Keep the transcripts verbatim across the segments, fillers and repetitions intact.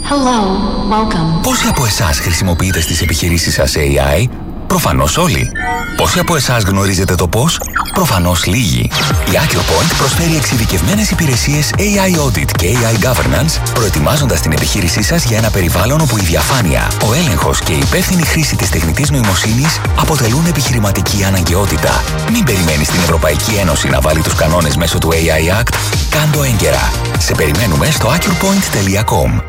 Hello, welcome. Πόσοι από εσάς χρησιμοποιείτε στις επιχειρήσεις σας έι άι? Προφανώς όλοι. Πόσοι από εσάς γνωρίζετε το πώς? Προφανώς λίγοι. Η Acropoint προσφέρει εξειδικευμένες υπηρεσίες έι άι Audit και έι άι Governance, προετοιμάζοντας την επιχείρησή σας για ένα περιβάλλον όπου η διαφάνεια, ο έλεγχος και η υπεύθυνη χρήση της τεχνητής νοημοσύνης αποτελούν επιχειρηματική αναγκαιότητα. Μην περιμένεις την Ευρωπαϊκή Ένωση να βάλει τους κανόνες μέσω του έι άι Act. Κάντο έγκαιρα. Σε περιμένουμε στο acropoint τελεία com.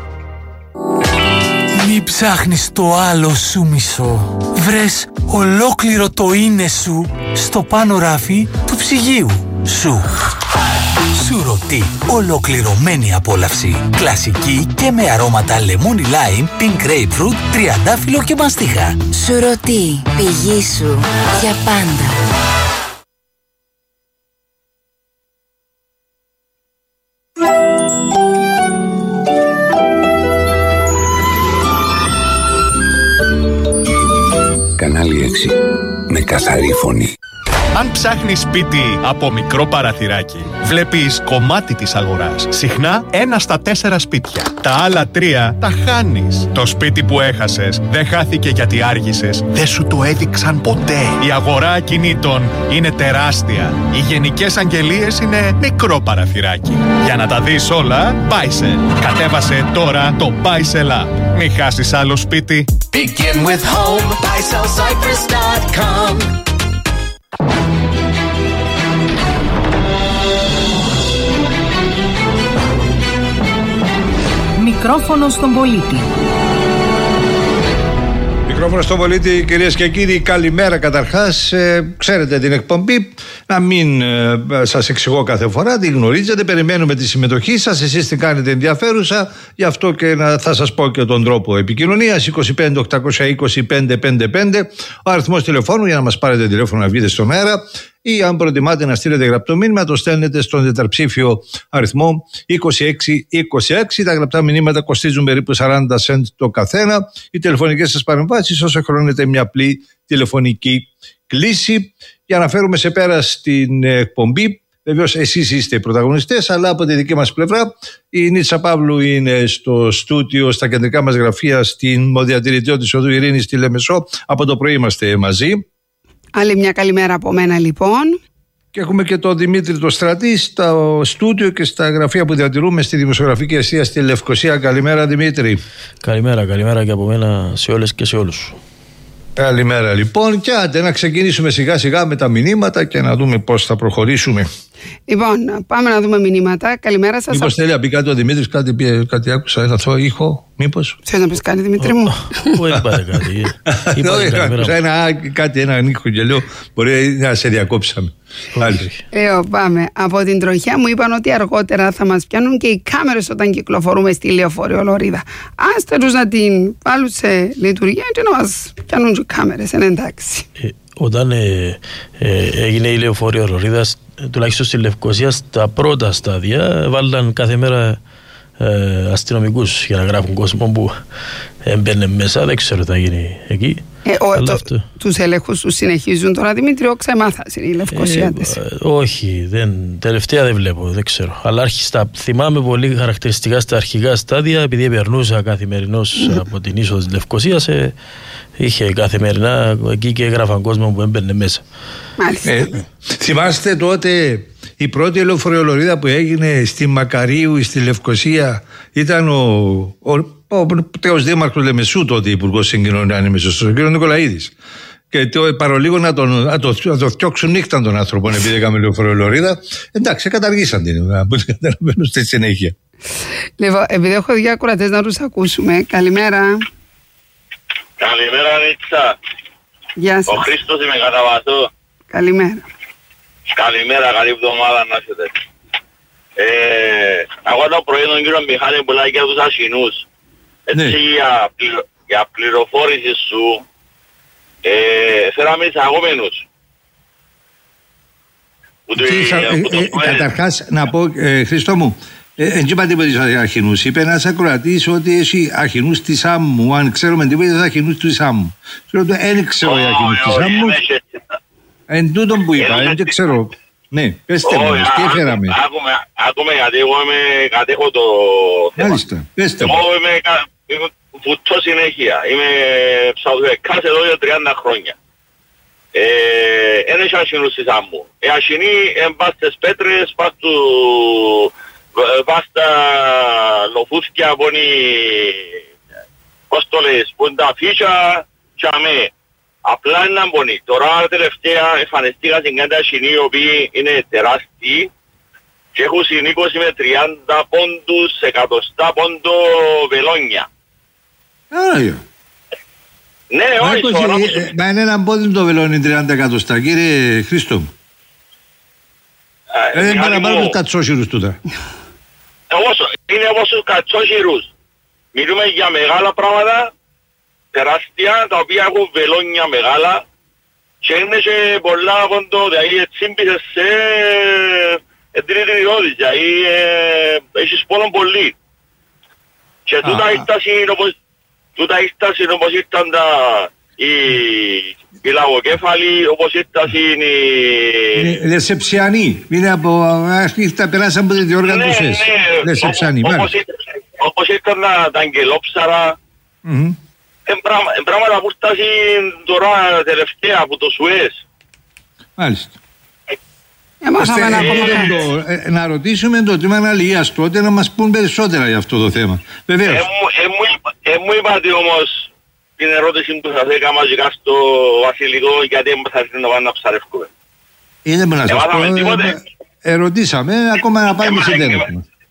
Μη ψάχνεις το άλλο σου μισό. Βρες ολόκληρο το είναι σου στο πάνω ράφι του ψυγείου σου. Σουρωτή, ολοκληρωμένη απόλαυση. Κλασική και με αρώματα λεμόνι lime, pink grapefruit, τριαντάφυλλο και μαστίχα. Σουρωτή, πηγή σου για πάντα. Κανάλι έξι. Με καθαρή φωνή. Αν ψάχνεις σπίτι από μικρό παραθυράκι, βλέπεις κομμάτι της αγοράς. Συχνά ένα στα τέσσερα σπίτια. Τα άλλα τρία τα χάνεις. Το σπίτι που έχασες δεν χάθηκε γιατί άργησες. Δεν σου το έδειξαν ποτέ. Η αγορά ακινήτων είναι τεράστια. Οι γενικές αγγελίες είναι μικρό παραθυράκι. Για να τα δεις όλα, Buysell. Κατέβασε τώρα το Buysell App. Μην χάσεις άλλο σπίτι. Begin with home, buy sell cypress dot com. Μικρόφωνο στον πολίτη. Μικρόφωνο στον πολίτη, κυρίες και κύριοι, καλημέρα καταρχάς. Ε, ξέρετε την εκπομπή, να μην ε, σας εξηγώ κάθε φορά, την γνωρίζετε, περιμένουμε τη συμμετοχή σας, εσείς την κάνετε ενδιαφέρουσα, γι' αυτό και να, θα σας πω και τον τρόπο επικοινωνίας. Είκοσι πέντε οκτακόσια είκοσι πέντε πενήντα πέντε, ο αριθμός τηλεφώνου για να μας πάρετε τηλέφωνο να βγείτε στον αέρα, ή αν προτιμάτε να στείλετε γραπτό μήνυμα, το στέλνετε στον τετραψήφιο αριθμό είκοσι έξι είκοσι έξι. Τα γραπτά μηνύματα κοστίζουν περίπου σαράντα σεντ το καθένα. Οι τηλεφωνικές σας παρεμβάσεις όσο χρονίζεται μια απλή τηλεφωνική κλήση. Για να φέρουμε σε πέρα στην εκπομπή, βεβαίως εσείς είστε οι πρωταγωνιστές, αλλά από τη δική μας πλευρά η Νίτσα Παύλου είναι στο στούτιο, στα κεντρικά μας γραφεία, στην Διατηρητήριο της Οδού Ειρήνης στη Λεμεσό. Από το πρωί είμαστε μαζί. Άλλη μια καλημέρα από μένα λοιπόν. Και έχουμε και τον Δημήτρη το Στρατή στο στούντιο και στα γραφεία που διατηρούμε στη δημοσιογραφική εστία στη Λευκοσία. Καλημέρα Δημήτρη. Καλημέρα, καλημέρα και από μένα σε όλες και σε όλους. Καλημέρα λοιπόν, και άντε να ξεκινήσουμε σιγά σιγά με τα μηνύματα και να δούμε πώς θα προχωρήσουμε. Λοιπόν, πάμε να δούμε μηνύματα. Καλημέρα σας. Μήπως θέλει να πει κάτι ο Δημήτρης, κάτι, κάτι άκουσα, ένα θό ήχο, μήπως. Θέλει να πεις κάτι Δημήτρη μου? Όχι, είπατε κάτι. Άκουσα ένα, κάτι, έναν ήχο και λέω μπορεί να σε διακόψαμε. Λέω πάμε. Από την τροχιά μου είπαν ότι αργότερα θα μας πιάνουν και οι κάμερες όταν κυκλοφορούμε στη Λεωφορείο Λωρίδα. Άστε τους να την βάλουν σε λειτουργία και να μας πιάνουν και κάμερες, είναι εντάξει. Όταν ε, ε, έγινε η Λεωφορείο Λωρίδας, τουλάχιστον στη Λευκοσία, στα πρώτα στάδια βάλαν κάθε μέρα ε, αστυνομικούς για να γράφουν κόσμο που έμπαινε μέσα. Δεν ξέρω τι θα γίνει εκεί. Ε, ο, το, αυτό... Τους ελέγχους τους συνεχίζουν τώρα, Δημήτριο, ξεμάθας είναι η Λευκοσία της. Ε, όχι, δεν, τελευταία δεν βλέπω, δεν ξέρω. Αλλά άρχιστα, θυμάμαι πολύ χαρακτηριστικά στα αρχικά στάδια, επειδή περνούσα καθημερινώς από την είσοδο της Λευκοσίας, ε, είχε καθημερινά εκεί και έγραφαν κόσμο που έμπαινε μέσα. Μάλιστα. Ε, θυμάστε τότε η πρώτη λεωφορειολωρίδα που έγινε στη Μακαρίου ή στη Λευκοσία ήταν ο, ο, ο, ο τέος δήμαρχος Λεμεσού, τότε υπουργός συγκοινωνιών ανήμεσος, ο κ. Νικολαίδης. Και το, παρολίγο να τον να το, να το φτιάξουν νύχτα των άνθρωπων επειδή έκαμε λεωφορειολωρίδα. Εντάξει, καταργήσαν την, από ό,τι καταλαβαίνω στη συνέχεια. Λοιπόν, επειδή έχω δύο ακροατές να τους ακούσουμε. Καλημέρα. Καλημέρα Νίτσα. Γεια σας. Ο Χρήστος είμαι, καταβατώ. Καλημέρα. Καλημέρα, καλή εβδομάδα να είστε. Ε, εγώ το πρωί τον κύριο Μιχάλη πουλάει για τους ασχηνούς. Έτσι ναι. για, πληρο, για πληροφόρηση σου ε, φέραμε εισαγόμενους. Καταρχάς να πω, ε, Χρήστο μου, δεν είπα τίποτα για αρχινούς. Είπε ένας ακροατής ότι έχει αρχινούς της άμμου. Αν ξέρουμε τίποτα για αρχινούς της άμμου. Ξέρω ότι δεν ξέρω για αρχινούς της άμμου. Εν τούτον που είπα, δεν ξέρω. Ναι, πέστε μου, τι έφεραμε. Άκουμε γιατί εγώ κατέχω το θέμα. Μάλιστα, πέστε μου. Εγώ είμαι βουτώ συνέχεια. Είμαι ψαουδεκάς εδώ για τριάντα χρόνια. Εν έχει ασυνούς στη Σάμπου. Οι ασυνοί πας στις πέτρες, πας στα λοφούθκια που είναι, πώς το λες, που είναι τα φύσια και αμέ. Απλά είναι να μπονεί. Τώρα τελευταία εμφανιστήκα στην κάτι ασυνοί οι οποίοι είναι τεράστιοι και έχουν συν είκοσι με τριάντα πόντους, εκατοστά πόντο βελόνια. Άρα, ναι, όχι, σωρά. Μα είναι ένα πόδι το βελόνι τριάντα εκατοστά, κύριε Χρήστο μου. Δεν παραπάνω τους κατσόσιρους τούτα. Είναι όπως τους κατσόσιρους. Μιλούμε για μεγάλα πράγματα, τεράστια, τα οποία έχουν βελόνια μεγάλα και είναι και πολλά πόντο, δηλαδή τσίμπησες σε τρίτη ιδιώδης, δηλαδή έχεις πόνο πολύ. Και τούτα ήρθασαν όπως τούτα ήρθασαν όπως ήρθαν τα οι λαγοκέφαλοι, όπως ήρθασαν οι... Λεσεψιανοί, είναι από... ήρθα περάσαν από τη διόργαν τους ες. Λεσεψιανοί, μάλιστα. Όπως ήρθαν τα αγγελόψαρα. Είναι πράγματα που ήρθασαν τώρα τελευταία από το Σουές. Μάλιστα. Να ρωτήσουμε το τμήμα αλληλείας τότε να μας πούν περισσότερα για αυτό το θέμα. Βεβαίως. Ε, μου είπατε όμως την ερώτηση που σας έκανα μαζικά στο Βασιλικό γιατί θα έρθει να πάνε να ψαρεύκουμε. Είναι που να σας πω, ερωτήσαμε, ακόμα να πάμε σε τέλος.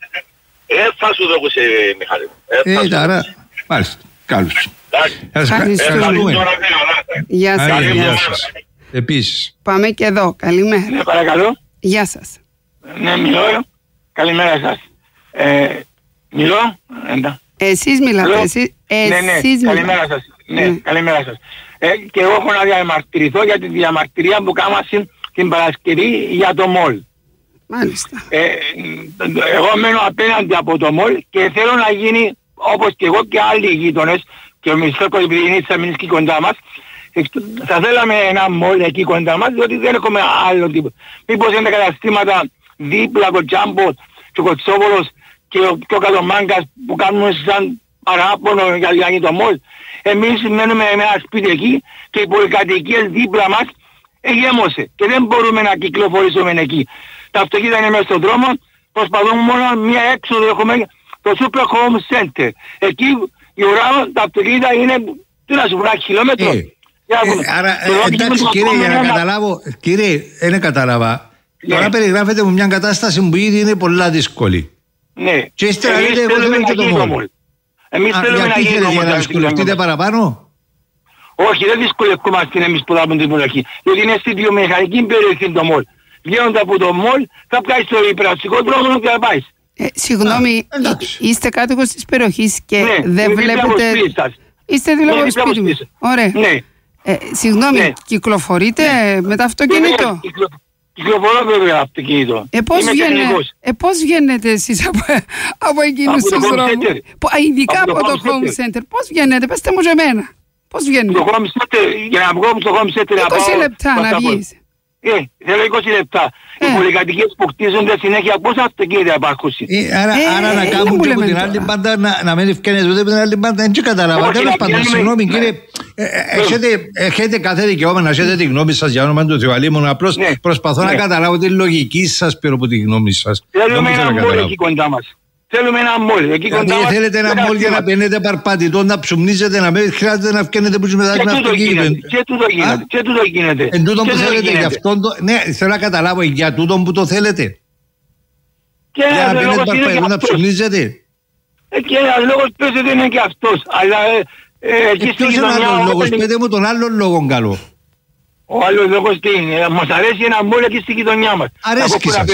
Ε, θα σου το ακούσε, Μιχάλη. Ε, άρα, μάλιστα, καλώς. Ευχαριστούμε. Γεια σας. Επίσης. Πάμε και εδώ. Καλημέρα. Ναι, παρακαλώ. Γεια σας. Ναι, μιλώ. Καλημέρα σας. Ε, μιλώ. Εντά. Εσείς μιλάτε. Εσείς, ναι, ναι. εσείς καλημέρα σας. Ναι, ναι. Καλημέρα σας. Ε, και εγώ έχω να διαμαρτυρηθώ για τη διαμαρτυρία που κάμασαν την Παρασκευή για το μολ. Μάλιστα. Ε, εγώ μένω απέναντι από το μολ και θέλω να γίνει όπως και εγώ και άλλοι γείτονες και ο Μισθόκος επειδή είναι θα μείνει κοντά μας. Θα θέλαμε ένα μόλ εκεί κοντά μας, διότι δεν έχουμε άλλο τίποτα. Μήπως είναι τα καταστήματα δίπλα από Τζάμπο και ο Κοτσόβολος και ο, και ο Καλομάγκας που κάνουν σαν παράπονο για να γίνει το μόλ. Εμείς μένουμε με ένα σπίτι εκεί και οι πολυκατοικίες δίπλα μας εγέμωσε και δεν μπορούμε να κυκλοφορήσουμε εκεί. Τα αυτοκίνητα είναι μέσα στον δρόμο, προσπαθούμε μόνο μία έξοδο, έχουμε το Super Home Center. Εκεί η ώρα τα αυτοκίνητα είναι, τι να σου βρει, χιλιόμετρο. Ε, άρα, ε, εντάξει κύριε, για να καταλάβω, κύριε, δεν κατάλαβα. Ναι. Τώρα περιγράφετε μου μια κατάσταση που ήδη είναι πολλά δύσκολη. Ναι. Και ύστερα λέτε, εγώ θέλω και το μόλ. Εμείς θέλουμε να γίνει για να δυσκολευτείτε παραπάνω. Όχι, δεν δυσκολευόμαστε εμείς που θα πούμε την περιοχή. Γιατί είναι στη βιομηχανική περιοχή το μόλ. Βγαίνοντα από το μόλ, θα πιάσει στο υπεραστικό δρόμο και θα πάει. Ε, συγγνώμη, Α, είστε κάτοικος της περιοχής και ναι, δεν βλέπετε... Είστε δηλαδή από σπίτι μου. Ωραία. Ναι. Ε, συγγνώμη, ναι. κυκλοφορείτε ναι. με το αυτοκίνητο. Ναι, κυκλο, κυκλοφορώ βέβαια το αυτοκίνητο. Ε, πώς, βγαίνε, ε, πώς βγαίνετε εσείς από, από εκείνους τους δρόμους. Ειδικά από, από το, το home center. center. Πώς βγαίνετε, πέστε μου και εμένα. Πώς βγαίνετε. Το home center, για να βγω στο home center να πάω... είκοσι λεπτά να βγεις. Ε, θέλω είκοσι λεπτά. Ε. Οι πολυκατοικίες που κτίζονται συνέχεια πόσα αυτοκίνητα υπάρχουν. Ε, άρα, ε, άρα ε, να κάνουν και από την άλλη πάντα να, να μην ευκαινεται ούτε από την άλλη πάντα. Δεν καταλαβαίνω. Τέλος πάντων, συγγνώμη κύριε, έχετε κάθε δικαιώμα να έχετε τη γνώμη σας για όνομα του Θεού Αλίμονου. Απλώς προσπαθώ να καταλάβω τη λογική σας πέρα από τη γνώμη σας. Θέλουμε ένα μόλ εκεί κοντά μας. Θέλουμε ένα μόλ εκεί κοντά μας. Θέλετε ένα μόλ για να παίνετε παρπατητών, να ψουμνίζετε, να μην χρειάζεται να βγαίνετε που μετά την αυτοκίνητο. Και τούτο γίνεται. Και τούτο γίνεται. Εν τούτο που θέλετε γι' αυτόν το... Ναι, θέλω να καταλάβω για τούτο που το θέλετε. Και για να παίνετε παρπατητών, να ψουμνίζετε. Και ένας λόγος πέσετε είναι και αυτός. Αλλά εκεί στην κοινωνία... Ποιος είναι ο άλλος λόγος, πέτε μου τον άλλον λόγο καλό. Ο άλλος λόγος τι είναι. Μας αρέσει ένα μόλ εκεί στην γειτονιά μας. Αρέσκει σας.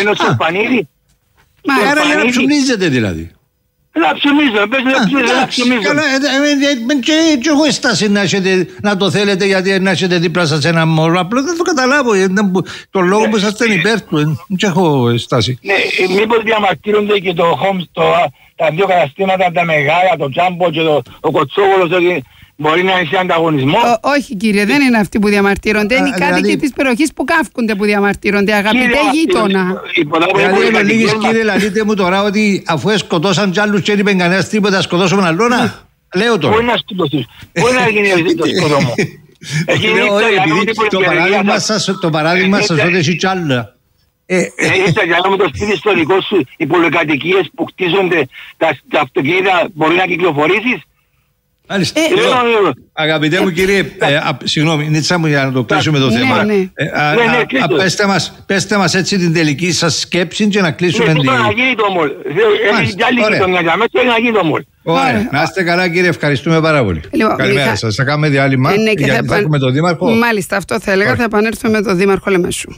Μα άρα για να ψουμνίζετε δηλαδή. Να ψουμίζω, πες να ψουμίζω. Και εγώ στάση να το θέλετε γιατί να έχετε δίπλα σας ένα μωρό. Απλώς δεν το καταλάβω. Τον λόγο που είσαστε υπέρ του. Δεν έχω στάση. Ναι, μήπως διαμαρτύρονται και το home, τα δύο καταστήματα, τα μεγάλα, το Τζάμπο και ο Κοτσόβολος. μπορεί να είναι σε ανταγωνισμό. Ό, όχι κύριε, δεν είναι αυτοί που διαμαρτύρονται. Είναι οι κάτοικοι δηλαδή... της περιοχής που καύκονται που διαμαρτύρονται. Αγαπητέ γείτονα. Δηλαδή εν ολίγης κύριε λαλείτε μου τώρα ότι αφού σκοτώσαν κι άλλους και δεν είπαν κανένας τίποτα, σκοτώσουμε έναν άλλον. Λέω τώρα. Μπορεί να σκοτώσεις. Μπορεί να γίνει το σκοτώμο. Το παράδειγμα σας ότι έχει κι άλλα. Έχεις αγιάλα με το σπίτι στο δικό σου, οι πολυκατοικίες που κτίζονται, τα αυτοκίνητα μπορεί να κυκλοφορήσεις. Μάλιστα. Αγαπητέ μου κύριε, συγγνώμη, Νίτσα μου για να το κλείσουμε το θέμα. Πέστε μας έτσι την τελική σας σκέψη και να κλείσουμε την... Ναι, να γίνει το μολ. Έχει κι άλλη γειτονιά για μέσα, να γίνει το μολ. Ωραία, να είστε καλά κύριε, ευχαριστούμε πάρα πολύ. Καλημέρα σας, θα κάνουμε διάλειμμα γιατί θα έχουμε τον Δήμαρχο. Μάλιστα, αυτό θα έλεγα, θα επανέλθουμε με τον Δήμαρχο Λεμεσού.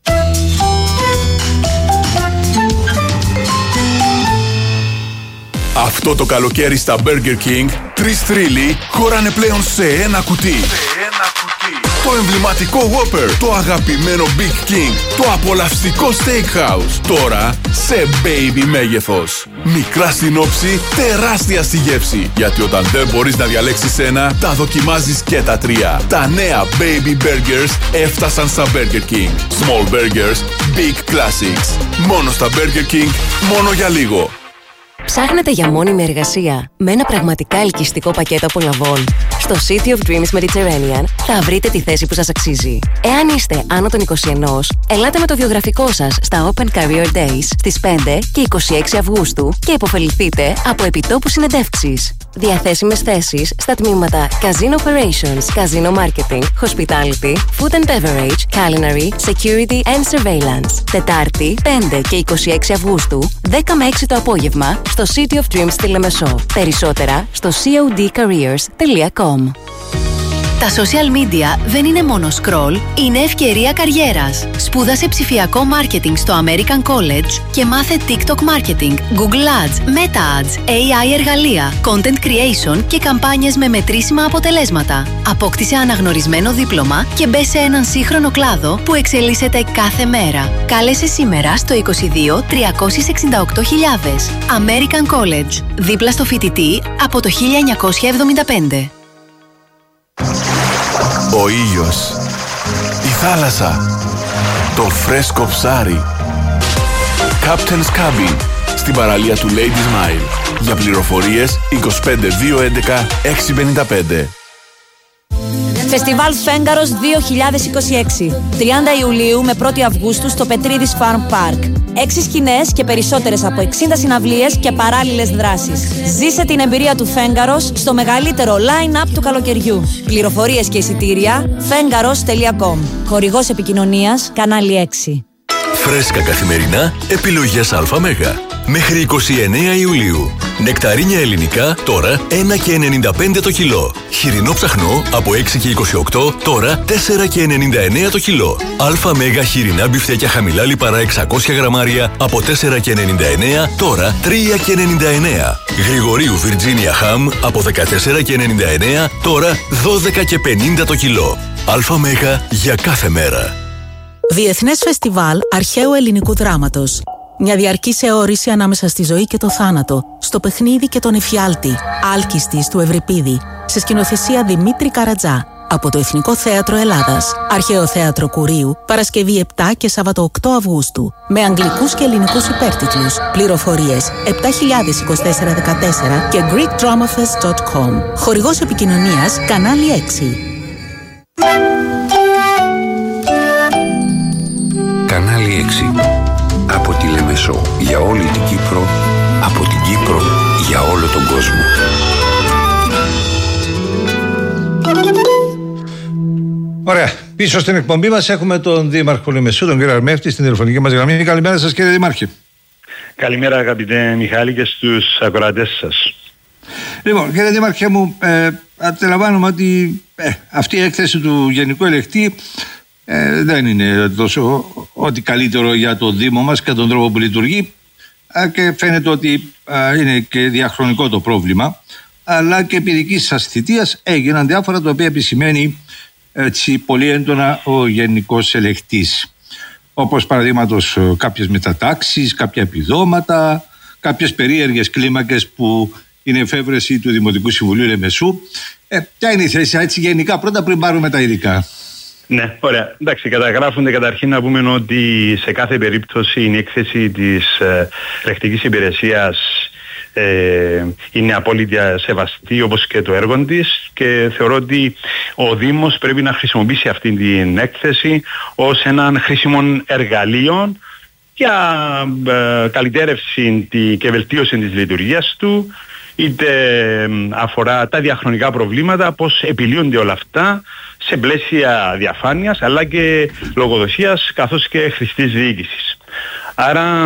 Αυτό το καλοκαίρι στα Burger King, τρεις θρύλοι χωράνε πλέον σε ένα κουτί. Σε ένα κουτί. Το εμβληματικό Whopper, το αγαπημένο Big King, το απολαυστικό Steakhouse. Τώρα σε baby μέγεθος. Μικρά στην όψη, τεράστια στη γεύση. Γιατί όταν δεν μπορείς να διαλέξεις ένα, τα δοκιμάζεις και τα τρία. Τα νέα Baby Burgers έφτασαν στα Burger King. Small Burgers, Big Classics. Μόνο στα Burger King, μόνο για λίγο. Ψάχνετε για μόνιμη εργασία με ένα πραγματικά ελκυστικό πακέτο απολαβών? Στο City of Dreams Mediterranean θα βρείτε τη θέση που σας αξίζει. Εάν είστε άνω των είκοσι ένα, ελάτε με το βιογραφικό σας στα Open Career Days στις πέντε και είκοσι έξι Αυγούστου και υποφεληθείτε από επιτόπου συνεντεύξεις. Διαθέσιμες θέσεις στα τμήματα Casino Operations, Casino Marketing, Hospitality, Food and Beverage, Culinary, Security and Surveillance. Τετάρτη, πέντε και είκοσι έξι Αυγούστου, δέκα με έξι το απόγευμα, στο City of Dreams στη Λεμεσό. Περισσότερα στο codcareers τελεία com. Τα social media δεν είναι μόνο scroll, είναι ευκαιρία καριέρας. Σπούδασε ψηφιακό marketing στο American College και μάθε TikTok marketing, Google Ads, Meta Ads, έι άι εργαλεία, content creation και καμπάνιες με μετρήσιμα αποτελέσματα. Απόκτησε αναγνωρισμένο δίπλωμα και μπε σε έναν σύγχρονο κλάδο που εξελίσσεται κάθε μέρα. Κάλεσε σήμερα στο είκοσι δύο τριακόσιες εξήντα οκτώ χιλιάδες. American College, δίπλα στο φοιτητή από το χίλια εννιακόσια εβδομήντα πέντε. Ο ήλιος, η θάλασσα, το φρέσκο ψάρι. Captain's Cabin, στην παραλία του Lady Smile. Για πληροφορίες είκοσι πέντε δύο έντεκα έξι πενήντα πέντε. Φεστιβάλ Φέγγαρος δύο χιλιάδες είκοσι έξι. τριάντα Ιουλίου με πρώτη Αυγούστου στο Πετρίδης Farm Park. Έξι σκηνές και περισσότερες από εξήντα συναυλίες και παράλληλες δράσεις. Ζήσε την εμπειρία του Φέγγαρος στο μεγαλύτερο line-up του καλοκαιριού. Πληροφορίες και εισιτήρια φέγγαρος τελεία com. Χορηγός επικοινωνίας Κανάλι έξι. Φρέσκα καθημερινά, επιλογές ΑΜ. Μέχρι είκοσι εννέα Ιουλίου. Νεκταρίνια ελληνικά, τώρα ένα και ενενήντα πέντε το κιλό. Χοιρινό ψαχνό από έξι και είκοσι οκτώ, τώρα τέσσερα και ενενήντα εννέα το κιλό. ΑΜ χοιρινά μπιφτέκια χαμηλά λιπαρά εξακόσια γραμμάρια από τέσσερα και ενενήντα εννέα, τώρα τρία και ενενήντα εννέα. Γρηγορίου Virginia Ham από δεκατέσσερα και ενενήντα εννέα, τώρα δώδεκα και πενήντα το κιλό. ΑΜ για κάθε μέρα. Διεθνές Φεστιβάλ Αρχαίου Ελληνικού Δράματος. Μια διαρκής αιώρηση ανάμεσα στη ζωή και το θάνατο, στο παιχνίδι και τον εφιάλτη, άλκιστης του Ευρυπίδη, σε σκηνοθεσία Δημήτρη Καρατζά, από το Εθνικό Θέατρο Ελλάδας, Αρχαίο Θέατρο Κουρίου, Παρασκευή επτά και Σάββατο οκτώ Αυγούστου, με αγγλικούς και ελληνικούς υπέρτιτλους. Πληροφορίες επτά χιλιάδες είκοσι τέσσερα δεκατέσσερα και greek drama fest dot com. Χορηγός επικοινωνίας Κανάλι έξι. Κανάλι έξι. Από τη Λεμεσό για όλη την Κύπρο, από την Κύπρο για όλο τον κόσμο. Ωραία. Πίσω στην εκπομπή μας έχουμε τον Δήμαρχο Λεμεσού, τον κύριο Αρμέφτη, στην τηλεφωνική μας γραμμή. Καλημέρα σας κύριε Δήμαρχε. Καλημέρα αγαπητέ Μιχάλη και στους ακροατές σας. Λοιπόν κύριε Δήμαρχε μου, ε, αντιλαμβάνομαι ότι ε, αυτή η έκθεση του Γενικού Ελεκτή Ε, δεν είναι τόσο ό,τι καλύτερο για το Δήμο μας και τον τρόπο που λειτουργεί, α, και φαίνεται ότι α, είναι και διαχρονικό το πρόβλημα, αλλά και επί δικής σας θητείας έγιναν διάφορα τα οποία επισημαίνει έτσι, πολύ έντονα ο Γενικός Ελεκτής, όπως παραδείγματος κάποιες μετατάξεις, κάποια επιδόματα, κάποιες περίεργες κλίμακες που είναι εφεύρεση του Δημοτικού Συμβουλίου Λεμεσού. Ε, ποια είναι η θέση έτσι γενικά, πρώτα πριν πάρουμε τα ειδικά? Ναι, ωραία. Εντάξει, καταγράφονται καταρχήν να πούμε ότι σε κάθε περίπτωση η έκθεση της ε, ελεκτικής υπηρεσίας ε, είναι απόλυτα σεβαστή, όπως και το έργο της, και θεωρώ ότι ο Δήμος πρέπει να χρησιμοποιήσει αυτή την έκθεση ως έναν χρήσιμο εργαλείο για ε, καλυτέρευση και βελτίωση της λειτουργίας του, είτε αφορά τα διαχρονικά προβλήματα, πώς επιλύονται όλα αυτά σε πλαίσια διαφάνειας αλλά και λογοδοσίας καθώς και χρηστής διοίκησης. Άρα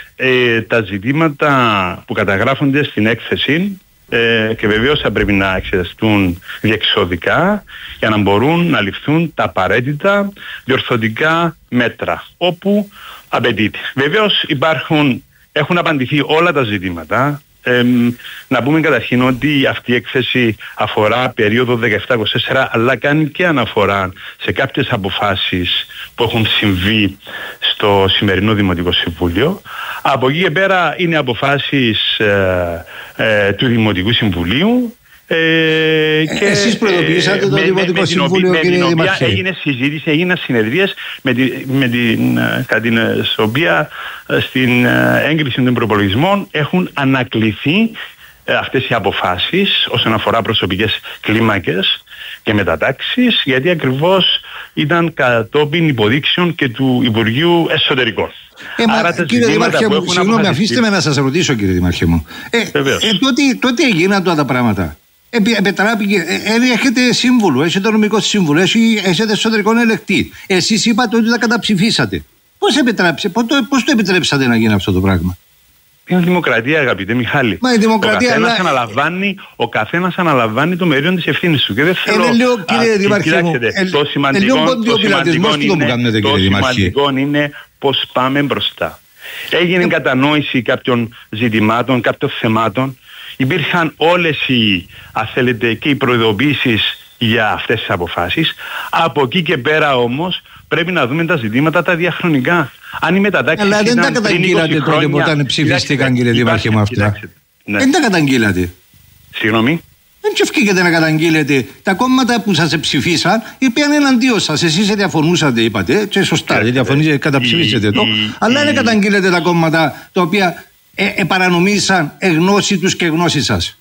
ε, τα ζητήματα που καταγράφονται στην έκθεση ε, και βεβαίως θα πρέπει να εξεταστούν διεξοδικά για να μπορούν να ληφθούν τα απαραίτητα διορθωτικά μέτρα όπου απαιτείται. Βεβαίως υπάρχουν, έχουν απαντηθεί όλα τα ζητήματα. Ε, να πούμε καταρχήν ότι αυτή η έκθεση αφορά περίοδο δεκαεπτά είκοσι τέσσερα, αλλά κάνει και αναφορά σε κάποιες αποφάσεις που έχουν συμβεί στο σημερινό Δημοτικό Συμβούλιο. Από εκεί και πέρα είναι αποφάσεις ε, ε, του Δημοτικού Συμβουλίου. Ε, και, εσείς προειδοποιήσατε ε, το με, Δημοτικό με, Συμβούλιο, με, κύριε με την Δημαρχέ. οποία έγινε συζήτηση, έγιναν συνεδρίες με την, με την, κατά την οποία στην έγκριση των προπολογισμών έχουν ανακληθεί ε, αυτές οι αποφάσεις όσον αφορά προσωπικές κλίμακες και μετατάξεις, γιατί ακριβώς ήταν κατόπιν υποδείξεων και του Υπουργείου Εσωτερικών. Ε, Άρα, μα, κύριε Δημάρχε μου, συγγνώμη, αφήστε με να σας ρωτήσω, κύριε Δημάρχε μου. Ε, ε, τότε, τότε έγιναν τώρα τα πράγματα. Επιτράπηκε, ε, έχετε σύμβουλο, έχετε νομικό σύμβουλο, έχετε εσωτερικό ελεκτή. Εσείς είπατε ότι τα καταψηφίσατε. Πώς επιτρέψατε, πώς το, πώς το επιτρέψατε να γίνει αυτό το πράγμα? Είναι δημοκρατία, αγαπητέ Μιχάλη. Μα η δημοκρατία, ο, καθένας αλλά... αναλαμβάνει, ο καθένας αναλαμβάνει το μερίδιο της ευθύνης του. Και δεν θέλω... Ε, λέω, κύριε Δημάρχε μου, ε, το σημαντικό, το σημαντικό, είναι, κάνετε, το σημαντικό είναι πώς πάμε μπροστά. Έγινε ε... κατανόηση κάποιων ζητημάτων, κάποιων θεμάτων. Υπήρχαν όλες οι, αν θέλετε, και οι προειδοποιήσεις για αυτές τις αποφάσεις. Από εκεί και πέρα όμως πρέπει να δούμε τα ζητήματα τα διαχρονικά. Αν οι μετατάξεις αλλά δεν τα καταγγείλατε τότε που όταν ψηφίστηκαν, κύριε Δήμαρχε μου αυτά. Ναι. Δεν τα καταγγείλατε. Συγγνώμη. Δεν ψηφκήκατε να καταγγείλετε. Τα κόμματα που σας ψηφίσαν είπαν εναντίον σας. Εσείς διαφωνούσατε, είπατε. Και σωστά, δεν διαφωνήσατε, καταψηφίσετε το. Αλλά δεν καταγγείλετε τα κόμματα τα οποία ε, επαρανομήσαν εγνώση τους και γνώση σας.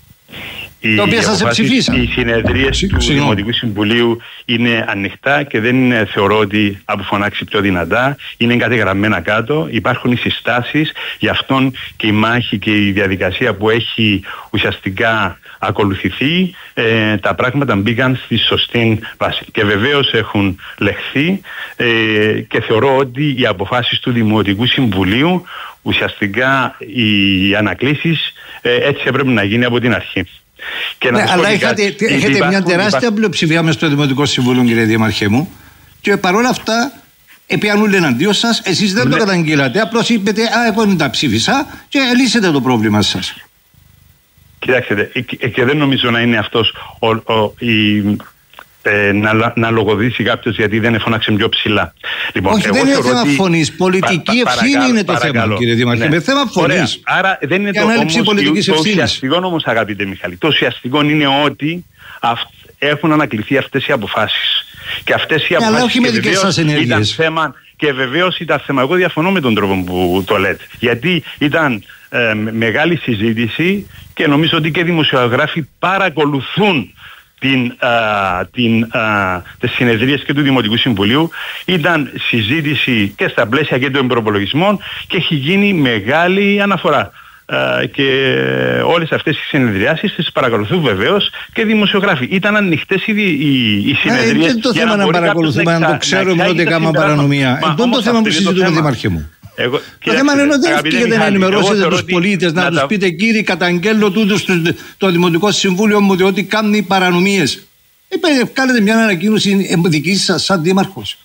Οι, τα οποία σας ψηφίσαν. Οι συνεδρίες του Συγνώ. Δημοτικού Συμβουλίου είναι ανοιχτά και δεν είναι, θεωρώ ότι από φωνάξει πιο δυνατά. Είναι κατεγραμμένα κάτω. Υπάρχουν οι συστάσεις. Γι' αυτόν και η μάχη και η διαδικασία που έχει ουσιαστικά ακολουθηθεί, ε, τα πράγματα μπήκαν στη σωστή βάση. Και βεβαίως έχουν λεχθεί ε, και θεωρώ ότι οι αποφάσεις του Δημοτικού Συμβουλίου, ουσιαστικά οι ανακλήσεις ε, έτσι έπρεπε να γίνει από την αρχή. Και ναι, αλλά είχατε, έχετε υπάρχουν, μια τεράστια υπάρχουν... πλειοψηφία μες στο Δημοτικό Συμβούλιο, κύριε Δημαρχέ μου, και παρόλα αυτά επιανούν εναντίον σας, εσείς δεν ναι. το καταγγείλατε, απλώς είπετε «Α, εγώ δεν τα ψήφισα» και λύσετε το πρόβλημα σας. Κοιτάξτε, και δεν νομίζω να είναι αυτός ο, ο, η, ε, να, να λογοδοτήσει κάποιος γιατί δεν φώναξε πιο ψηλά. Λοιπόν, όχι, δεν είναι θέμα ότι... φωνής. Πολιτική πα, ευθύνη παρακαλώ, είναι το παρακαλώ. θέμα, κύριε Δήμαρχε. Ναι. Με θέμα φωνής. Άρα δεν είναι το, όμως, το ουσιαστικό όμως, αγαπητέ Μιχάλη. Το ουσιαστικό είναι ότι αυ, έχουν ανακληθεί αυτές οι αποφάσεις. Και αυτές οι αποφάσεις όχι με δικές σας ενέργειες. Ήταν θέμα, και βεβαίως ήταν θέμα. Εγώ διαφωνώ με τον τρόπο που το λέτε. Γιατί ήταν ε, μεγάλη συζήτηση και νομίζω ότι και οι δημοσιογράφοι παρακολουθούν την, α, την, α, τις συνεδρίες και του Δημοτικού Συμβουλίου. Ήταν συζήτηση και στα πλαίσια και των προπολογισμών και έχει γίνει μεγάλη αναφορά. Uh, και όλες αυτές οι συνεδριάσεις τις παρακολουθούν βεβαίως και δημοσιογράφοι. Ήταν ανοιχτές οι, οι, οι συνεδρίες. Δεν το θέμα να, να παρακολουθούμε, να το ξέρουμε ότι κάνουμε παρανομία. Δεν το θέμα που συζητούμε, Δήμαρχε μου. Εγώ, το θέμα είναι ότι δεν πήγαινε να ενημερώσετε τους πολίτες, να, να τους τα... πείτε κύριοι καταγγέλλω τούτους το Δημοτικό Συμβούλιο μου διότι κάνει παρανομίες. Κάνετε μια ανακοίνωση δική σας σαν δήμαρχος.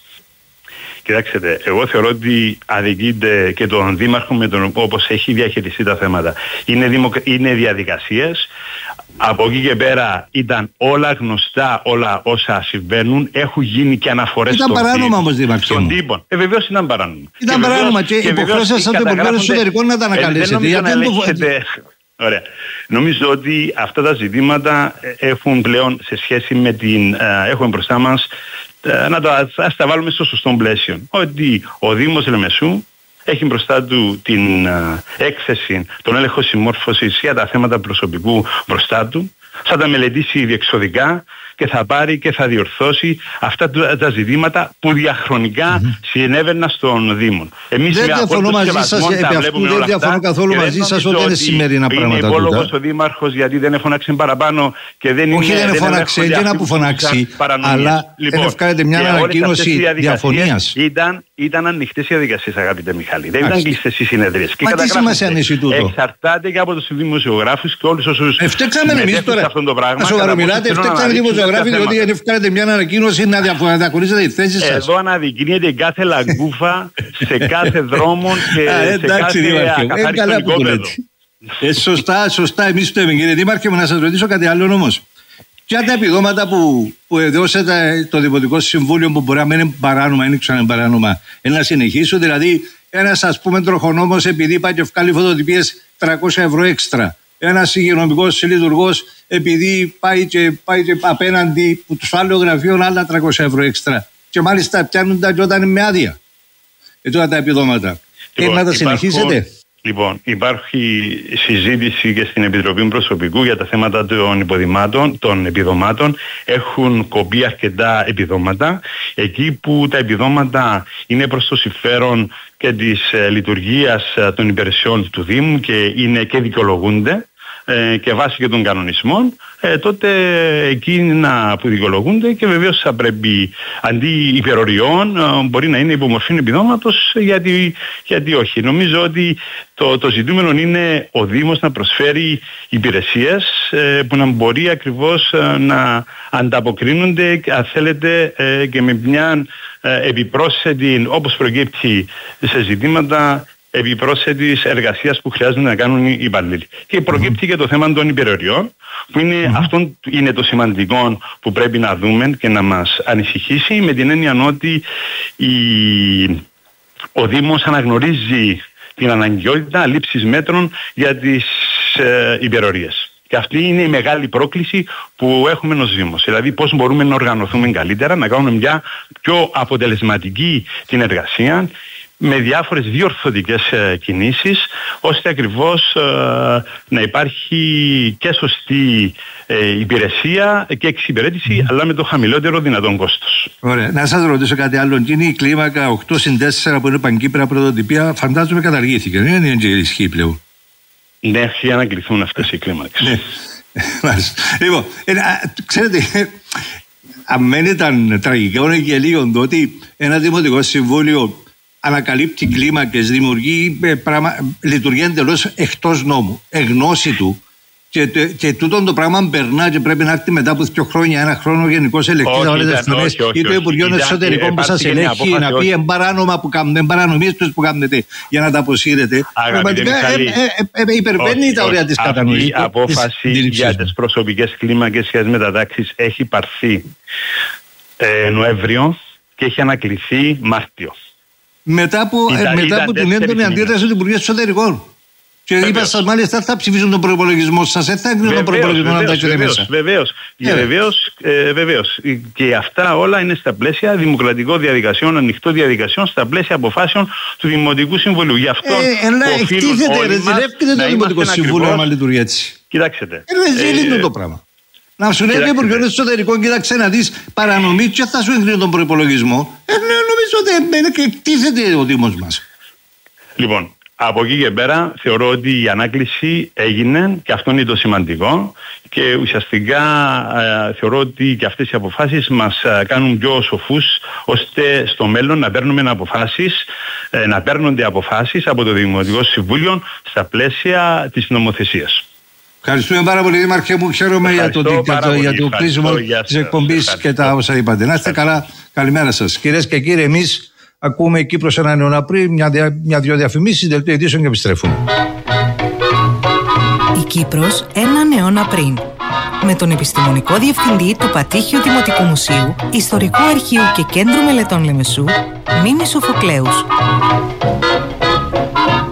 Κοιτάξτε, εγώ θεωρώ ότι αδικείται και τον δήμαρχο με τον όπως έχει διαχειριστεί τα θέματα. Είναι, δημοκ... είναι διαδικασίες. Από εκεί και πέρα ήταν όλα γνωστά, όλα όσα συμβαίνουν. Έχουν γίνει και αναφορές στον τύπο. Ήταν παράνομα όμως, Δήμαρχε μου. Τύπο. Ε, βεβαίως ήταν παράνομα. Ήταν και παράνομα και, και υποχρέωσαν το Υπουργείο Εσωτερικών να τα ανακαλέσετε. Δεν νομίζω να ελέγχετε... Ωραία. Νομίζω ότι αυτά τα ζητήματα έχουν πλέον σε σχέση με την... έχουμε μπροστά μας, να τα, ας τα βάλουμε στο σωστό πλαίσιο. Ότι ο Δήμος Λεμεσού έχει μπροστά του την έκθεση, τον έλεγχο συμμόρφωσης για τα θέματα προσωπικού μπροστά του, θα τα μελετήσει διεξοδικά και θα πάρει και θα διορθώσει αυτά τα ζητήματα που διαχρονικά mm-hmm. συνέβαιναν στον Δήμο. Εμείς δεν διαφωνώ μαζί σας, επί αυτού δεν διαφωνώ καθόλου μαζί σας όταν είναι σημερινά πράγματα. Είναι υπόλογος ο Δήμαρχος γιατί δεν έφωναξε παραπάνω και δεν είναι... Όχι, δεν έφωναξε, δεν είναι που φωνάξει, αλλά έφκατε μια ανακοίνωση διαφωνίας. Ήταν, ήταν ανοιχτές οι διαδικασίες, αγαπητέ Μιχάλη. Δεν ήταν κλειστές οι συνεδρίες. Μα τι σημασία είναι εσύ τούτο? Εξαρτάται και από τους δημοσιογράφους και όλους όσους συμμετέχουν σε αυτό το πράγμα. Σοβαρομιλάτε, φταίξαμε δημοσιογράφοι διότι έφκατε μια ανακοίνωση να διαχωρίζετε τη θέση σας. Εδώ αναδεικνύεται κάθε λαγκούφα σε κάθε δρόμο και σε κάθε ακαθάριστο οικόπεδο. Σωστά, σωστά, εμείς το λέμε κύριε Δήμαρχε, να σας ρωτήσω κάτι άλλο όμως. Ποια τα επιδόματα που, που δώσατε το Δημοτικό Συμβούλιο που μπορεί να μην είναι παράνομα, είναι ξανά παράνομα, να συνεχίσουν, δηλαδή ένας ας πούμε τροχονόμος επειδή πάει και βγάλει φωτοτυπίες τριακόσια ευρώ έξτρα, ένας υγειονομικός λειτουργός επειδή πάει και, πάει και απέναντι που τους άλλων γραφείων άλλα τριακόσια ευρώ έξτρα και μάλιστα πιάνουν τα και όταν είναι με άδεια. Ε, τώρα τα επιδόματα. Λοιπόν, ε, να τα συνεχίσετε. Λοιπόν, υπάρχει συζήτηση και στην Επιτροπή Προσωπικού για τα θέματα των υποδημάτων, των επιδομάτων. Έχουν κοπεί αρκετά επιδόματα. Εκεί που τα επιδόματα είναι προς το συμφέρον και της ε, λειτουργίας ε, των υπηρεσιών του Δήμου και είναι και δικαιολογούνται ε, και βάσει και των κανονισμών, ε, τότε εκείνα που δικαιολογούνται και βεβαίως θα πρέπει αντί υπεροριών ε, μπορεί να είναι υπομορφή επιδόματος, γιατί, γιατί όχι. Νομίζω ότι το, το ζητούμενο είναι ο Δήμος να προσφέρει υπηρεσίες ε, που να μπορεί ακριβώς ε, να ανταποκρίνονται, αν θέλετε, ε, και με μια ε, επιπρόσθετη, όπως προκύπτει σε ζητήματα επιπρόσθετης εργασίας που χρειάζονται να κάνουν οι υπαλλήλοι. Και προκύπτει και το θέμα των υπεροριών, που είναι, mm-hmm. αυτό είναι το σημαντικό που πρέπει να δούμε και να μας ανησυχήσει, με την έννοια ότι η, ο Δήμος αναγνωρίζει την αναγκαιότητα λήψης μέτρων για τις ε, υπερορίες. Και αυτή είναι η μεγάλη πρόκληση που έχουμε ως Δήμος. Δηλαδή πώς μπορούμε να οργανωθούμε καλύτερα, να κάνουμε μια πιο αποτελεσματική την εργασία, με διάφορες διορθωτικές ε, κινήσεις, ώστε ακριβώς ε, να υπάρχει και σωστή ε, υπηρεσία και εξυπηρέτηση, mm. αλλά με το χαμηλότερο δυνατόν κόστος. Ωραία. Να σας ρωτήσω κάτι άλλο. Είναι η κλίμακα οκτώ συν τέσσερα που είναι πανκύπρα πρωτοτυπία, φαντάζομαι καταργήθηκε. Δεν είναι και ισχύει πλέον. Ναι, έχει ανακληθούν αυτές οι κλίμακες. Ναι. Λοιπόν, ε, ξέρετε, αν δεν ήταν τραγικό και λίγο το ότι ένα Δημοτικό Συμβούλιο ανακαλύπτει κλίμακες, δημιουργεί πράγμα, λειτουργεί εντελώς εκτός νόμου, εγνώση του και, και, και τούτο το πράγμα περνά και πρέπει να έρθει μετά από δύο χρόνια, ένα χρόνο ο Γενικός Ελεκτής να βάλετε ευθυνές ή το Υπουργείο Εσωτερικών που σας ελέγχει να πει εμπαράνωμα που κάνετε, εμπαρανομίες τους που κάνετε για να τα αποσύρετε. Πραγματικά υπερβαίνει τα όρια της κατανοήσης. Η απόφαση για τις προσωπικές κλίμακες και τις μετατάξεις έχει πάρθει Νοέμβριο και έχει ανακληθεί Μάρτιο. Μετά από, ήταν, ε, μετά από την έντονη αντίδραση του Υπουργείου Εσωτερικών. Και είπα σας μάλιστα θα ψηφίσουν τον προϋπολογισμό σας, δεν θα έγκρινε τον προϋπολογισμό να τα έχετε μέσα. Βεβαίως, ε. βεβαίως, ε, βεβαίως. Και αυτά όλα είναι στα πλαίσια δημοκρατικών διαδικασιών, ανοιχτών διαδικασιών, στα πλαίσια αποφάσεων του Δημοτικού Συμβουλίου. Γι' αυτό ε, αλλά εκτίθεται, ρεζιλεύκεται το Δημοτικό Συμβούλιο άμα λειτουργεί έτσι. Κοιτάξτε. Ρεζίλει το πράγμα. Να σου λέει το Υπουργείο Εσωτερικών, κοίταξε να δεις παρανομή και θα σου εγκρίνει τον προϋπολογισμό. Ε, ναι, νομίζω ότι εκτίθεται ο Δήμος μας. Λοιπόν, από εκεί και πέρα θεωρώ ότι η ανάκληση έγινε και αυτό είναι το σημαντικό και ουσιαστικά ε, θεωρώ ότι και αυτές οι αποφάσεις μας ε, κάνουν πιο σοφούς ώστε στο μέλλον να παίρνουμε αποφάσεις, ε, να παίρνονται αποφάσεις από το Δημοτικό Συμβούλιο στα πλαίσια της νομοθεσίας. Ευχαριστούμε πάρα πολύ, Δήμαρχε μου. Χαίρομαι για το, για το, για το κλείσιμο της εκπομπής και τα όσα είπατε. Να είστε καλά. Καλημέρα σας. Κυρίες και κύριοι, εμείς ακούμε Κύπρος έναν αιώνα πριν, μια-δυο διαφημίσεις, δελτίο ειδήσεων και επιστρέφουμε. Η Κύπρος έναν αιώνα πριν. Με τον επιστημονικό διευθυντή του Πατήχιου Δημοτικού Μουσείου, Ιστορικού Αρχείου και Κέντρου Μελετών Λεμεσού, Μίμη Σοφοκλέους.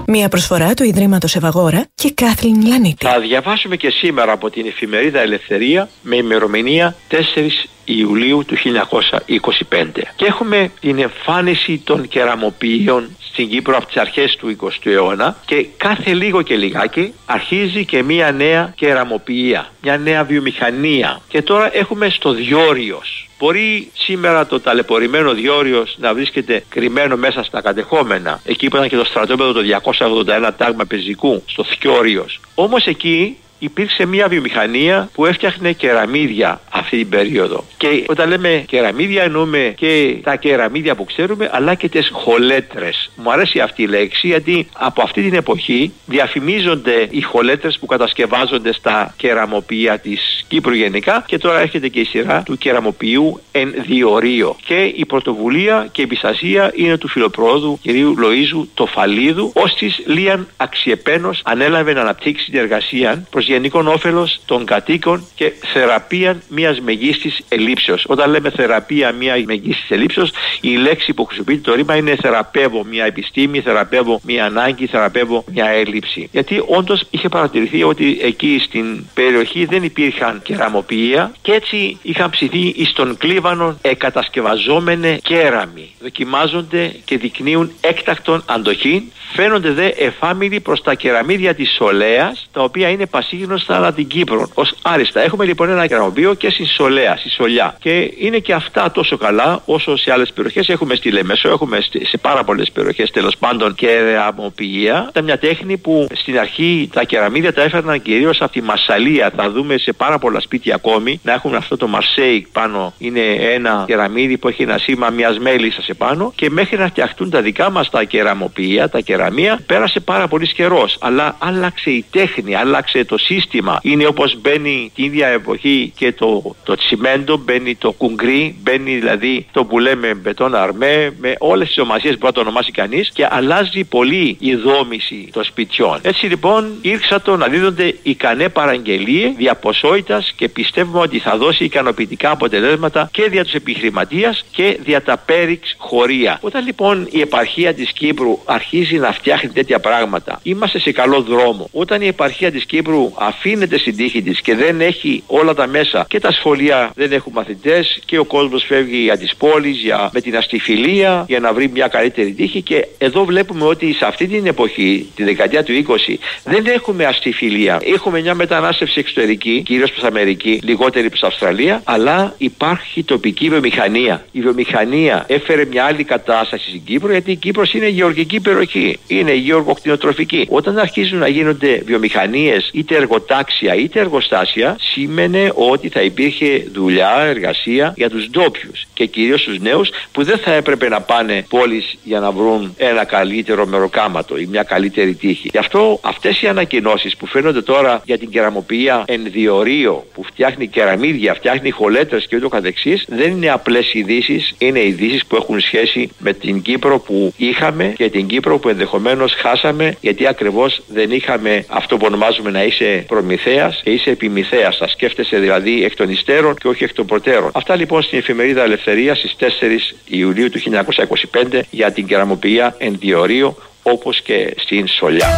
Μία προσφορά του Ιδρύματος Ευαγόρα και Κάθλιν Λανίτη. Θα διαβάσουμε και σήμερα από την εφημερίδα Ελευθερία με ημερομηνία τέσσερις Ιουλίου του χίλια εννιακόσια είκοσι πέντε. Και έχουμε την εμφάνιση των κεραμοποιείων στην Κύπρο από τις αρχές του εικοστού αιώνα και κάθε λίγο και λιγάκι αρχίζει και μια νέα κεραμοποιία, μια νέα βιομηχανία. Και τώρα έχουμε στο Διόριος. Μπορεί σήμερα το ταλαιπωρημένο Διόριος να βρίσκεται κρυμμένο μέσα στα κατεχόμενα, εκεί που ήταν και το στρατόπεδο το διακόσια ογδόντα ένα τάγμα πεζικού, στο Διόριος. Όμως εκεί υπήρξε μια βιομηχανία που έφτιαχνε κεραμίδια αυτή την περίοδο. Και όταν λέμε κεραμίδια εννοούμε και τα κεραμίδια που ξέρουμε, αλλά και τις χολέτρες. Μου αρέσει αυτή η λέξη γιατί από αυτή την εποχή διαφημίζονται οι χολέτρες που κατασκευάζονται στα κεραμοποιεία της Κύπρου γενικά, και τώρα έρχεται και η σειρά του κεραμοποιείου εν Διορείο. Και η πρωτοβουλία και η επιστασία είναι του φιλοπρόοδου κυρίου Λοΐζου Τοφαλίδου, ώστις λίαν αξιεπένος ανέλαβε να αναπτύξει συνεργασία προς γενικών όφελος των κατοίκων και θεραπεία μιας μεγίστης ελήψεως. Όταν λέμε θεραπεία μια μεγίστης ελήψεως, η λέξη που χρησιμοποιείται το ρήμα είναι θεραπεύω μια επιστήμη, θεραπεύω μια ανάγκη, θεραπεύω μια έλλειψη. Γιατί όντως είχε παρατηρηθεί ότι εκεί στην περιοχή δεν υπήρχαν κεραμοποιεία και έτσι είχαν ψηθεί εις τον κλίβανο εκατασκευαζόμενε κέραμοι. Δοκιμάζονται και δεικνύουν έκτακτον αντοχή, φαίνονται δε εφάμιλοι προς τα κεραμίδια της Σολέας, τα οποία είναι πασίγνωστα ανά την Κύπρο ως άριστα. Έχουμε λοιπόν ένα κεραμοποιείο και στην Σολέα, στη Σολιά. Και είναι και αυτά τόσο καλά όσο σε άλλες περιοχές. Έχουμε στη Λεμεσό, έχουμε σε πάρα πολλές περιοχές τέλος πάντων κεραμοποιεία. Ήταν μια τέχνη που στην αρχή τα κεραμίδια τα έφερναν κυρίως από τη Μασσαλία. Θα δούμε σε πάρα πολλά σπίτια ακόμη να έχουν αυτό το Μαρσέικ πάνω. Είναι ένα κεραμίδι που έχει ένα σήμα μιας μέλισσας επάνω. Και μέχρι να φτιαχτούν τα δικά μας τα κεραμοποιεία, τα κεραμεία, πέρασε πάρα πολύ καιρός. Αλλά άλλαξε η τέχνη, άλλαξε το σύστημα. Είναι όπως μπαίνει την ίδια εποχή και το, το τσιμέντο, μπαίνει το κουγκρί, μπαίνει δηλαδή το που λέμε μπετόν αρμέ, με όλες τις ονομασίες που θα το ονομάσει κανείς, και αλλάζει πολύ η δόμηση των σπιτιών. Έτσι λοιπόν ήρξα το να δίδονται ικανέ παραγγελίες διαποσότητας και πιστεύουμε ότι θα δώσει ικανοποιητικά αποτελέσματα και δια τους επιχειρηματίας και δια τα πέριξ χωρία. Όταν λοιπόν η επαρχία της Κύπρου αρχίζει να φτιάχνει τέτοια πράγματα, είμαστε σε καλό δρόμο. Όταν η επαρχία της Κύπρου αφήνεται στην τύχη της και δεν έχει όλα τα μέσα και τα σχολεία δεν έχουν μαθητές και ο κόσμος φεύγει για τις πόλεις, για, με την αστιφιλία για να βρει μια καλύτερη τύχη, και εδώ βλέπουμε ότι σε αυτή την εποχή, τη δεκαετία του είκοσι, δεν έχουμε αστιφιλία. Έχουμε μια μετανάστευση εξωτερική, κυρίως προς Αμερική, λιγότερη προς Αυστραλία, αλλά υπάρχει τοπική βιομηχανία. Η βιομηχανία έφερε μια άλλη κατάσταση στην Κύπρο, γιατί η Κύπρος είναι γεωργική περιοχή, είναι γεωργοκτηνοτροφική. Όταν αρχίζουν να γίνονται βιομηχανίες, είτε εργοτάξια είτε εργοστάσια, σήμαινε ότι θα υπήρχε δουλειά, εργασία για τους ντόπιους και κυρίως τους νέους που δεν θα έπρεπε να πάνε πόλεις για να βρουν ένα καλύτερο μεροκάματο ή μια καλύτερη τύχη. Γι' αυτό αυτές οι ανακοινώσεις που φαίνονται τώρα για την κεραμοποιία εν Διορείο, που φτιάχνει κεραμίδια, φτιάχνει χολέτρες και ούτω καθεξής, δεν είναι απλές ειδήσεις, είναι ειδήσεις που έχουν σχέση με την Κύπρο που είχαμε και την Κύπρο που ενδεχομένως χάσαμε, γιατί ακριβώς δεν είχαμε αυτό που ονομάζουμε να είσαι προμηθέας και είσαι επιμηθέας. Θα σκέφτεσαι δηλαδή εκ των υστέρων και όχι εκ των προτέρων. Αυτά λοιπόν στην εφημερίδα Ελευθερία στις τέσσερις Ιουλίου του χίλια εννιακόσια είκοσι πέντε για την κεραμοποιία εν Διορείο, όπως και στην Σολιά.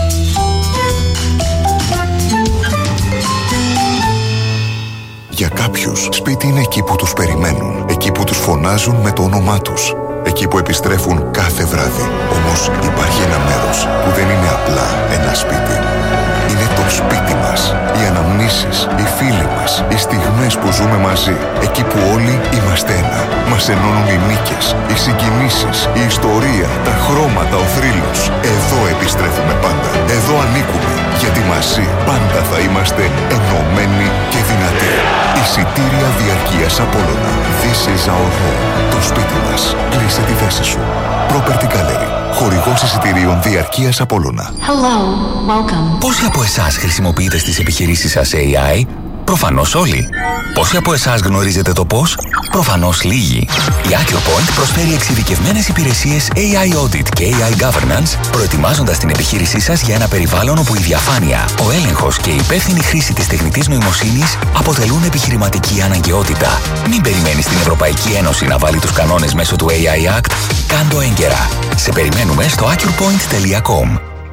Για κάποιους, σπίτι είναι εκεί που τους περιμένουν, εκεί που τους φωνάζουν με το όνομά τους, εκεί που επιστρέφουν κάθε βράδυ. Όμως υπάρχει ένα μέρος που δεν είναι απλά ένα σπίτι. Είναι το σπίτι μας, οι αναμνήσεις, οι φίλοι μας, οι στιγμές που ζούμε μαζί. Εκεί που όλοι είμαστε ένα. Μας ενώνουν οι νίκες, οι συγκινήσεις, η ιστορία, τα χρώματα, ο θρύλος. Εδώ επιστρέφουμε πάντα. Εδώ ανήκουμε. Γιατί μαζί πάντα θα είμαστε ενωμένοι και δυνατοί. Εισιτήρια διαρκείας Απόλλωνα. This is our home. Το σπίτι μας. Κλείσε τη θέση σου. Property Gallery. Χορηγός εισιτηρίων διαρκείας Απόλλωνα. Hello, welcome. Πόσοι από εσάς χρησιμοποιείτε στις επιχειρήσεις σας έι άι? Προφανώς όλοι. Πόσοι από εσάς γνωρίζετε το πώς? Προφανώς λίγοι. Η AccuPoint προσφέρει εξειδικευμένες υπηρεσίες έι άι Audit και έι άι Governance, προετοιμάζοντας την επιχείρησή σας για ένα περιβάλλον όπου η διαφάνεια, ο έλεγχος και η υπεύθυνη χρήση της τεχνητής νοημοσύνης αποτελούν επιχειρηματική αναγκαιότητα. Μην περιμένεις την Ευρωπαϊκή Ένωση να βάλει τους κανόνες μέσω του έι άι Act. Κάντο έγκαιρα. Σε περιμένουμε στο accurpoint τελεία com.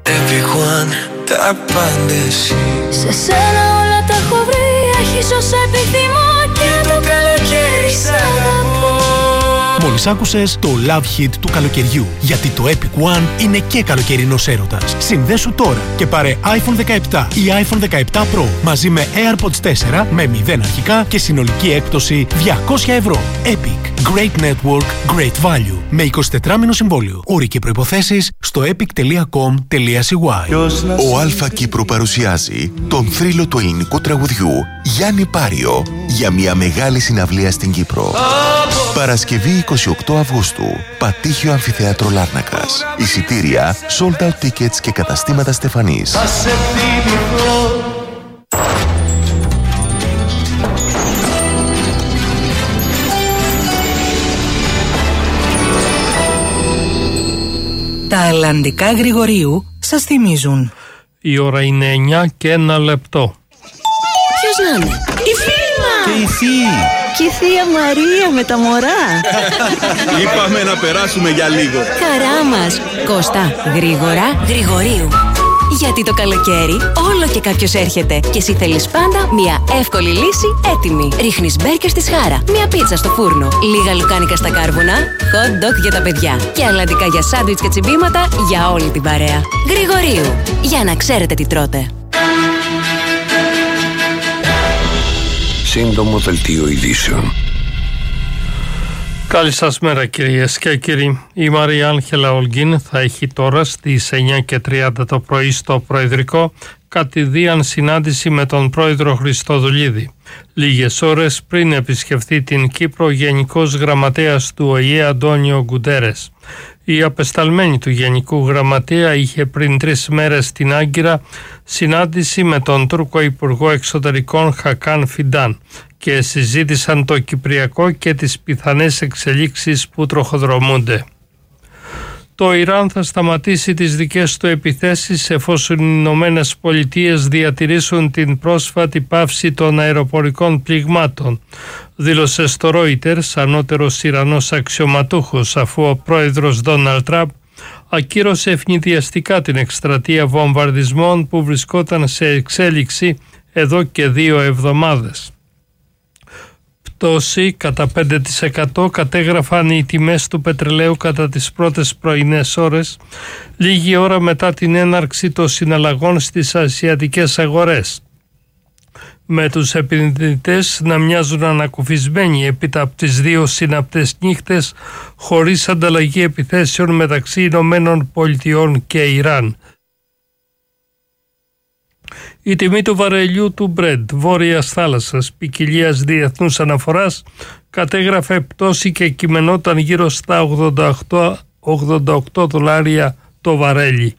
Everyone, τα πάντα εσύ. Σε σένα όλα τα έχω βρει, έχεις όσα επιθυμώ και το καλοκαίρι σ' αγαπώ. Μόλις άκουσες το Love Hit του καλοκαιριού, γιατί το Epic One είναι και καλοκαιρινός έρωτας. Συνδέσου τώρα και πάρε άιφον δεκαεπτά ή άιφον δεκαεπτά Pro μαζί με AirPods τέσσερα με μηδέν αρχικά και συνολική έκπτωση διακόσια ευρώ. Epic. Great Network, Great Value. Με εικοσιτετράμηνο συμβόλαιο. Όροι και προϋποθέσεις στο epic τελεία κομ τελεία σι γουάι. Ο Αλφα Κύπρο παρουσιάζει τον θρύλο του ελληνικού τραγουδιού Γιάννη Πάριο για μια μεγάλη συναυλία στην Κύπρο. Παρασκευή εικοστή ογδόη Αυγούστου, Πατήχιο Αμφιθέατρο Λάρνακας. Εισιτήρια, sold out tickets και καταστήματα Στεφανής. Τα αλλαντικά Γρηγορίου σας θυμίζουν. Η ώρα είναι εννιά και ένα λεπτό. Ποιος να είναι? Η φίλη μας! Και η θεία! Και η θεία Μαρία με τα μωρά. Είπαμε να περάσουμε για λίγο. Χαρά μας. Κώστα, γρήγορα, Γρηγορίου. Γιατί το καλοκαίρι όλο και κάποιος έρχεται και εσύ θέλεις πάντα μια εύκολη λύση έτοιμη. Ρίχνεις μπέρκερ στη σχάρα, μια πίτσα στο φούρνο, λίγα λουκάνικα στα κάρβουνα, hot dog για τα παιδιά και αλλαντικά για σάντουιτς και τσιμπήματα για όλη την παρέα. Γρηγορίου, για να ξέρετε τι τρώτε. Σύντομο δελτίο ειδήσεων. Καλή σας μέρα κυρίες και κύριοι. Η Μαρία Άγγελα Ολγκίν θα έχει τώρα στις εννιά και τριάντα το πρωί στο Προεδρικό κατηδίαν συνάντηση με τον πρόεδρο Χριστοδουλίδη. Λίγες ώρες πριν επισκεφθεί την Κύπρο ο Γενικός Γραμματέας του Ο Ε Ε Αντώνιο Γκουντέρες. Η απεσταλμένη του Γενικού Γραμματέα είχε πριν τρεις μέρες στην Άγκυρα συνάντηση με τον Τούρκο Υπουργό Εξωτερικών Χακάν Φιντάν και συζήτησαν το Κυπριακό και τις πιθανές εξελίξεις που τροχοδρομούνται. Το Ιράν θα σταματήσει τις δικές του επιθέσεις εφόσον οι Ηνωμένες Πολιτείες διατηρήσουν την πρόσφατη πάυση των αεροπορικών πληγμάτων, δήλωσε στο Reuters ανώτερος Ιρανός αξιωματούχος, αφού ο πρόεδρος Ντόναλντ Τραμπ ακύρωσε ευνηδιαστικά την εκστρατεία βομβαρδισμών που βρισκόταν σε εξέλιξη εδώ και δύο εβδομάδες. Πτώση κατά πέντε τοις εκατό κατέγραφαν οι τιμές του πετρελαίου κατά τις πρώτες πρωινές ώρες, λίγη ώρα μετά την έναρξη των συναλλαγών στις ασιατικές αγορές, με τους επενδυτές να μοιάζουν ανακουφισμένοι έπειτα από τις δύο συναπτές νύχτες χωρίς ανταλλαγή επιθέσεων μεταξύ Ηνωμένων Πολιτειών και Ιράν. Η τιμή του βαρελιού του Brent Βόρειας Θάλασσας ποικιλίας διεθνούς αναφοράς κατέγραφε πτώση και κειμενόταν γύρω στα ογδόντα οκτώ δολάρια το βαρέλι.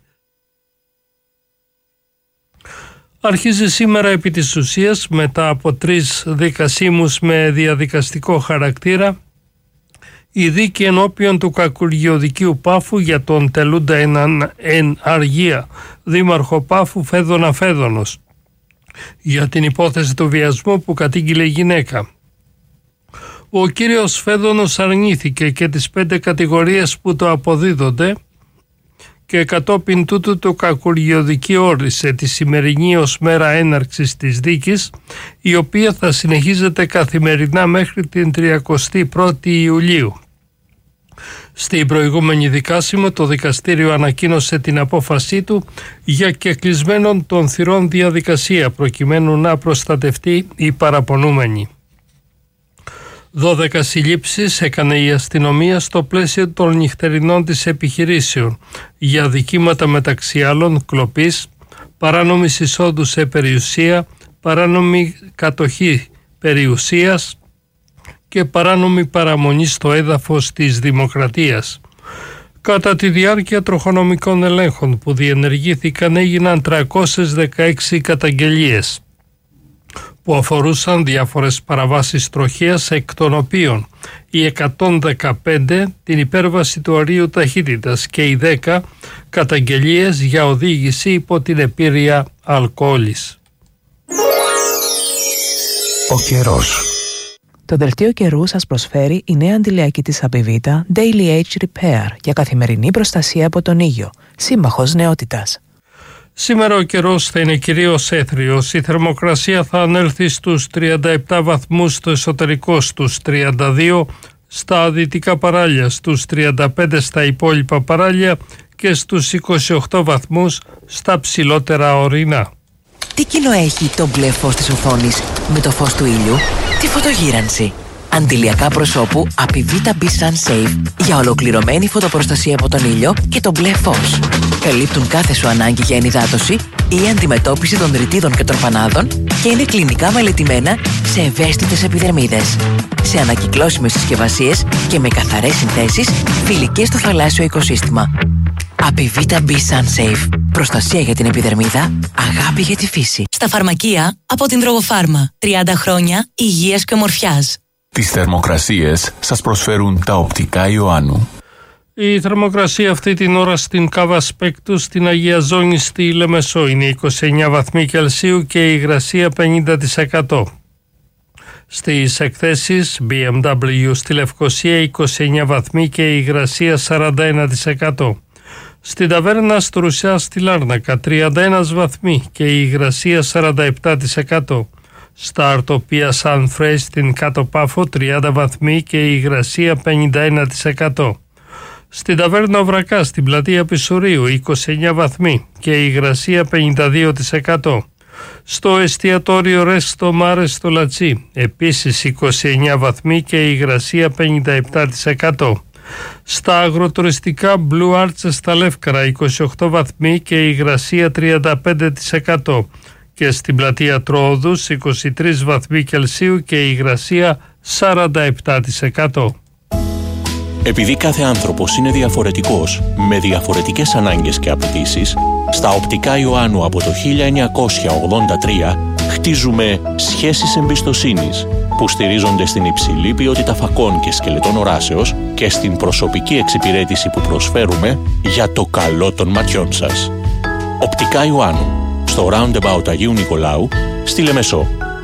Αρχίζει σήμερα επί της ουσίας, μετά από τρεις δικασίμους με διαδικαστικό χαρακτήρα, η δίκη ενώπιον του Κακουργιοδικίου Πάφου για τον τελούντα εν αργία δήμαρχο Πάφου Φέδωνα Φέδωνος για την υπόθεση του βιασμού που κατήγγειλε η γυναίκα. Ο κύριος Φέδωνος αρνήθηκε και τις πέντε κατηγορίες που το αποδίδονται και κατόπιν τούτου το Κακουργιοδικείο όρισε τη σημερινή ως μέρα έναρξης της δίκης, η οποία θα συνεχίζεται καθημερινά μέχρι την τριαντάτη πρώτη Ιουλίου. Στην προηγούμενη δικάσιμο το δικαστήριο ανακοίνωσε την απόφασή του για κεκλεισμένον των θυρών διαδικασία προκειμένου να προστατευτεί η παραπονούμενη. Δώδεκα συλλήψεις έκανε η αστυνομία στο πλαίσιο των νυχτερινών της επιχειρήσεων για δικήματα μεταξύ άλλων κλοπής, παράνομης εισόδου σε περιουσία, παράνομη κατοχή περιουσίας και παράνομη παραμονή στο έδαφος της Δημοκρατίας. Κατά τη διάρκεια τροχονομικών ελέγχων που διενεργήθηκαν έγιναν τριακόσιες δεκαέξι καταγγελίες που αφορούσαν διάφορες παραβάσεις τροχέας, εκ των οποίων οι εκατόν δεκαπέντε την υπέρβαση του ορίου ταχύτητας και οι δέκα καταγγελίες για οδήγηση υπό την επίρρεια αλκοόλης. Ο καιρός. Το δελτίο καιρού σας προσφέρει η νέα αντιλιακή της Απιβίτα Daily Age Repair για καθημερινή προστασία από τον ήλιο, σύμμαχος νεότητας. Σήμερα ο καιρός θα είναι κυρίως έθριος. Η θερμοκρασία θα ανέλθει στους τριάντα επτά βαθμούς στο εσωτερικό, στους τριάντα δύο στα δυτικά παράλια, στους τριάντα πέντε στα υπόλοιπα παράλια και στους είκοσι οκτώ βαθμούς στα ψηλότερα ορεινά. Τι κοινό έχει το μπλε φως της οθόνης με το φως του ήλιου? Τη φωτογύρανση. Αντιλιακά προσώπου Apivita B Sun Safe για ολοκληρωμένη φωτοπροστασία από τον ήλιο και το μπλε φως. Καλύπτουν κάθε σου ανάγκη για ενυδάτωση ή αντιμετώπιση των ρητίδων και τροφανάδων και είναι κλινικά μελετημένα σε ευαίσθητες επιδερμίδες. Σε ανακυκλώσιμες συσκευασίες και με καθαρές συνθέσεις φιλικές στο θαλάσσιο οικοσύστημα. Apivita B Sun Safe. Προστασία για την επιδερμίδα, αγάπη για τη φύση. Στα φαρμακεία από την Τρογοφάρμα. τριάντα χρόνια υγείας και ομορφιάς. Τις θερμοκρασίες σας προσφέρουν τα οπτικά Ιωάννου. Η θερμοκρασία αυτή την ώρα στην Κάβα Σπέκτου, στην Αγία Ζώνη, στη Λεμεσό είναι είκοσι εννέα βαθμοί Κελσίου και η υγρασία πενήντα τοις εκατό. Στις εκθέσεις μπι εμ ντάμπλιου στη Λευκοσία είκοσι εννέα βαθμοί και η υγρασία σαράντα ένα τοις εκατό. Στην ταβέρνα Στρουσιά στη Λάρνακα τριάντα ένα βαθμοί και η υγρασία σαράντα επτά τοις εκατό. Στα Αρτοπία Σαν Φρέι στην Κάτω Πάφο τριάντα βαθμοί και η υγρασία πενήντα ένα τοις εκατό. Στην ταβέρνα Βρακά στην πλατεία Πισουρίου είκοσι εννέα βαθμοί και η υγρασία πενήντα δύο τοις εκατό. Στο εστιατόριο Ρέστο Μάρε στο Λατσί επίσης είκοσι εννέα βαθμοί και η υγρασία πενήντα επτά τοις εκατό. Στα αγροτουριστικά Blue Arts στα Λεύκαρα είκοσι οκτώ βαθμοί και η υγρασία τριάντα πέντε τοις εκατό. Και στην πλατεία Τρόοδους είκοσι τρεις βαθμοί Κελσίου και η υγρασία σαράντα επτά τοις εκατό. Επειδή κάθε άνθρωπος είναι διαφορετικός, με διαφορετικές ανάγκες και απαιτήσεις, στα οπτικά Ιωάννου από το χίλια εννιακόσια ογδόντα τρία χτίζουμε σχέσεις εμπιστοσύνης που στηρίζονται στην υψηλή ποιότητα φακών και σκελετών οράσεως και στην προσωπική εξυπηρέτηση που προσφέρουμε για το καλό των ματιών σας. Οπτικά Ιωάννου, στο Roundabout Αγίου Νικολάου, στη Λεμεσό.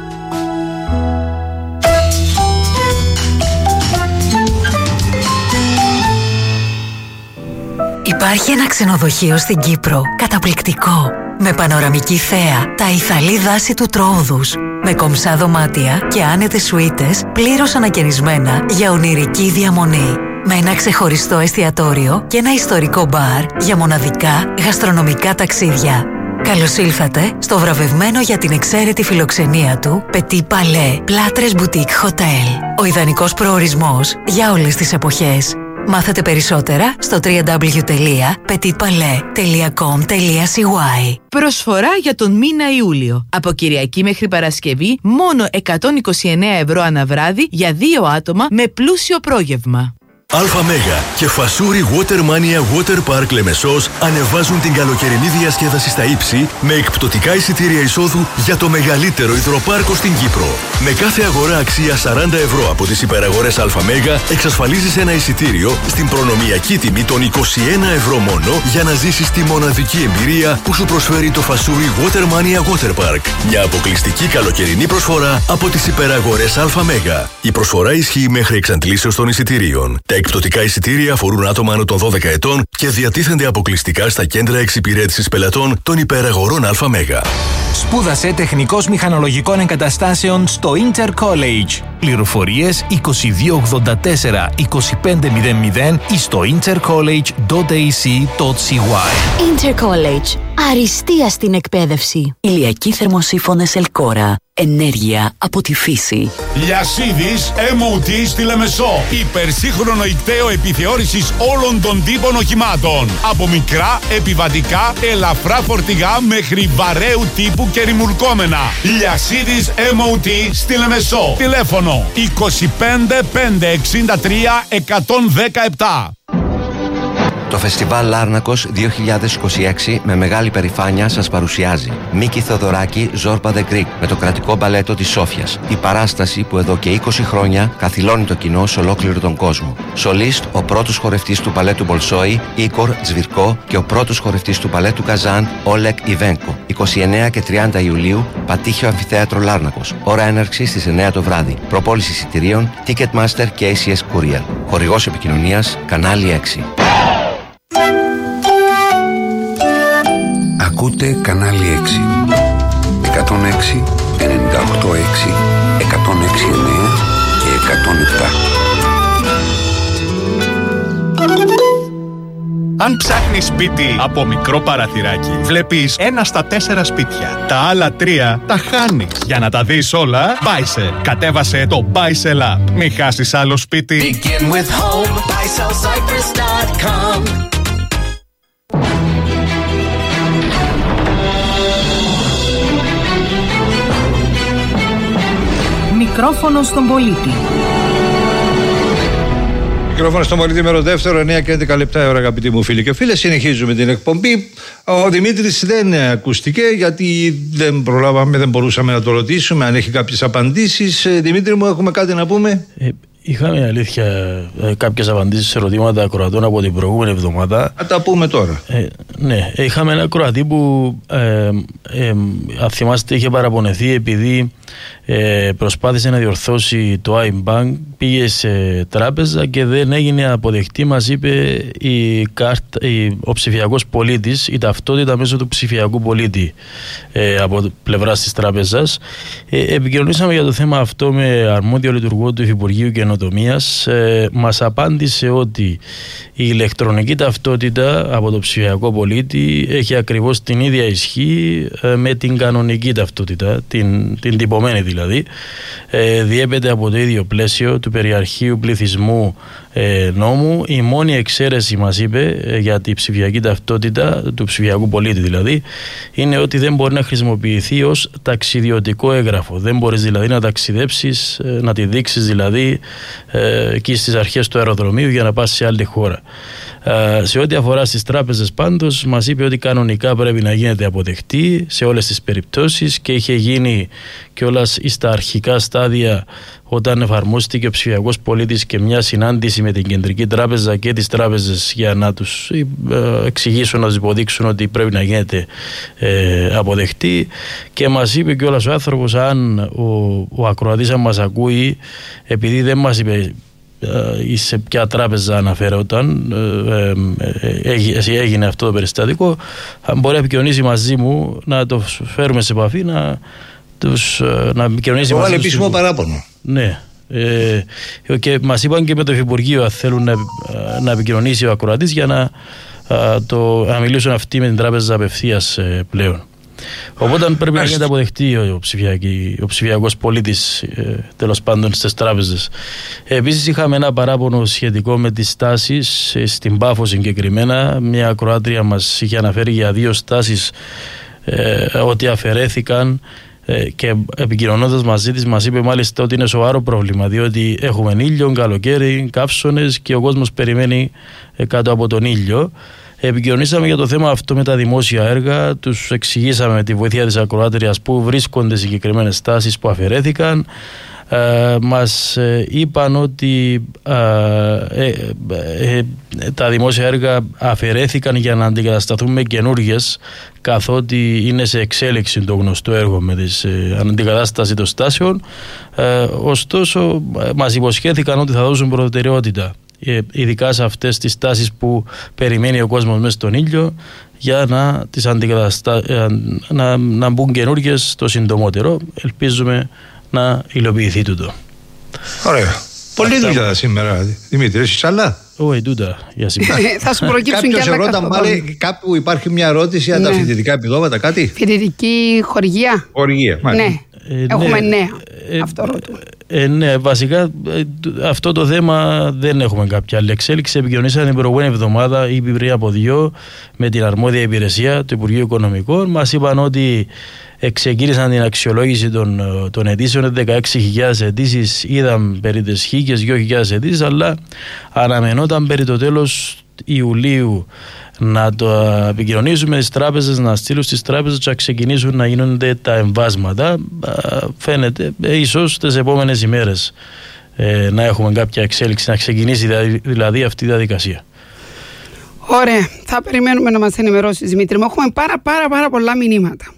Υπάρχει ένα ξενοδοχείο στην Κύπρο, καταπληκτικό, με πανοραμική θέα, τα αιθαλή δάση του Τρόοδους, με κομψά δωμάτια και άνετες σουίτες πλήρως ανακαινισμένα για ονειρική διαμονή. Με ένα ξεχωριστό εστιατόριο και ένα ιστορικό μπαρ για μοναδικά γαστρονομικά ταξίδια. Καλώς ήλθατε στο βραβευμένο για την εξαίρετη φιλοξενία του Petit Palais Plâtres Boutique Hotel. Ο ιδανικός προορισμός για όλες τις εποχές. Μάθετε περισσότερα στο double-u double-u double-u τελεία petit palais τελεία com τελεία c y. Προσφορά για τον μήνα Ιούλιο. Από Κυριακή μέχρι Παρασκευή μόνο εκατόν είκοσι εννέα ευρώ ανά βράδυ για δύο άτομα με πλούσιο πρόγευμα. Αλφα Μέγα και Φασούρι Watermania Water Park Λεμεσός ανεβάζουν την καλοκαιρινή διασκέδαση στα ύψη με εκπτωτικά εισιτήρια εισόδου για το μεγαλύτερο υδροπάρκο στην Κύπρο. Με κάθε αγορά αξία σαράντα ευρώ από τις υπεραγορές Αλφα Μέγα εξασφαλίζεις ένα εισιτήριο στην προνομιακή τιμή των είκοσι ένα ευρώ μόνο για να ζήσεις τη μοναδική εμπειρία που σου προσφέρει το Φασούρι Watermania Water Park. Μια αποκλειστική καλοκαιρινή προσφορά από τις υπεραγορές Αλφα Μέγα. Η προσφορά ισχύει μέχρι εξαντλήσεως των εισιτηρίων. Τα εκπτωτικά εισιτήρια αφορούν άτομα άνω των δώδεκα ετών και διατίθενται αποκλειστικά στα κέντρα εξυπηρέτησης πελατών των υπεραγορών ΑΜ. Σπούδασε τεχνικός μηχανολογικών εγκαταστάσεων στο Inter College. Πληροφορίες είκοσι δύο ογδόντα τέσσερα είκοσι πέντε μηδέν μηδέν ή στο intercollege τελεία a c τελεία c y. Intercollege. Αριστεία στην εκπαίδευση. Ηλιακοί θερμοσύφωνες Ελκόρα. Ενέργεια από τη φύση. Λιασίδης εμ ο τι στη Λεμεσό. Υπερσύγχρονο ικταίο επιθεώρησης όλων των τύπων οχημάτων. Από μικρά, επιβατικά, ελαφρά φορτηγά μέχρι βαρέου τύπου και ρημουλκόμενα. Λιασίδης εμ ο τι στη Λεμεσό. Τηλέφωνο είκοσι πέντε πεντακόσια εξήντα τρία εκατόν δεκαεπτά. Το Φεστιβάλ Λάρνακος δύο χιλιάδες είκοσι έξι με μεγάλη περηφάνεια σας παρουσιάζει Μίκη Θεοδωράκη, Ζόρπα The Greek με το κρατικό μπαλέτο της Σόφιας. Η παράσταση που εδώ και είκοσι χρόνια καθυλώνει το κοινό σε ολόκληρο τον κόσμο. Σολίστ ο πρώτος χορευτής του μπαλέτου Μπολσόη, Ίκορ Τσβιρκό και ο πρώτος χορευτής του μπαλέτου Καζάν, Όλεκ Ιβένκο. είκοσι εννέα και τριάντα Ιουλίου, Πατήχιο Αμφιθέατρο Λάρνακος. Ώρα έναρξης στις εννέα το βράδυ. Προπόληση εισιτηρίων Ticketmaster και έι σι ες Courier. Χορηγός επικοινωνίας Κανάλι έξι. Ακούτε κανάλι έξι. εκατόν έξι, ενενήντα οκτώ έξι, εκατόν έξι εννέα και εκατόν επτά. Αν ψάχνεις σπίτι από μικρό παραθυράκι, βλέπεις ένα στα τέσσερα σπίτια. Τα άλλα τρία τα χάνεις. Για να τα δεις όλα, Buysell. Κατέβασε το Buysell app. Μην χάσεις άλλο σπίτι. Begin with home, buy sell cypress dot com. Μικρόφωνο στον πολίτη. Μικρόφωνο στο Μολύδι μέρο δεύτερο, εννέα και έντεκα λεπτά η ώρα, αγαπητοί μου φίλοι και φίλες. Συνεχίζουμε την εκπομπή. Ο Δημήτρης δεν ακούστηκε γιατί δεν προλάβαμε, δεν μπορούσαμε να το ρωτήσουμε αν έχει κάποιες απαντήσεις. Δημήτρη μου, έχουμε κάτι να πούμε? Ε, είχαμε αλήθεια ε, κάποιες απαντήσεις σε ερωτήματα ακροατών από την προηγούμενη εβδομάδα. Θα τα πούμε τώρα. Ε, ναι, είχαμε ένα ακροατή που ε, ε, αν θυμάστε είχε παραπονεθεί επειδή ε, προσπάθησε να διορθώσει το iBank, πήγε σε τράπεζα και δεν έγινε αποδεκτή, μας είπε η κάρτα, η, ο ψηφιακός πολίτης, η ταυτότητα μέσω του ψηφιακού πολίτη ε, από πλευράς της τράπεζας. Ε, επικοινωνήσαμε για το θέμα αυτό με αρμόδιο λειτουργό του Υφυπουργείου Καινοτομίας. Ε, μας απάντησε ότι η ηλεκτρονική ταυτότητα από το ψηφιακό πολίτη έχει ακριβώς την ίδια ισχύ ε, με την κανονική ταυτότητα, την, την τυπωμένη δηλαδή. Ε, διέπεται από το ίδιο πλαίσιο του περιαρχείου πληθυσμού ε, νόμου. Η μόνη εξαίρεση, μας είπε, ε, για τη ψηφιακή ταυτότητα του ψηφιακού πολίτη δηλαδή, είναι ότι δεν μπορεί να χρησιμοποιηθεί ως ταξιδιωτικό έγγραφο. Δεν μπορείς δηλαδή να ταξιδέψεις, ε, να τη δείξεις δηλαδή ε, εκεί στις αρχές του αεροδρομίου για να πας σε άλλη χώρα. Ε, σε ό,τι αφορά στις τράπεζες πάντως, μας είπε ότι κανονικά πρέπει να γίνεται αποδεκτή σε όλες τις περιπτώσεις και είχε γίνει κιόλας στα αρχικά στάδια όταν εφαρμόστηκε ο ψηφιακός πολίτης και μια συνάντηση με την Κεντρική Τράπεζα και τις τράπεζες για να τους ε, εξηγήσουν, να τους υποδείξουν ότι πρέπει να γίνεται ε, αποδεκτή. Και μας είπε κιόλας ο άνθρωπος, αν ο, ο ακροατής αν μας ακούει, επειδή δεν μας είπε ή σε ποια τράπεζα αναφέρονταν, ε, ε, έγινε αυτό το περιστατικό, μπορεί να επικοινωνήσει μαζί μου, να το φέρουμε σε επαφή, να, τους, να επικοινωνήσει μαζί του. Επίσημο παράπονο. Ναι. Ε, και μας είπαν και με το Υφυπουργείο αν θέλουν να, να επικοινωνήσει ο ακροατής για να, το, να μιλήσουν αυτοί με την τράπεζα απευθείας ε, πλέον. Οπότε πρέπει να γίνεται αποδεκτή ο, ο ψηφιακός πολίτης ε, τέλος πάντων στις τράπεζες. Επίσης είχαμε ένα παράπονο σχετικό με τις στάσεις ε, στην Πάφο συγκεκριμένα. Μια ακροάτρια μας είχε αναφέρει για δύο στάσεις ε, ότι αφαιρέθηκαν ε, και επικοινωνώντας μαζί της μας είπε μάλιστα ότι είναι σοβαρό πρόβλημα, διότι έχουμε ήλιο, καλοκαίρι, καύσωνες και ο κόσμος περιμένει ε, κάτω από τον ήλιο. Επικοινωνήσαμε για το θέμα αυτό με τα δημόσια έργα, τους εξηγήσαμε με τη βοήθεια της ακροάτριας που βρίσκονται συγκεκριμένες στάσεις που αφαιρέθηκαν. Ε, μας ε, είπαν ότι ε, ε, ε, ε, τα δημόσια έργα αφαιρέθηκαν για να αντικατασταθούν με καινούργιες, καθότι είναι σε εξέλιξη το γνωστό έργο με τις ε, αντικατάσταση των στάσεων. Ε, ωστόσο μας υποσχέθηκαν ότι θα δώσουν προτεραιότητα ειδικά σε αυτές τις τάσεις που περιμένει ο κόσμος μέσα στον ήλιο, για να τις αντικαταστά, να, να μπουν καινούργιες το συντομότερο. Ελπίζουμε να υλοποιηθεί τούτο. Ωραία. Πολλή δουλειά σήμερα, Δημήτρη, εσείς άλλα. Όχι, τούτα για σήμερα. Θα σου προκύψουν και άλλα καθόλου. Κάπου υπάρχει μια ερώτηση για τα φοιτητικά επιδόματα, κάτι. Φοιτητική χορηγία. Χορηγία, μάλιστα. Ναι. Ε, έχουμε ναι, νέα. Ε, αυτό ρωτούμε. Ε, ναι, βασικά ε, αυτό το θέμα δεν έχουμε κάποια άλλη εξέλιξη. Επικοινωνήσαμε την προηγούμενη εβδομάδα ή πριν από δύο με την αρμόδια υπηρεσία του Υπουργείου Οικονομικών. Μας είπαν ότι ξεκίνησαν την αξιολόγηση των, των αιτήσεων, δεκαέξι χιλιάδες αιτήσεις, είδαν περί τις χίλιες, δύο χιλιάδες αιτήσεις, αλλά αναμενόταν περί το τέλος Ιουλίου να το επικοινωνήσουμε στις τράπεζες, να στείλουν στις τράπεζες και να ξεκινήσουν να γίνονται τα εμβάσματα. Φαίνεται ίσως τις επόμενες ημέρες ε, να έχουμε κάποια εξέλιξη, να ξεκινήσει δηλαδή αυτή η διαδικασία. Ωραία, θα περιμένουμε να μας ενημερώσεις, Δημήτρη μου. Έχουμε πάρα πάρα πάρα πολλά μηνύματα.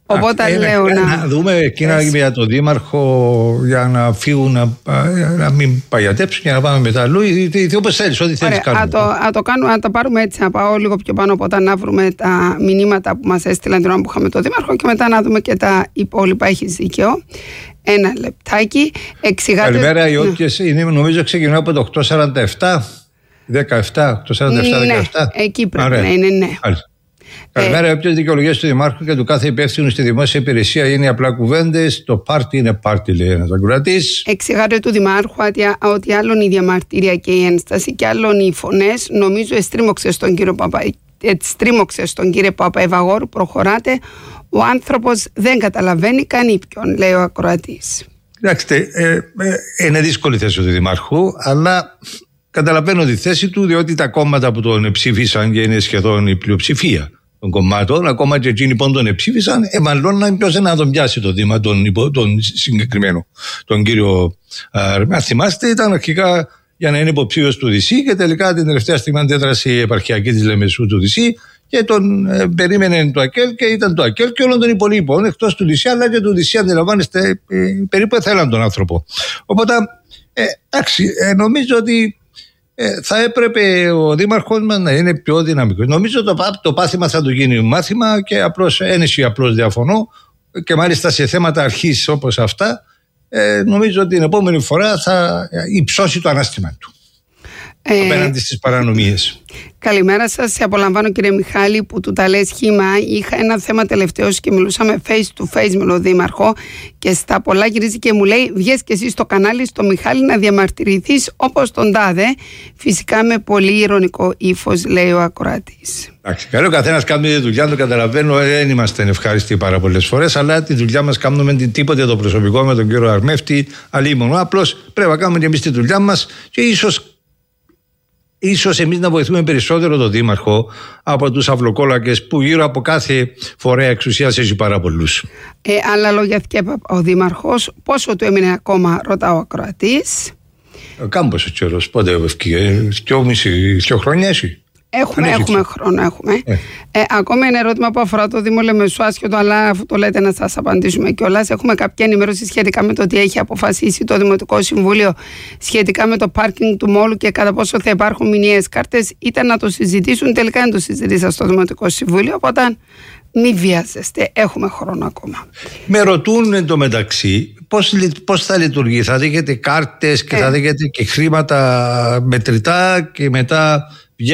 Οπότε Α, λέω να... να... να δούμε εκείνα για τον Δήμαρχο για να φύγουν, να, να μην παγιατέψουν και να πάμε μετά αλλού. Όπως θέλεις, ό,τι θέλεις κάνουμε. Να το κάνουμε, να τα πάρουμε έτσι, να πάω λίγο πιο πάνω από όταν να βρούμε τα μηνύματα που μας έστειλαν την ώρα που είχαμε τον Δήμαρχο και μετά να δούμε και τα υπόλοιπα. Έχεις δίκιο. Ένα λεπτάκι. Εξηγάτε... Καλημέρα, οι όποιες είναι, νομίζω ξεκινώ από το οκτώ σαράντα επτά, δεκαεπτά, οκτώ σαράντα επτά, δεκαεπτά. Ναι, εκεί πρέπει Άρα. να είναι, ναι. Άρα. Καλημέρα. Ε, Όποιες δικαιολογίες του Δημάρχου και του κάθε υπεύθυνου στη δημόσια υπηρεσία είναι απλά κουβέντες. Το πάρτι είναι πάρτι, λέει ένας ακροατής. Εξηγάται του Δημάρχου ότι άλλον η διαμαρτυρία και η ένσταση και άλλον οι φωνές, νομίζω εστρίμωξε στον κύριο Παπα, εστρίμωξε στον κύριο Παπαευαγόρου. Προχωράτε. Ο άνθρωπος δεν καταλαβαίνει καν ποιον, λέει ο ακροατής. Κοιτάξτε, ε, ε, είναι δύσκολη θέση του Δημάρχου, αλλά καταλαβαίνω τη θέση του, διότι τα κόμματα που τον ψήφισαν και είναι σχεδόν η πλειοψηφία των κομμάτων, ακόμα και εκείνοι που τον ψήφισαν, εμαλώναν ποιος να τον πιάσει το Δήμα, τον, τον συγκεκριμένο, τον κύριο Αρμέα. Θυμάστε, ήταν αρχικά για να είναι υποψήφιος του Δυσί και τελικά την τελευταία στιγμή αντέδρασε η επαρχιακή της Λεμεσού του Δυσί και τον ε, περίμενε το ΑΚΕΛ και ήταν το ΑΚΕΛ και όλων των υπολείπων εκτός του Δυσί, αλλά και του Δυσί, αντιλαμβάνεστε, ε, περίπου θέλαν τον άνθρωπο. Οπότε, ε, εντάξει, ε, νομίζω ότι Ε, θα έπρεπε ο Δήμαρχος μας να είναι πιο δυναμικός. Νομίζω το, το πάθημα θα του γίνει μάθημα και απλώς ένεση απλώς διαφωνώ και μάλιστα σε θέματα αρχής όπως αυτά ε, νομίζω ότι την επόμενη φορά θα υψώσει το ανάστημα του ε, απέναντι στις παρανομίες. Καλημέρα σας, σε απολαμβάνω κύριε Μιχάλη που του τα λες σχήμα. Είχα ένα θέμα τελευταίως και μιλούσαμε face to face με τον Δήμαρχο και στα πολλά γυρίζει και μου λέει βγες και εσύ στο κανάλι στο Μιχάλη να διαμαρτυρηθείς όπως τον τάδε. Φυσικά με πολύ ειρωνικό ύφος, λέει ο ακροατής. Εντάξει, καλό, ο καθένας κάνει τη δουλειά, το καταλαβαίνω, δεν είμαστε ευχαριστοί πάρα πολλές φορές, αλλά τη δουλειά μας κάνουμε την τίποτε το προσωπικό με τον κύριο Αρμέφτη, αλλήμον. Απλώς πρέπει να κάνουμε και εμείς τη δουλειά μας και ίσως Ίσως εμείς να βοηθούμε περισσότερο τον Δήμαρχο από τους αυλοκόλακες που γύρω από κάθε φορέα εξουσίας έχει πάρα πολλούς. Ε, άλλα λόγια ο Δήμαρχος, πόσο του έμεινε ακόμα, ρωτά ο ακροατής. Ε, Κάμπος ο καιρός, πότε ευκαιρία, δύο χρόνια έχει. Έχουμε, έχουμε χρόνο, έχουμε. Ε. Ε, ακόμα ένα ερώτημα που αφορά το Δήμο Λεμεσού, άσχετο, αλλά αφού το λέτε να σας απαντήσουμε κιόλας. Έχουμε κάποια ενημέρωση σχετικά με το τι έχει αποφασίσει το Δημοτικό Συμβούλιο σχετικά με το πάρκινγκ του Μόλου και κατά πόσο θα υπάρχουν μηνιαίες κάρτες. Ήταν να το συζητήσουν, τελικά δεν το συζητήσαν στο Δημοτικό Συμβούλιο. Οπότε μην βιάζεστε, έχουμε χρόνο ακόμα. Με ρωτούν εντωμεταξύ πώς, πώς θα λειτουργεί. Θα δέχεται κάρτες και ε. θα δέχεται και χρήματα μετρητά και μετά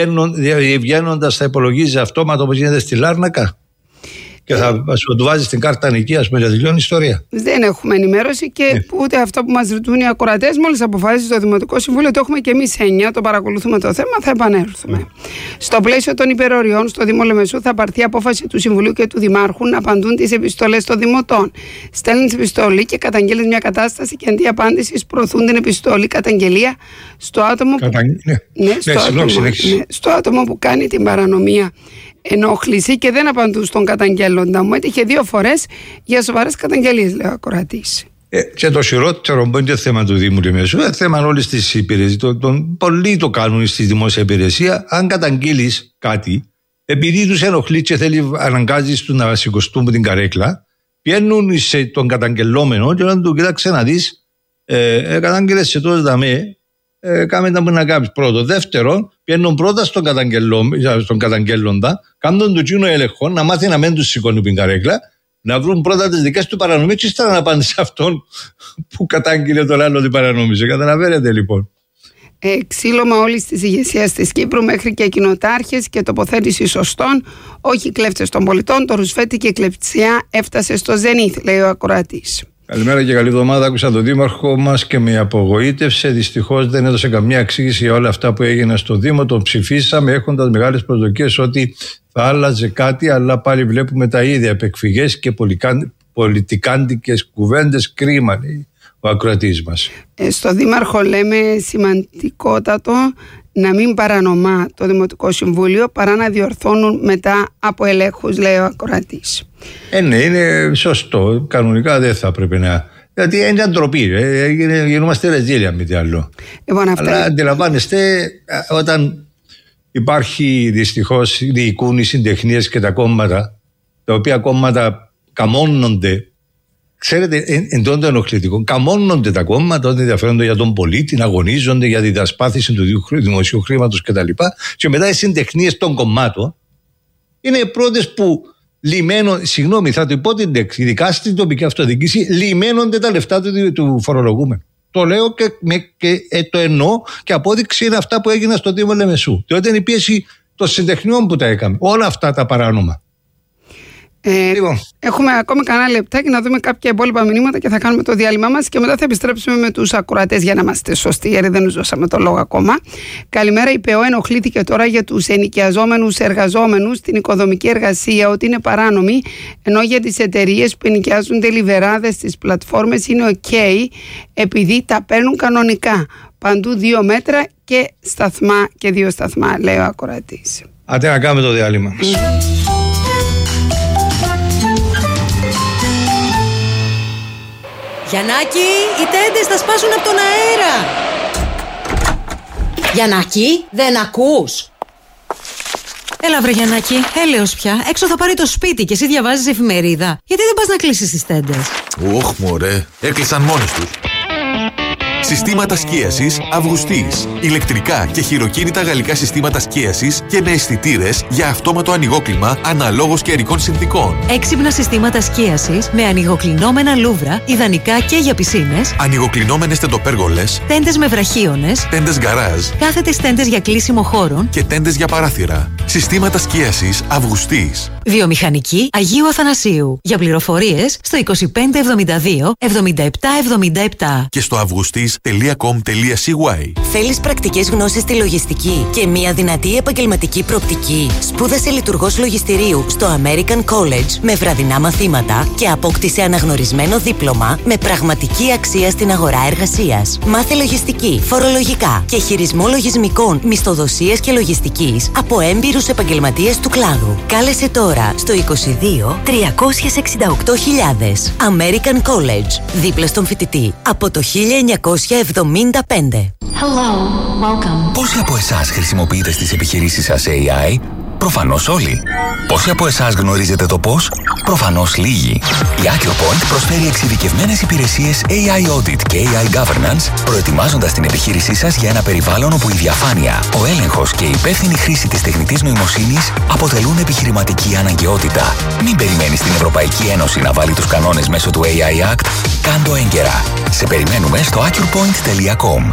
βγαίνοντας θα υπολογίζει αυτόματα όπως γίνεται στη Λάρνακα και θα σου του βάζει την κάρτα νοικίας με τελειώνει η ιστορία. Δεν έχουμε ενημέρωση και ε. ούτε αυτό που μας ρωτούν οι ακροατές. Μόλις αποφάσισε το Δημοτικό Συμβούλιο, το έχουμε και εμείς εννιά, το παρακολουθούμε το θέμα, θα επανέλθουμε. Ε. Στο πλαίσιο των υπεροριών, στο Δήμο Λεμεσού θα πάρθει απόφαση του Συμβουλίου και του Δημάρχου να απαντούν τις επιστολές των Δημοτών. Στέλνουν επιστολή και καταγγέλνουν μια κατάσταση και αντί απάντησης προωθούν την επιστολή καταγγελία στο άτομο, Κατα... που... ναι. Ναι, στο, ναι, άτομο... ναι, στο άτομο που κάνει την παρανομία. Ενόχληση και δεν απαντούν στον καταγγέλλοντα. Μου έτυχε δύο φορές για σοβαρές καταγγελίες, λέει ο ακροατής. Ε, και το χειρότερο που είναι το θέμα του Δήμου Λεμεσού, το θέμα όλη τη υπηρεσία. Το, το, πολλοί το κάνουν στη δημόσια υπηρεσία. Αν καταγγείλεις κάτι, επειδή τους ενοχλεί και θέλει αναγκάζει του να σηκωστούν με την καρέκλα, πιένουν σε τον καταγγελόμενο και να του κοιτάξε να δει, ε, ε, κατάγγελες σε τόσο δαμέ. Ε, κάμε τα που να κάνεις πρώτο. Δεύτερον, πιένουν πρώτα στον, στον καταγγέλλοντα, κάνουν του κοινού έλεγχο, να μάθει να μην του σηκώνει την καρέκλα, να βρουν πρώτα τις δικές του παρανομίες και ύστερα να πάνε σε αυτόν που κατάγγειλε τον άλλο ότι παρανόμησε. Καταλαβαίνετε λοιπόν. Ε, ξύλωμα όλης της ηγεσίας της Κύπρου μέχρι και κοινοτάρχες και τοποθέτηση σωστών, όχι κλέφτες των πολιτών. Το ρουσφέτη και η κλεψιά έφτασε στο ζενήθ, λέει ο ακροατής. Καλημέρα και καλή εβδομάδα. Άκουσα τον Δήμαρχο μας και με απογοήτευσε. Δυστυχώς δεν έδωσε καμία εξήγηση για όλα αυτά που έγιναν στο Δήμο. Τον ψηφίσαμε έχοντας μεγάλες προσδοκίες ότι θα άλλαζε κάτι, αλλά πάλι βλέπουμε τα ίδια επεκφυγές και πολιτικάντικες κουβέντες. Κρίμα, λέει ο ακροατής μας. Ε, στο Δήμαρχο λέμε σημαντικότατο να μην παρανομά το Δημοτικό Συμβούλιο παρά να διορθώνουν μετά από ελέγχους, λέει ο ακροατής. Ε, ναι, είναι σωστό. Κανονικά δεν θα πρέπει να. Γιατί είναι ντροπή. Ε, γινόμαστε ρεζίλια με τι άλλο. Λοιπόν, αυτά... Αλλά αντιλαμβάνεστε, όταν υπάρχει δυστυχώς διοικούν οι συντεχνίες και τα κόμματα, τα οποία κόμματα καμώνονται. Ξέρετε, εν, εν τότε ενοχλητικό, καμώνονται τα κόμματα ότι ενδιαφέρονται για τον πολίτη, να αγωνίζονται για τη διασπάθηση του δημοσίου χρήματος κτλ. Και μετά οι συντεχνίες των κομμάτων είναι οι πρώτες που λιμένουν, συγγνώμη, θα το πω την λέξη, ειδικά στην τοπική αυτοδιοίκηση, λιμένονται τα λεφτά του, του φορολογούμενου. Το λέω και, με, και ε, το εννοώ, και απόδειξη είναι αυτά που έγιναν στο Δήμο Λεμεσού. Διότι ήταν η πίεση των συντεχνιών που τα έκαμε. Όλα αυτά τα παράνομα. Ε, λοιπόν. Έχουμε ακόμα κανένα λεπτάκι να δούμε κάποια υπόλοιπα μηνύματα και θα κάνουμε το διάλειμμα μας και μετά θα επιστρέψουμε με τους ακροατές για να είμαστε σωστοί, γιατί δεν τους δώσαμε το λόγο ακόμα. Καλημέρα. Η ΠΕΟ ενοχλήθηκε τώρα για τους ενοικιαζόμενους εργαζόμενους στην οικοδομική εργασία ότι είναι παράνομη, ενώ για τις εταιρείες που ενοικιάζουν τελιβεράδες στις πλατφόρμες είναι ok επειδή τα παίρνουν κανονικά. Παντού δύο μέτρα και σταθμά και δύο σταθμά, λέει ο ακροατής. Άντε να κάνουμε το διάλειμμα μας. Γιαννάκη, οι τέντες θα σπάσουν από τον αέρα. Γιαννάκη, δεν ακούς? Έλα βρε Γιαννάκη, έλεος πια. Έξω θα πάρει το σπίτι και εσύ διαβάζεις εφημερίδα. Γιατί δεν πας να κλείσεις τις τέντες? Ωχ μωρέ, έκλεισαν μόνες τους. Συστήματα σκίασης Αυγουστής. Ηλεκτρικά και χειροκίνητα γαλλικά συστήματα σκίασης και με αισθητήρες για αυτόματο ανοιγόκλιμα αναλόγως καιρικών συνθηκών. Έξυπνα συστήματα σκίασης με ανοιγοκλεινόμενα λούβρα, ιδανικά και για πισίνες. Ανοιγοκλεινόμενες τεντοπέργολες. Τέντες με βραχίονες. Τέντες γκαράζ. Κάθετες τέντες για κλείσιμο χώρων. Και τέντες για παράθυρα. Συστήματα σκίασης Αυγουστής. Βιομηχανική Αγίου Αθανασίου. Για πληροφορίες στο είκοσι πέντε εβδομήντα δύο εβδομήντα επτά εβδομήντα επτά. Και στο αυγουστής τελεία κομ τελεία σι γουάι. Θέλεις πρακτικές γνώσεις στη λογιστική και μια δυνατή επαγγελματική προοπτική? Σπούδασε λειτουργός λογιστηρίου στο American College με βραδινά μαθήματα και απόκτησε αναγνωρισμένο δίπλωμα με πραγματική αξία στην αγορά εργασίας. Μάθε λογιστική, φορολογικά και χειρισμό λογισμικών, μισθοδοσίας και λογιστικής από έμπειρους επαγγελματίες του κλάδου. Κάλεσε τώρα στο είκοσι δύο τριακόσια εξήντα οκτώ χιλιάδες. American College, δίπλα στον φοιτητή, από το χίλια εννιακόσια εβδομήντα πέντε. Hello, welcome. Πόσοι από εσάς χρησιμοποιείτε στις επιχειρήσεις σας έι άι? Προφανώς όλοι. Πόσοι από εσάς γνωρίζετε το πώς? Προφανώς λίγοι. Η AccioPoint προσφέρει εξειδικευμένες υπηρεσίες έι άι Audit και έι άι Governance, προετοιμάζοντας την επιχείρησή σας για ένα περιβάλλον όπου η διαφάνεια, ο έλεγχος και η υπεύθυνη χρήση της τεχνητής νοημοσύνης αποτελούν επιχειρηματική αναγκαιότητα. Μην περιμένεις την Ευρωπαϊκή Ένωση να βάλει τους κανόνες μέσω του έι άι Act. Κάντο έγκαιρα. Σε περιμένουμε στο acciopoint τελεία com.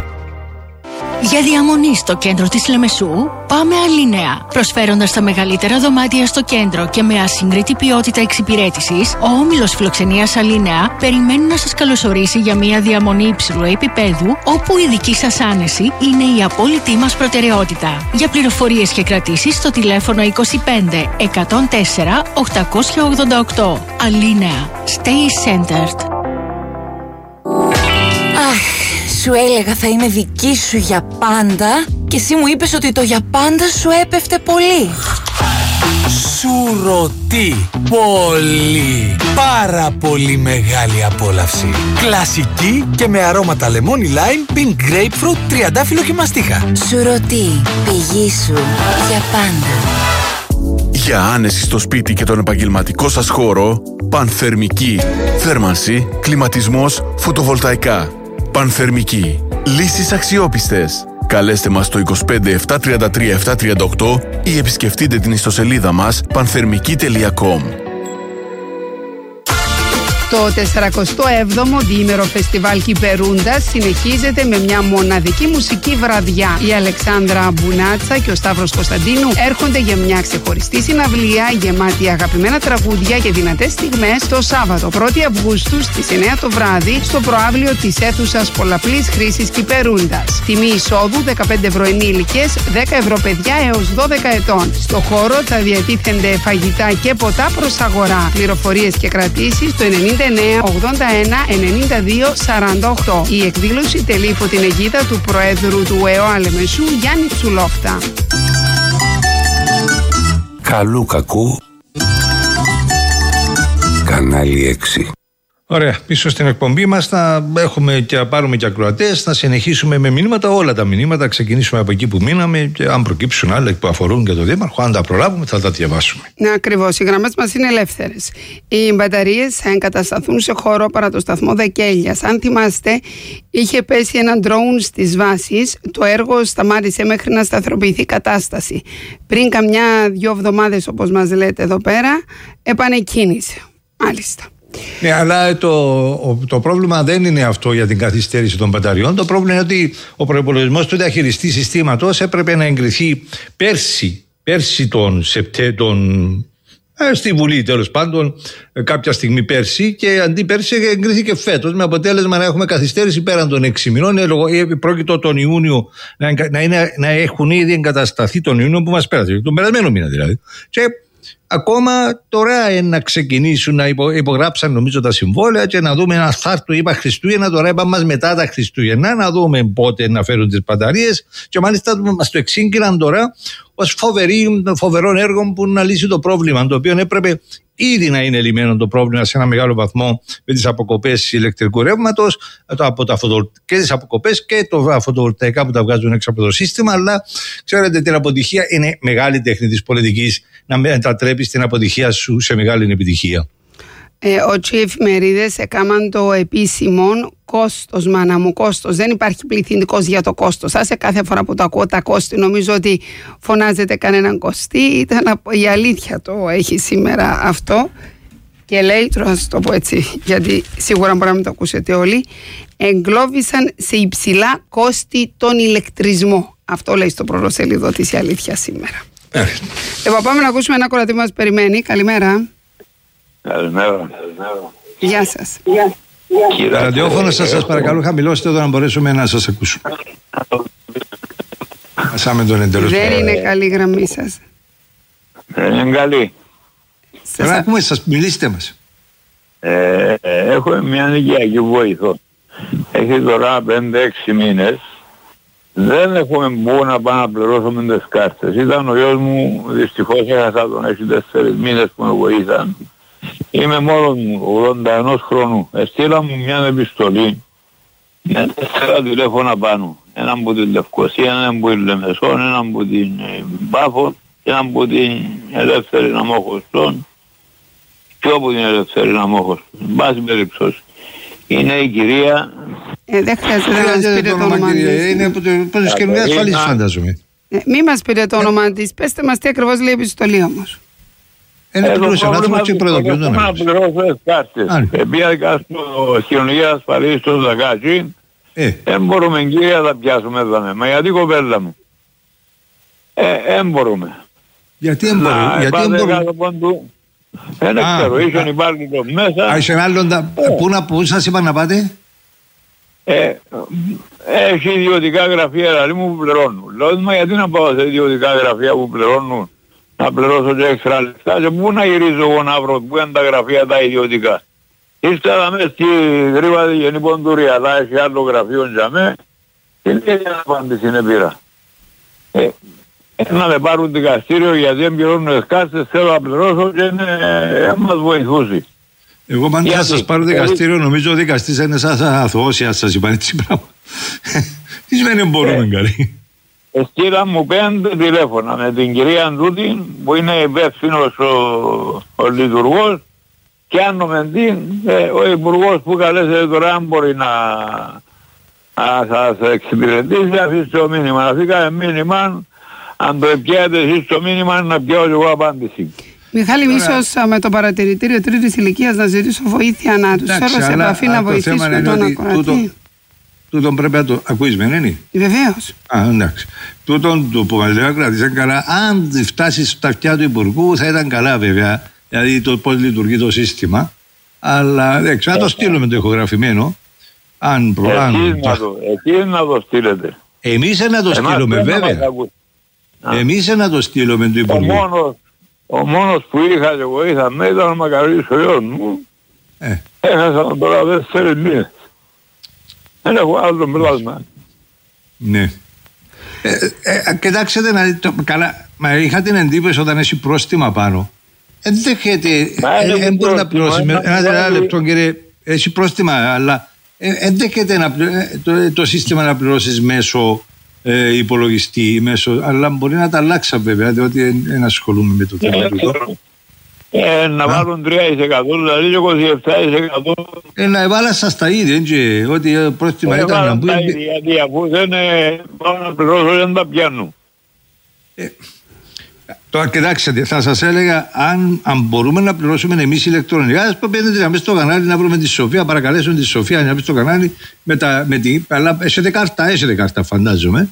Για διαμονή στο κέντρο της Λεμεσού, πάμε Αλίνεα. Προσφέροντας τα μεγαλύτερα δωμάτια στο κέντρο και με ασύγκριτη ποιότητα εξυπηρέτησης, ο όμιλος φιλοξενίας Αλίνεα περιμένει να σας καλωσορίσει για μια διαμονή υψηλού επίπεδου, όπου η δική σας άνεση είναι η απόλυτη μας προτεραιότητα. Για πληροφορίες και κρατήσεις στο τηλέφωνο είκοσι πέντε εκατόν τέσσερα οκτακόσια ογδόντα οκτώ. Αλίνεα. Stay centered. Σου έλεγα θα είμαι δική σου για πάντα και εσύ μου είπες ότι το για πάντα σου έπεφτε πολύ. Σουρωτή, πολύ, πάρα πολύ μεγάλη απόλαυση. Κλασική και με αρώματα λεμόνι lime, pink grapefruit, τριαντάφυλλο και μαστίχα. Σουρωτή, πηγή σου για πάντα. Για άνεση στο σπίτι και τον επαγγελματικό σας χώρο, πανθερμική, θέρμανση, κλιματισμός, φωτοβολταϊκά. Πανθερμική. Λύσεις αξιόπιστες. Καλέστε μας στο είκοσι πέντε επτακόσια τριάντα τρία επτακόσια τριάντα οκτώ ή επισκεφτείτε την ιστοσελίδα μας πανθερμική τελεία κομ. Το τεσσαρακοστό έβδομο διήμερο φεστιβάλ Κυπερούντας συνεχίζεται με μια μοναδική μουσική βραδιά. Η Αλεξάνδρα Μπουνάτσα και ο Σταύρος Κωνσταντίνου έρχονται για μια ξεχωριστή συναυλία γεμάτη αγαπημένα τραγούδια και δυνατές στιγμές το Σάββατο πρώτη Αυγούστου στις εννιά το βράδυ στο προαύλιο της αίθουσας πολλαπλής χρήσης Κυπερούντας. Τιμή εισόδου δεκαπέντε ευρώ ενήλικες, δέκα ευρώ παιδιά έως δώδεκα ετών. Στο χώρο θα διατίθενται φαγητά και ποτά προς αγορά. Πληροφορίες και κρατήσεις το ενενήντα εννέα ογδόντα ένα ενενήντα δύο σαράντα οκτώ. Η εκδήλωση τελεί υπό την αιγίδα του Προέδρου του ΕΟΑ Λεμεσού Γιάννη Τσουλόφτα. Καλού κακού. Κανάλι έξι. Ωραία, πίσω στην εκπομπή μας θα έχουμε και θα πάρουμε και ακροατές, θα συνεχίσουμε με μηνύματα, όλα τα μηνύματα, ξεκινήσουμε από εκεί που μείναμε και αν προκύψουν άλλα που αφορούν και το Δήμαρχο, αν τα προλάβουμε θα τα διαβάσουμε. Ναι, ακριβώς, οι γραμμές μας είναι ελεύθερες. Οι μπαταρίες θα εγκατασταθούν σε χώρο παρά το σταθμό Δεκέλιας. Αν θυμάστε, είχε πέσει ένα ντρόουν στις βάσεις, το έργο σταμάτησε μέχρι να σταθεροποιηθεί η κατάσταση. Πριν καμιά δυο εβδομάδες, όπως μας λέτε εδώ πέρα, επανεκκίνησε. Μάλιστα. Ναι, αλλά το, το πρόβλημα δεν είναι αυτό για την καθυστέρηση των μπαταριών. Το πρόβλημα είναι ότι ο προϋπολογισμός του διαχειριστή συστήματος έπρεπε να εγκριθεί πέρσι, πέρσι τον Σεπτέμβριο, ε, στη Βουλή τέλος πάντων, ε, κάποια στιγμή πέρσι, και αντί πέρσι εγκρίθηκε φέτος, με αποτέλεσμα να έχουμε καθυστέρηση πέραν των έξι μηνών. Πρόκειτο τον Ιούνιο να, να, είναι, να έχουν ήδη εγκατασταθεί τον Ιούνιο που μας πέρασε, τον περασμένο μήνα δηλαδή. Και ακόμα τώρα να ξεκινήσουν να υπο, υπογράψαν νομίζω τα συμβόλαια και να δούμε ένα θάρτο, είπα Χριστούγεννα, τώρα είπα μας μετά τα Χριστούγεννα, να δούμε πότε να φέρουν τις μπαταρίες, και μάλιστα μας το εξήγηλαν τώρα ως φοβερό έργο που να λύσει το πρόβλημα, το οποίο έπρεπε ήδη να είναι λυμένο το πρόβλημα σε ένα μεγάλο βαθμό με τις αποκοπές ηλεκτρικού ρεύματος, από τα φωτοβολταϊκά, και τις αποκοπές και τα φωτοβολταϊκά που τα βγάζουν έξω από το σύστημα. Αλλά ξέρετε, την αποτυχία είναι μεγάλη τέχνη της πολιτικής, να μετατρέπεις την αποτυχία σου σε μεγάλη επιτυχία. Ε, ότι οι εφημερίδες έκαναν το επίσημο κόστος, μάνα μου, κόστος. Δεν υπάρχει πληθυντικός για το κόστος. Άσε κάθε φορά που το ακούω τα κόστη, νομίζω ότι φωνάζεται κανέναν κοστί. Ήταν η αλήθεια το έχει σήμερα αυτό. Και λέει, τώρα θα το πω έτσι, γιατί σίγουρα μπορεί να μην το ακούσετε όλοι, εγκλώβησαν σε υψηλά κόστη τον ηλεκτρισμό. Αυτό λέει στο πρωτοσέλιδο της η αλήθεια σήμερα. Ε. Λοιπόν, πάμε να ακούσουμε ένα κορατή που μας περιμένει. Καλημέρα. Καλημέρα. Γεια σας. Τα ραδιόφωνα σας, σας παρακαλώ, χαμηλώστε εδώ να μπορέσουμε να σας ακούσουμε. Ασάμε τον εντελώς. Δεν είναι καλή η γραμμή σας. Δεν είναι καλή. Θέλω να ακούμε, σας μιλήστε μας. Ε, έχω μια νοικιακή βοηθό. Έχει τώρα πέντε έξι μήνες. Δεν έχουμε μπω να πάω να πληρώσουμε τις κάρτες. Ήταν ο γιος μου, δυστυχώς έχασα τον, έχει τέσσερις μήνες που με βοήθαν. Είμαι μόνο μου, ογδόντα ένα χρόνου. Εστήλα μου μια επιστολή με τέσσερα τηλέφωνα πάνω. Ένα από την Λευκοσία, ένα από την Λεμεσόν, ένα από την Πάφο, ένα από την Ελεύθερη Αμόχωστον και από την Ελεύθερη Αμόχωστον. Εν πάση περιπτώσει. Είναι η κυρία... Ε, δεν χρειάζεται να μας πείτε το όνομα της. Είναι από τις καινούργιες ασφαλίσεις, φαντάζομαι. Μη μας πείτε το όνομα της. Πέστε μας τι ακριβώς λέει η επιστολή όμως. Είναι πλούσιο άνθρωπο και προεδοποιούν τον να πληρώσω τις κάρτες. Επίαδικα στο κοινωνία ασφαλής στο Ζακάτσι. Δεν μπορούμε κύριε να τα πιάσουμε εδώ. Μα γιατί κοπέλα μου. Δεν μπορούμε. Γιατί δεν μπορούμε. Δεν ξέρω, ήσουν υπάρχει το μέσα. Α, είσαι άλλον, πού σας είπαν να πάτε? Έχει ιδιωτικά γραφεία δηλαδή μου που πληρώνουν. Λέω, μα γιατί να πάω σε ιδιωτικά γραφεία που πληρώνουν, να πληρώσω και έξτρα λεφτά, και πού να γυρίζω εγώ να βρω, πού είναι τα γραφεία τα ιδιωτικά. Ύστερα μέσα στη γρήβα Γενή Ποντουρία, θα έχει άλλο γραφείο για μέ, και λέει μια απάντηση είναι πήρα. Ε, να με πάρουν δικαστήριο γιατί δεν πληρώνουν τις κάρτες, θέλω να πληρώσω και δεν μας βοηθούσει. Εγώ πάντα θα σας πάρω δικαστήριο, νομίζω ο δικαστής είναι σαν αθωός, αν σας είπαν έτσι πράγμα. Τι σημαίνει μπορούμε καλή. Στείλα μου πέντε τηλέφωνα με την κυρία Αντούτη που είναι υπεύθυνος ο, ο λειτουργός, και αν νομεντήν ο υπουργός που καλέσετε τώρα αν μπορεί να, να σας εξυπηρετήσει, αφήστε το μήνυμα. Να φύγαμε μήνυμα, αν το επιέτε εσείς το μήνυμα να πιάω και εγώ απάντηση. Μιχάλη, ίσως με το παρατηρητήριο τρίτης ηλικίας να ζητήσω βοήθεια να τους φέρω σε επαφή να βοηθήσουμε τον ακροατή. Τούτον πρέπει να το ακούεις με, είναι. Βεβαίως. Α, εντάξει. Τούτον το που μας λέει ο ακροατής είναι καλά. Αν φτάσει στα αυτιά του Υπουργού θα ήταν καλά βέβαια. Δηλαδή το πώς λειτουργεί το σύστημα. Αλλά εντάξει, να το στείλουμε το ηχογραφημένο. Αν προλάβουμε. Εκεί να το στείλετε. Εμείς να το στείλουμε βέβαια. Εμείς να το στείλουμε του Υπουργού. Ο μόνος που είχα και βοήθα με ήταν ο Μακαρίτης ο γιος μου. Ε. Έχασα τώρα τέσσερις μήνες. Δεν έχω άλλο πλάσμα. Ναι. Ε, ε, κοιτάξτε να το, καλά, μα είχα την εντύπωση όταν έχει πρόστιμα πάνω. Δεν δέχεται, δεν μπορεί να πληρώσει. Ένα λεπτό κύριε, έχει πρόστιμα, αλλά ενδέχεται να, το, το σύστημα να πληρώσεις μέσω ε, υπολογιστή, μέσω, αλλά μπορεί να τα αλλάξει βέβαια, διότι δεν ασχολούμαι με το θέμα του. Ε, να βάλουν τρία τοις εκατό, δηλαδή είκοσι επτά τοις εκατό. Ε, να έβαλα σας τα ίδια, έτσι, ότι πρόστιμα ήταν να μπουν. Τα ίδια, γιατί αφού δεν πάω να πληρώσω, δεν τα πιάνουν. Ε, τώρα κοιτάξτε, θα σας έλεγα, αν, αν μπορούμε να πληρώσουμε εμείς ηλεκτρονικά, ας πούμε, πέντε να μπει στο κανάλι να βρούμε τη Σοφία, παρακαλέσουν τη Σοφία να μπει στο κανάλι με, τα, με την. Αλλά έχετε κάρτα, έχετε κάρτα, φαντάζομαι.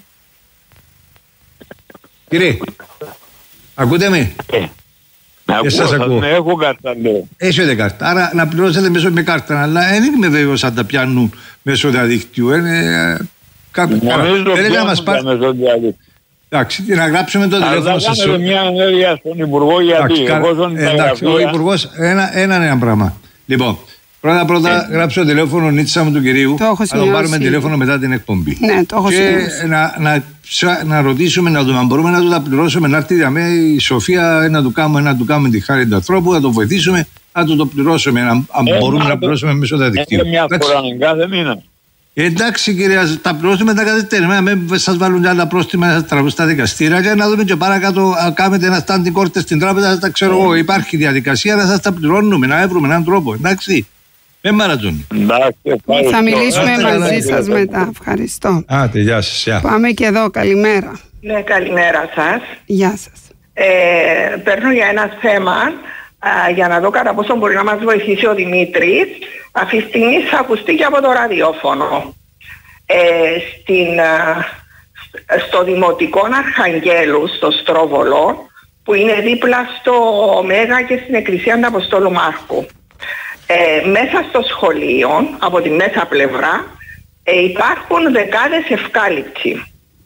Κύριε, ακούτε με? Ε. Να ακούω, θα έχω κάρτα, λέω. Έχετε κάρτα, άρα να πληρώσετε μέσω με κάρτα, αλλά δεν είμαι βέβαιος αν τα πιάνουν μέσω διαδικτύου. Είναι κάποιο. Δεν είναι να μας πάρει. Εντάξει, να γράψουμε το τηλέφωνο σας. Θα κάνετε μια ενέργεια στον Υπουργό, γιατί εντάξει, ο Υπουργός, ένα, ένα ένα πράγμα. Λοιπόν, πρώτα πρώτα γράψω το τηλέφωνο Νίτσα μου του κυρίου, θα τον πάρουμε τηλέφωνο μετά την εκπομπή. Ναι, το έχω και να, να, να ρωτήσουμε, να δούμε αν μπορούμε να του τα πληρώσουμε, να έρθει με η Σοφία, να του κάνουμε, να του κάνουμε τη χάρη του ανθρώπου, να το βοηθήσουμε, να του το πληρώσουμε, αν, αν ε, μπορούμε να, να πληρώσουμε μέσω διαδικτύου. Είναι μια φορά κάθε μήνα. Εντάξει, κυρία, τα πληρώσουμε τα καθυστερημένα. Μην σας βάλουν άλλα πρόστιμα να σας τραβούν στα δικαστήρια και να δούμε και παρακάτω. Αν κάνετε ένα standing order στην τράπεζα, τα ξέρω εγώ. Υπάρχει διαδικασία να σας τα πληρώνουμε, να βρούμε έναν τρόπο. Εντάξει. Με μαρατζόνι. Θα μιλήσουμε μαζί σας μετά. Ευχαριστώ. Άντε, γεια σας. Πάμε και εδώ. Καλημέρα. Ναι, καλημέρα σας. Γεια σας. Ε, παίρνω για ένα θέμα α, για να δω κατά πόσο μπορεί να μας βοηθήσει ο Δημήτρης. Αυτή τη στιγμή θα ακουστεί και από το ραδιόφωνο. Ε, στην, α, στο Δημοτικό Αρχαγγέλου, στο Στρόβολο, που είναι δίπλα στο Ωμέγα και στην Εκκλησία του Αποστόλου Μάρκου. Ε, μέσα στο σχολείο, από τη μέσα πλευρά, ε, υπάρχουν δεκάδες ευκάλυπτοι.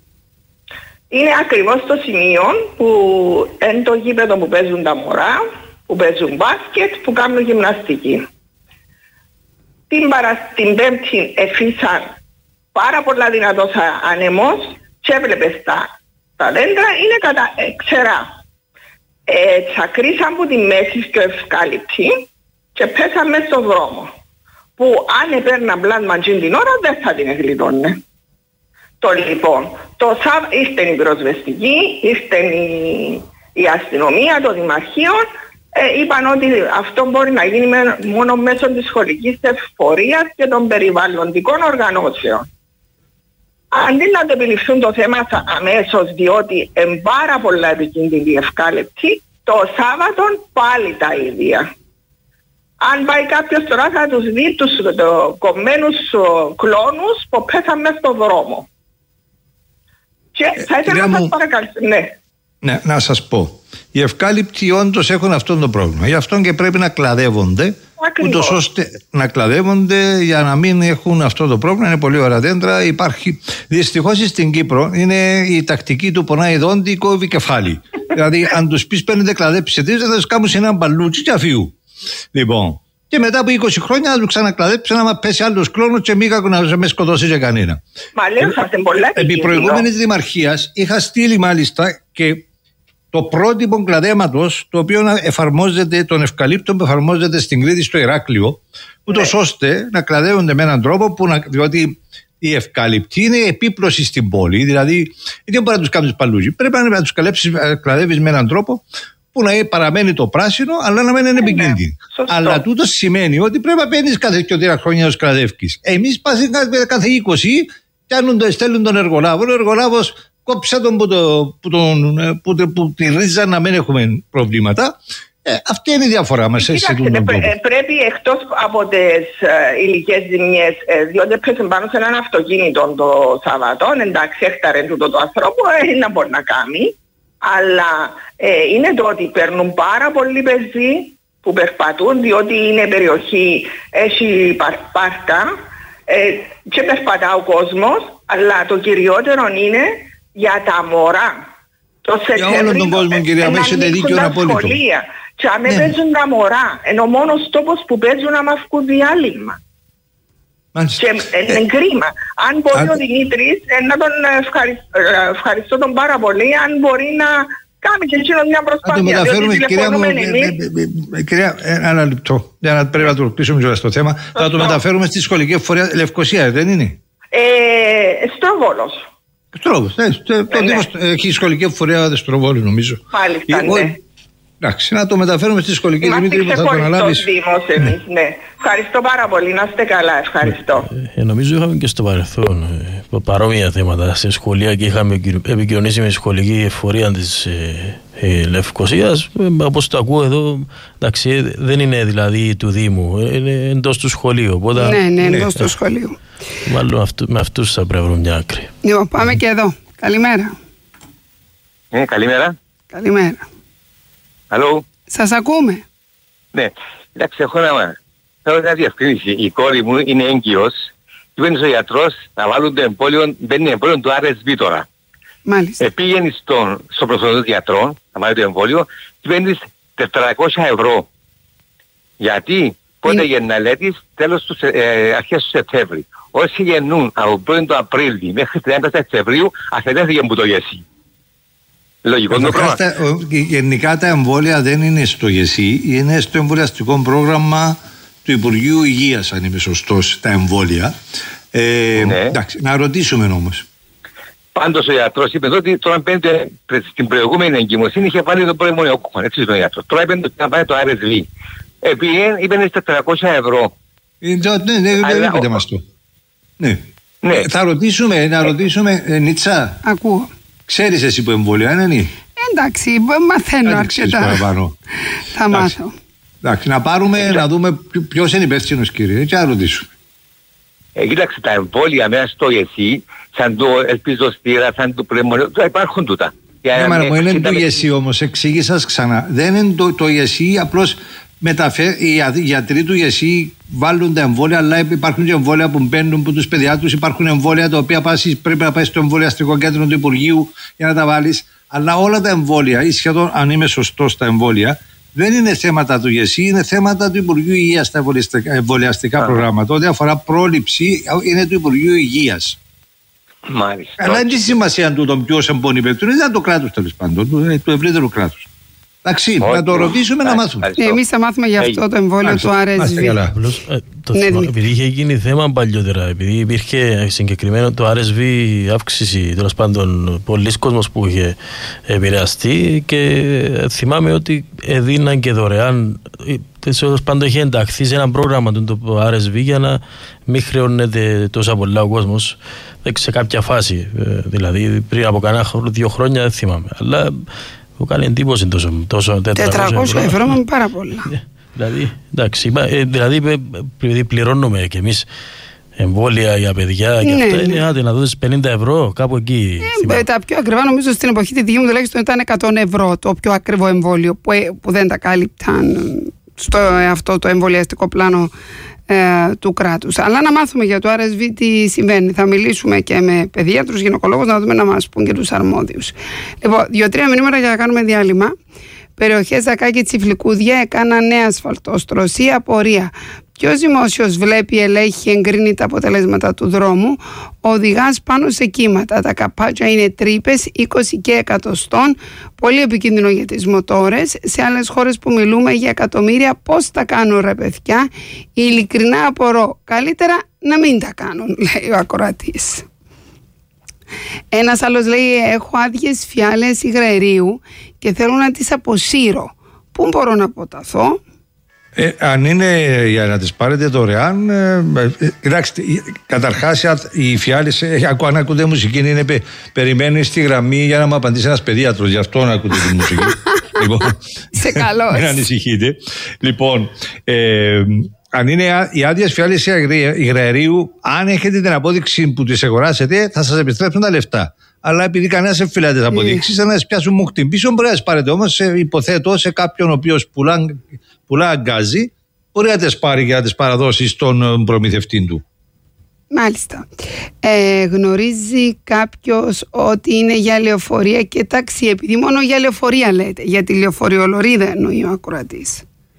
Είναι ακριβώς το σημείο που είναι το γήπεδο που παίζουν τα μωρά, που παίζουν μπάσκετ, που κάνουν γυμναστική. Την, παρα... την Πέμπτη εφήσαν πάρα πολλά δυνατός άνεμος και έβλεπες τα, τα δέντρα είναι κατά ε, ξερά. Ε, τσακρίσαν από τη μέση στο ευκάλυπτη και πέσαν μέσα στον δρόμο. Που αν έπαιρναν πλάσμα την ώρα δεν θα την εγκλειδώνε. Το λοιπόν, το ΣΑΒ ήρθε η πυροσβεστική, ήρθε η, η αστυνομία, το Δημαρχείο, ε, είπαν ότι αυτό μπορεί να γίνει με, μόνο μέσω της σχολικής εφορίας και των περιβαλλοντικών οργανώσεων. Αντί να το επιληφθούν το θέμα αμέσως, διότι είναι πάρα πολλά επικίνδυνη ευκάλυπτη, το Σάββατο πάλι τα ίδια. Αν πάει κάποιος τώρα θα τους δει τους το, κομμένους ο, κλόνους που πέσαν μέσα στον δρόμο. Και ε, θα ήθελα να σας παρακαλέσω. Ναι. Ναι, να σας πω. Οι ευκάλυπτοι όντως έχουν αυτό το πρόβλημα. Γι' αυτό και πρέπει να κλαδεύονται. Ούτως ώστε να κλαδεύονται για να μην έχουν αυτό το πρόβλημα. Είναι πολύ ωραία δέντρα. Υπάρχει. Δυστυχώς στην Κύπρο είναι η τακτική του πονάει δόντι, κόβει κεφάλι. Δηλαδή, αν τους πεις παίρνετε κλαδέψετε, θα τους κάνουν σε ένα μπαλούτσι και αφιού. Λοιπόν, και μετά από είκοσι χρόνια να του ξανακλαδέψει να πέσει άλλος κλόνος και μήκα να με σκοτώσει και κανένα. Μα λέω θα είστε πολλά. Επί προηγούμενης δημαρχίας είχα στείλει μάλιστα και το πρότυπο κλαδέματος το οποίο εφαρμόζεται, των ευκαλύπτων που εφαρμόζεται στην Κρήτη στο Ηράκλειο, ούτως ναι. ώστε να κλαδεύονται με έναν τρόπο που να, διότι οι ευκαλυπτοί είναι επίπλωση στην πόλη, δηλαδή δεν μπορεί να τους κάνεις παλούζι. Πρέπει να τους κλαδεύεις με έναν τρόπο που να παραμένει το πράσινο, αλλά να μην είναι επικίνδυνο. Αλλά τούτο σημαίνει ότι πρέπει να παίρνει κάθε και τρία χρόνια να κλαδεύει. Εμείς πας κάθε είκοσι, πιάνουν, στέλνουν τον εργολάβο. Ο εργολάβος κόψε τον που, το, που, τον, που, που, που τη ρίζα να μην έχουμε προβλήματα. Ε, αυτή είναι η διαφορά μας. Κοιτάξτε, πρέ, πρέπει εκτός από τις ε, υλικές ζημιές, ε, διότι έπαιζε πάνω σε έναν αυτοκίνητο το Σαββατό, εντάξει, έχταρε τούτο το ανθρώπο, ε, να μπορεί να κάνει. Αλλά ε, είναι το ότι παίρνουν πάρα πολλοί πεζοί που περπατούν, διότι είναι περιοχή, έχει πάρκα ε, και περπατά ο κόσμος, αλλά το κυριότερο είναι για τα μωρά. Το για όλον τον κόσμο, κυρία, με έχετε δίκιο απόλυτο. Και αν ναι. παίζουν τα μωρά, είναι ο μόνος τόπος που παίζουν να μαυκούν διάλειμμα. Και είναι κρίμα. Αν μπορεί ο Δημήτρης, να τον ευχαριστώ τον πάρα πολύ, αν μπορεί να Κάμε και εκείνος μια προσπάθεια. Να το μεταφέρουμε, κυρία μου, ε, κυρία, ένα λεπτό, για να πρέπει να το κλείσουμε κιόλας το θέμα. Θα το μεταφέρουμε στη σχολική εφορία Λευκοσία, δεν είναι? Ε, Στροβόλος. Στροβόλος, ναι. Το Δήμος έχει σχολική εφορία Στροβόλου, νομίζω. Μάλιστα, ναι. Εντάξει, να το μεταφέρουμε στη σχολική, Δημήτρη, που θα το αναλάβεις. Δήμος εμείς, ναι. Ευχαριστώ πάρα πολύ, να είστε καλά, ευχαριστώ. Ε, νομίζω είχαμε και στο παρελθόν ε, παρόμοια θέματα σε σχολεία και είχαμε επικοινωνήσει με σχολική εφορία της ε, ε, Λευκοσίας. Ε, όπως το ακούω εδώ, εντάξει, ε, δεν είναι δηλαδή του Δήμου, ε, είναι εντός του σχολείου. Οπότε, ναι, ναι, εντός ναι, του σχολείου. Μάλλον αυτού, με αυτούς θα πρέπει να βρούμε μια άκρη. Λοιπόν, πάμε και εδώ. Καλημέρα. Ε, καλημέρα. Καλημέρα. Αλλού. Σας ακούμε. Ναι, εντάξει, έχω ένα, θέλω να διευκρίνηση. Η κόρη μου είναι έγκυος και μπαίνει στο γιατρός να βάλουν το εμβόλιο, μπαίνει εμβόλιο του αρ ες βι τώρα. Μάλιστα. Ε, πήγαινε στον, στο προσωπικό γιατρό να βάλει το εμβόλιο και μπαίνει τετρακόσια ευρώ. Γιατί πότε γεννά, λέει της, τέλος του, ε, αρχές του Σεπτέμβρη. Όσοι γεννούν από πρώτη του Απρίλη μέχρι τριάντα Σεπτεμβρίου αφαιρέθηκε που το γεσί. Λογικό το πράγμα. Γενικά τα εμβόλια δεν είναι στο ΓΕΣΥ, είναι στο εμβολιαστικό πρόγραμμα του Υπουργείου Υγείας, αν είμαι σωστός, τα εμβόλια. Ε, ναι. Εντάξει, να ρωτήσουμε όμως. Πάντως ο γιατρός είπε ότι τώρα πέντε, στην προηγούμενη εγκυμοσύνη είχε βάλει το προημονιό κόμμα, έτσι είπε ο γιατρός. Τώρα είπε ότι να πάει το αρ ες βι. Επειδή είπε στα τετρακόσια ευρώ. Ε, ναι, ναι, δεν είπετε μας το. Ναι. Ναι. Θα ρωτήσουμε, να ρωτήσουμε, ε, Νίτσα. Ακούω. Ξέρεις εσύ που εμβόλια είναι, ναι. Εντάξει, μαθαίνω αρκετά. Θα μάθω. Εντάξει, να πάρουμε, ε, να δούμε ποιος είναι υπεύθυνος, κύριε, και να ρωτήσουμε. Ε, κοίταξε, τα εμβόλια μέσα στο ΓΕΣΥ, σαν το ελπιζοστήρα, σαν το πρεμονιό, υπάρχουν τούτα. Ναι, μα μου είναι το ΓΕΣΥ όμως, εξήγησα ξανά. Δεν είναι το, το ΓΕΣΥ, απλώς μεταφέ, οι γιατροί του ΓΕΣΥ βάλουν τα εμβόλια, αλλά υπάρχουν και εμβόλια που μπαίνουν από τους παιδιάτρους, υπάρχουν εμβόλια τα οποία πάση, πρέπει να πάει στο εμβολιαστικό κέντρο του Υπουργείου για να τα βάλεις. Αλλά όλα τα εμβόλια, ή σχεδόν, αν είμαι σωστός, τα εμβόλια, δεν είναι θέματα του ΓΕΣΥ, είναι θέματα του Υπουργείου Υγείας τα εμβολιαστικά προγράμματα. Ό,τι αφορά πρόληψη είναι του Υπουργείου Υγείας. Μάλιστα. Αλλά είναι η σημασία του τον ποιος εμπονεί υπεύθυνο, είναι το κράτος τέλος πάντων, του, του ευρύτερου κράτους. Εντάξει, να το ρωτήσουμε να μάθουμε. Εμείς θα μάθουμε γι' αυτό το εμβόλιο του αρ ες βι. Επειδή είχε γίνει θέμα παλιότερα, επειδή υπήρχε συγκεκριμένο το αρ ες βι αύξηση, τέλος πάντων, πολλοί κόσμος που είχε επηρεαστεί και θυμάμαι ότι έδιναν και δωρεάν. Τέλος πάντων, είχε ενταχθεί σε ένα πρόγραμμα το αρ ες βι για να μην χρεώνεται τόσο πολλά ο κόσμος σε κάποια φάση. Δηλαδή πριν από κανένα δύο χρόνια δεν θυμάμαι. Αλλά μου κάνει εντύπωση τόσο, τόσο τετρακόσια ευρώ με πάρα πολλά. Δηλαδή, εντάξει, δηλαδή πληρώνουμε κι εμείς εμβόλια για παιδιά και ναι, αυτά, είναι άντε να δώσεις πενήντα ευρώ κάπου εκεί. Ε, τα πιο ακριβά νομίζω στην εποχή τη δική μου τουλάχιστον ήταν εκατό ευρώ το πιο ακριβό εμβόλιο που, που δεν τα κάλυπταν στο αυτό το εμβολιαστικό πλάνο ε, του κράτους. Αλλά να μάθουμε για το αρ ες βι τι συμβαίνει. Θα μιλήσουμε και με παιδίατρους, γυναικολόγους, να δούμε να μας πούν και τους αρμόδιους. Λοιπόν, δύο-τρία μηνύματα για να κάνουμε διάλειμμα. Περιοχές Δακά και Τσιφλικούδια έκαναν νέα ασφαλτοστρωσία, απορία. Ποιος δημόσιος βλέπει, ελέγχει, εγκρίνει τα αποτελέσματα του δρόμου? Οδηγάς πάνω σε κύματα. Τα καπάτια είναι τρύπες, είκοσι και εκατοστών. Πολύ επικίνδυνο για τις μοτόρες. Σε άλλες χώρες που μιλούμε για εκατομμύρια, πώς τα κάνουν ρε παιδιά? Ειλικρινά απορώ. Καλύτερα να μην τα κάνουν, λέει ο ακροατής. Ένας άλλος λέει: έχω άδειες φιάλες υγραερίου και θέλω να τις αποσύρω. Πού μπορώ να αποταθώ? Ε, αν είναι για να τις πάρετε δωρεάν, ε, ε, κοιτάξτε, καταρχάς οι φιάλες, ε, αν ακούτε μουσική, είναι πε, περιμένει στη γραμμή για να μου απαντήσει ένας παιδίατρος, γι' αυτό να ακούτε τη μουσική. Λοιπόν, σε καλώς. Μην ανησυχείτε. Λοιπόν, ε, αν είναι οι άδειες φιάλες υγραερίου, αν έχετε την απόδειξη που τις αγοράσετε, θα σας επιστρέψουν τα λεφτά. Αλλά επειδή κανένας δεν φυλάται τις αποδείξεις, θα να τις πιάσουν μούχτιν πίσω. Μπορεί να τις πάρετε όμως, υποθέτω, σε κάποιον ο οποίος πουλά, πουλά γκάζι, μπορεί να τις πάρει και να τις παραδώσει στον προμηθευτή του. Μάλιστα. Ε, γνωρίζει κάποιος ότι είναι για λεωφορεία και ταξί? Επειδή μόνο για λεωφορεία λέτε, για τη λεωφορειολορίδα εννοεί ο ακροατής.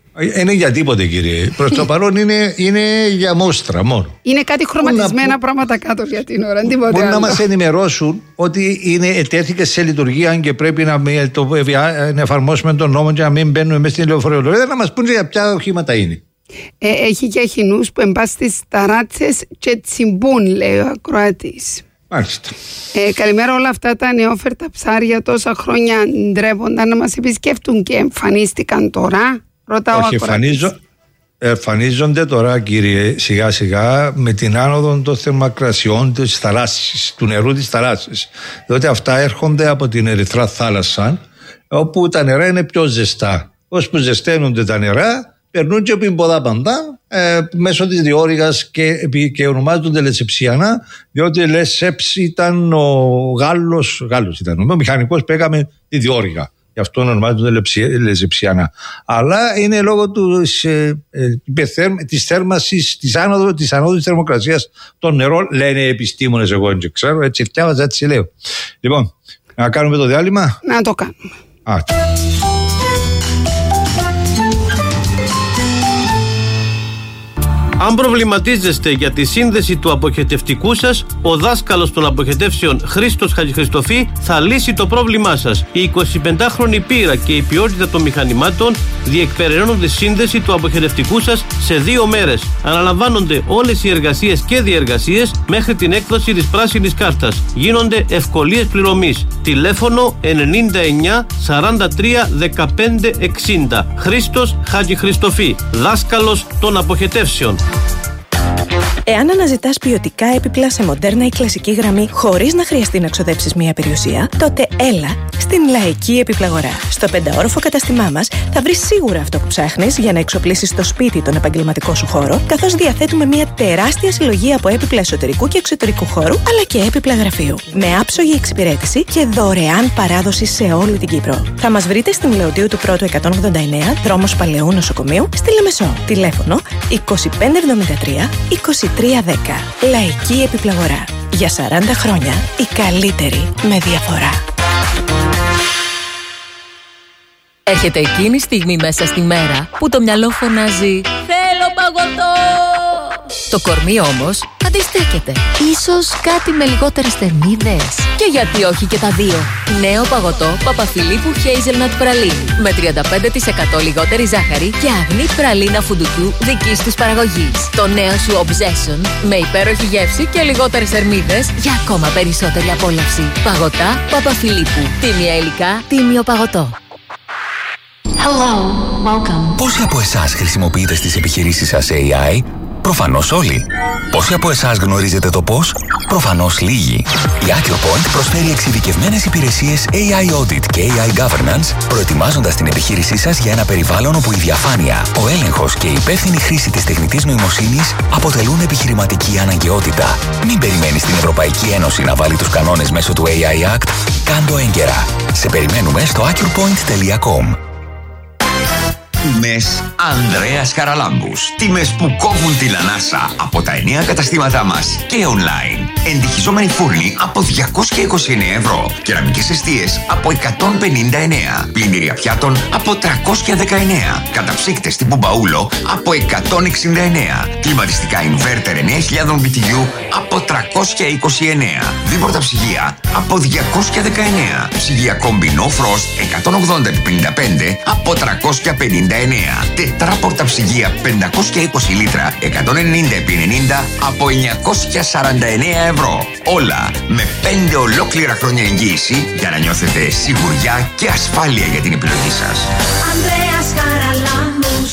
Είναι για τίποτε, κύριε. Προς το παρόν είναι, είναι για μόστρα μόνο. Είναι κάτι χρωματισμένα να... πράγματα κάτω για την ώρα. Μπορεί να μας ενημερώσουν ότι είναι ετέθηκε σε λειτουργία και πρέπει να, το, να εφαρμόσουμε τον νόμο και να μην μπαίνουμε μέσα στην λεωφορεία. Να μας πούνε για ποια οχήματα είναι. Ε, έχει και αχινούς που εμπά στις ταράτσες και τσιμπούν, λέει ο ακροατής. Μάλιστα. Ε, καλημέρα, όλα αυτά τα νεόφερτα ψάρια τόσα χρόνια ντρέπονταν να μας επισκέφτουν και εμφανίστηκαν τώρα. Ρωτάω. Όχι, εμφανίζω, εμφανίζονται τώρα, κύριε, σιγά σιγά με την άνοδο των θερμοκρασιών της θαλάσσης, του νερού της θαλάσσης. Διότι αυτά έρχονται από την Ερυθρά θάλασσα, όπου τα νερά είναι πιο ζεστά. Ώσπου ζεσταίνονται τα νερά, περνούν και από ποδά παντά ε, μέσω της διόρυγας και, και ονομάζονται Λεσεψιανά, διότι Λεσέψ ήταν ο Γάλλος, Γάλλος ήταν ο μηχανικός που έκαμε τη διόρυγα. Γι' αυτό ονομάζονται Λεσεψιανά. Αλλά είναι λόγω του, ε, ε, της θέρμασης, της άνοδου της ανόδου της θερμοκρασίας των νερών, λένε οι επιστήμονες. Εγώ δεν ξέρω, έτσι φτιάβαζα, έτσι λέω. Λοιπόν, να κάνουμε το διάλειμμα. Να το κάνουμε. Α, Αν προβληματίζεστε για τη σύνδεση του αποχετευτικού σας, ο δάσκαλος των αποχετεύσεων Χρήστος Χατζηχριστοφή θα λύσει το πρόβλημά σας. Η εικοσιπεντάχρονη πείρα και η ποιότητα των μηχανημάτων διεκπεραιώνουν τη σύνδεση του αποχετευτικού σας σε δύο μέρες. Αναλαμβάνονται όλες οι εργασίες και διεργασίες μέχρι την έκδοση της πράσινης κάρτας. Γίνονται ευκολίες πληρωμής. Τηλέφωνο ενενήντα εννιά σαράντα τρία δεκαπέντε εξήντα. Χρήστος Χατζηχριστοφή, δάσκαλος των αποχετεύσεων. Εάν αναζητάς ποιοτικά έπιπλα σε μοντέρνα ή κλασική γραμμή χωρίς να χρειαστεί να ξοδέψεις μία περιουσία, τότε έλα στην Λαϊκή Επιπλαγορά. Στο πενταόροφο καταστημά μας θα βρεις σίγουρα αυτό που ψάχνεις για να εξοπλίσεις στο σπίτι τον επαγγελματικό σου χώρο, καθώς διαθέτουμε μία τεράστια συλλογή από έπιπλα εσωτερικού και εξωτερικού χώρου, αλλά και έπιπλα γραφείου. Με άψογη εξυπηρέτηση και δωρεάν παράδοση σε όλη την Κύπρο. Θα μας βρείτε στην Λεωδίου του Πρώτου εκατόν ογδόντα εννέα, δρόμος Παλαιού Νοσοκομείου, στη Λεμεσό. Τηλέφωνο είκοσι πέντε εβδομήντα τρία είκοσι τρία δέκα. Λαϊκή Επιπλαγορά. Για σαράντα χρόνια η καλύτερη με διαφορά. Έρχεται εκείνη η στιγμή μέσα στη μέρα που το μυαλό φωνάζει «Θέλω παγωτό!» Το κορμί όμως αντιστέκεται. Ίσως κάτι με λιγότερες θερμίδες. Και γιατί όχι και τα δύο. Νέο παγωτό Παπαφιλίππου Hazelnut Πραλίνη. Με τριάντα πέντε τοις εκατό λιγότερη ζάχαρη και αγνή πραλίνα φουντουκιού δικής της παραγωγής. Το νέο σου Obsession με υπέροχη γεύση και λιγότερες θερμίδες για ακόμα περισσότερη απόλαυση. Παγωτά Παπαφιλίππου. Τίμια υλικά, τίμιο παγωτό. Hello, welcome. Πόσοι από εσάς χρησιμοποιείτε στις επιχειρήσεις σας έι άι? Προφανώς όλοι. Πόσοι από εσάς γνωρίζετε το πώς? Προφανώς λίγοι. Η AccuPoint προσφέρει εξειδικευμένες υπηρεσίες έι άι Audit και έι άι Governance, προετοιμάζοντας την επιχείρησή σας για ένα περιβάλλον όπου η διαφάνεια, ο έλεγχος και η υπεύθυνη χρήση της τεχνητής νοημοσύνης αποτελούν επιχειρηματική αναγκαιότητα. Μην περιμένεις την Ευρωπαϊκή Ένωση να βάλει τους κανόνες μέσω του έι άι Act. Κάντο έγκαιρα. Σε περιμένουμε στο accurpoint τελεία com. Τιμές Ανδρέας Χαραλάμπους. Τιμές που κόβουν την ανάσα από τα εννέα καταστήματά μας και online. Εντυχιζόμενοι φούρνοι από διακόσια είκοσι εννέα ευρώ. Κεραμικές εστίες από εκατόν πενήντα εννέα. Πλυντήρια πιάτων από τριακόσια δεκαεννέα. Καταψύκτες τύπου μπαούλο από εκατόν εξήντα εννέα. Κλιματιστικά inverter εννέα χιλιάδες μπι τι γιου από τριακόσια είκοσι εννέα. Δίποτα ψυγεία από διακόσια δεκαεννέα. Ψυγεία Combi No Frost εκατόν ογδόντα επί πενήντα πέντε από τριακόσια πενήντα εννέα. Τετράπορτα ψυγεία πεντακόσια είκοσι λίτρα εκατόν ενενήντα επί ενενήντα από εννιακόσια σαράντα εννέα ευρώ. Όλα με πέντε ολόκληρα χρόνια εγγύηση για να νιώθετε σιγουριά και ασφάλεια για την επιλογή σας. Ανδρέας Χαραλάμπους.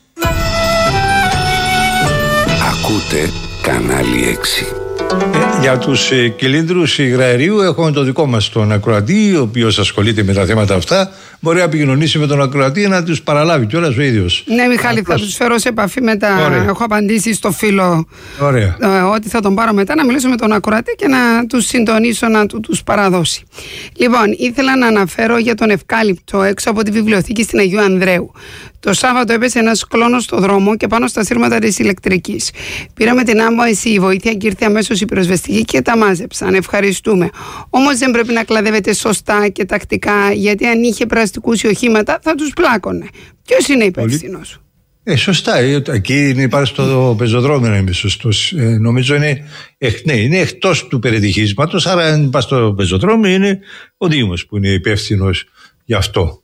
Ακούτε κανάλι έξι. Ε, για τους ε, κυλίνδρους υγραερίου έχουμε το δικό μας τον ακροατή, ο οποίος ασχολείται με τα θέματα αυτά. Μπορεί να επικοινωνήσει με τον ακροατή να τους παραλάβει κιόλας ο ίδιος. Ναι, Μιχάλη, θα τους φέρω σε επαφή μετά. Ωραία. Έχω απαντήσει στο φίλο Ωραία. ε, ότι θα τον πάρω μετά να μιλήσω με τον ακροατή και να τους συντονίσω να του, τους παραδώσει. Λοιπόν, ήθελα να αναφέρω για τον ευκάλυπτο έξω από τη βιβλιοθήκη στην Αγίου Ανδρέου. Το Σάββατο έπεσε ένας κλόνος στο δρόμο και πάνω στα σύρματα της ηλεκτρικής. Πήραμε την άμεση βοήθεια και ήρθε αμέσως η πυροσβεστική και τα μάζεψαν. Ευχαριστούμε. Όμως δεν πρέπει να κλαδεύετε σωστά και τακτικά, γιατί αν είχε περαστικούς ή οχήματα θα τους πλάκωνε. Ποιος είναι υπεύθυνος? Ε, σωστά. Εκεί υπάρχει στο πεζοδρόμιο να είμαι σωστός. Ε, νομίζω είναι, ναι, είναι εκτός του περιτυχίσματος, άρα αν πάει στο πεζοδρόμιο είναι ο Δήμος που είναι υπεύθυνος γι' αυτό.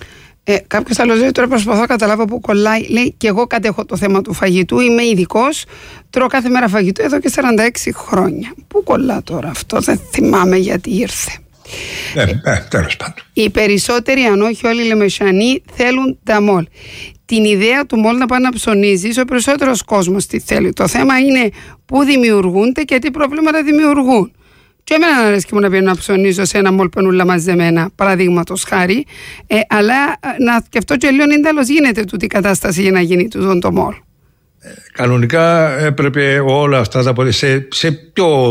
Ε, Κάποιο άλλο λέει: τώρα προσπαθώ να καταλάβω που κολλάει. Λέει: και εγώ κατέχω το θέμα του φαγητού. Είμαι ειδικός. Τρώω κάθε μέρα φαγητό εδώ και σαράντα έξι χρόνια. Πού κολλά τώρα αυτό, δεν θυμάμαι γιατί ήρθε. Ε, ε, τέλος πάντων. Οι περισσότεροι, αν όχι όλοι οι Λεμεσανοί, θέλουν τα μολ. Την ιδέα του μολ να πάει να ψωνίζει, ο περισσότερος κόσμος τη θέλει. Το θέμα είναι πού δημιουργούνται και τι προβλήματα δημιουργούν. Και εμένα αρέσει και μου να πηγαίνω να ψωνίζω σε ένα μολ πενούλα μαζεμένα, παραδείγματος χάρη, ε, αλλά να σκεφτώ και λίγο τέλος γίνεται τούτη η κατάσταση για να γίνει τούτο το μολ. Ε, κανονικά έπρεπε όλα αυτά τα σε, σε πιο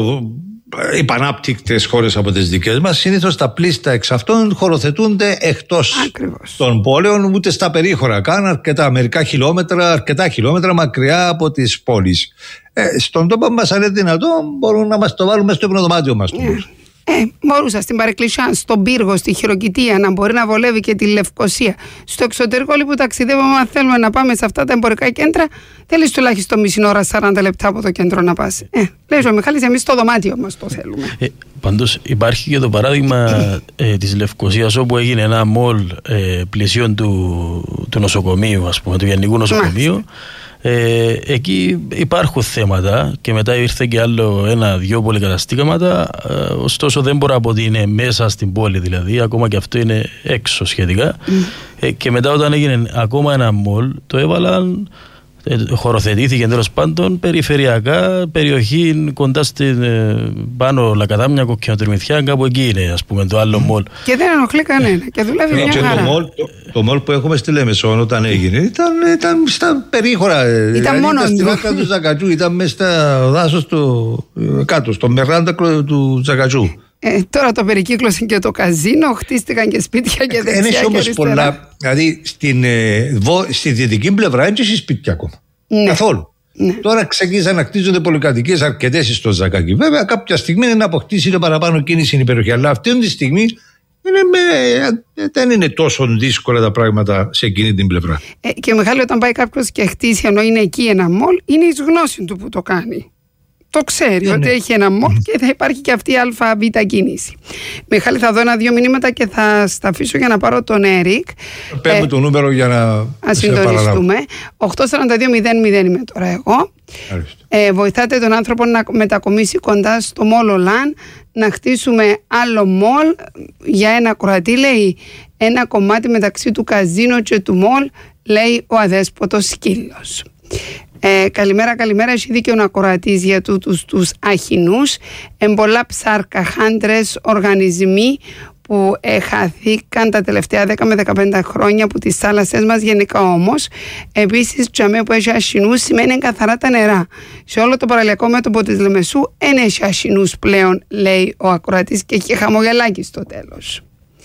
υπανάπτυκτες χώρες από τις δικές μας, συνήθως τα πλήστα εξ αυτών χωροθετούνται εκτός Ακριβώς. των πόλεων, ούτε στα περίχωρα καν, αρκετά μερικά χιλιόμετρα, αρκετά χιλιόμετρα μακριά από τις πόλεις. Ε, στον τόπο μας αν είναι δυνατό μπορούν να μας το βάλουμε στο υπνοδωμάτιο μας. Yeah. Ε, μπορούσα στην Παρεκκλησιά, στον Πύργο, στη Χειροκητία να μπορεί να βολεύει και τη Λευκοσία. Στο εξωτερικό όλοι που ταξιδεύουμε, αν θέλουμε να πάμε σε αυτά τα εμπορικά κέντρα, θέλεις τουλάχιστον μισή ώρα, σαράντα λεπτά από το κέντρο να πας. Ε, λέει ο Μιχάλης, εμείς στο δωμάτιο μας το θέλουμε. Ε, πάντως υπάρχει και το παράδειγμα ε, της Λευκοσίας, όπου έγινε ένα μολ ε, πλησίων του, του νοσοκομείου, ας πούμε, του Γενικού Νοσοκομείου. Ε, εκεί υπάρχουν θέματα και μετά ήρθε και άλλο ένα-δυο πολυκαταστήματα, ε, ωστόσο δεν μπορώ να πω ότι είναι μέσα στην πόλη, δηλαδή ακόμα και αυτό είναι έξω σχετικά. Mm. Ε, και μετά όταν έγινε ακόμα ένα μολ, το έβαλαν, ε, χωροθετήθηκε τέλος πάντων περιφερειακά, περιοχή κοντά στην ε, πάνω Λακατάμια, Κοκκινοτριμηθιά, κάπου εκεί είναι, ας πούμε, το άλλο μολ. Και δεν ενοχλεί κανένα και δουλεύει μια χαρά. Το μολ, το, το μολ που έχουμε στη Λέμεσον όταν έγινε ήταν, ήταν στα περίχωρα. Ήταν δηλαδή, μόνο ήταν στην άκρα του Ζακατζού, ήταν μέσα στα δάσος του κάτω, στο μεράντακρο του Ζακατζού. Ε, τώρα το περικύκλωσε και το καζίνο, χτίστηκαν και σπίτια και δεξιά και όμως αριστερά. Πολλά, δηλαδή στην, ε, βο, στη δυτική πλευρά είναι και σπίτια ακόμα. Ναι. Καθόλου. Ναι. Τώρα ξεκίνησαν να χτίζονται πολυκατοικίες αρκετές στο Ζακάκι. Βέβαια, κάποια στιγμή είναι να αποκτήσει το παραπάνω κίνηση η περιοχή. Αλλά αυτή τη στιγμή είναι με, δεν είναι τόσο δύσκολα τα πράγματα σε εκείνη την πλευρά. Ε, και Μιχάλη, όταν πάει κάποιος και χτίσει, ενώ είναι εκεί ένα μολ, είναι εις γνώση του που το κάνει. Το ξέρει, ναι, ότι ναι. έχει ένα μολ mm. και θα υπάρχει και αυτή η ΑΒ κίνηση. Μιχάλη, θα δω ένα-δύο μηνύματα και θα στα αφήσω για να πάρω τον Έρικ. Παίρνω ε, το νούμερο για να συντονιστούμε. οκτώ τέσσερα δύο μηδέν μηδέν είμαι τώρα εγώ. Ε, βοηθάτε τον άνθρωπο να μετακομίσει κοντά στο μόλ Ολάν, να χτίσουμε άλλο μόλ για ένα κροατή, λέει, ένα κομμάτι μεταξύ του καζίνο και του μόλ, λέει ο αδέσποτος σκύλος. Ε, καλημέρα, καλημέρα. Έχει δίκαιο να κορατείς για τούτους τους αχινούς. Εμπολά ψάρκα, χάντρες, οργανισμοί που χαθήκαν τα τελευταία δέκα με δεκαπέντε χρόνια από τις θάλασσες μας γενικά όμως. Επίσης, τζαμέ που έχει αχινούς σημαίνει καθαρά τα νερά. Σε όλο το παραλιακό μέτωπο της Λεμεσού δεν έχει αχινούς πλέον, λέει ο ακροατής και έχει χαμογελάκι στο τέλος.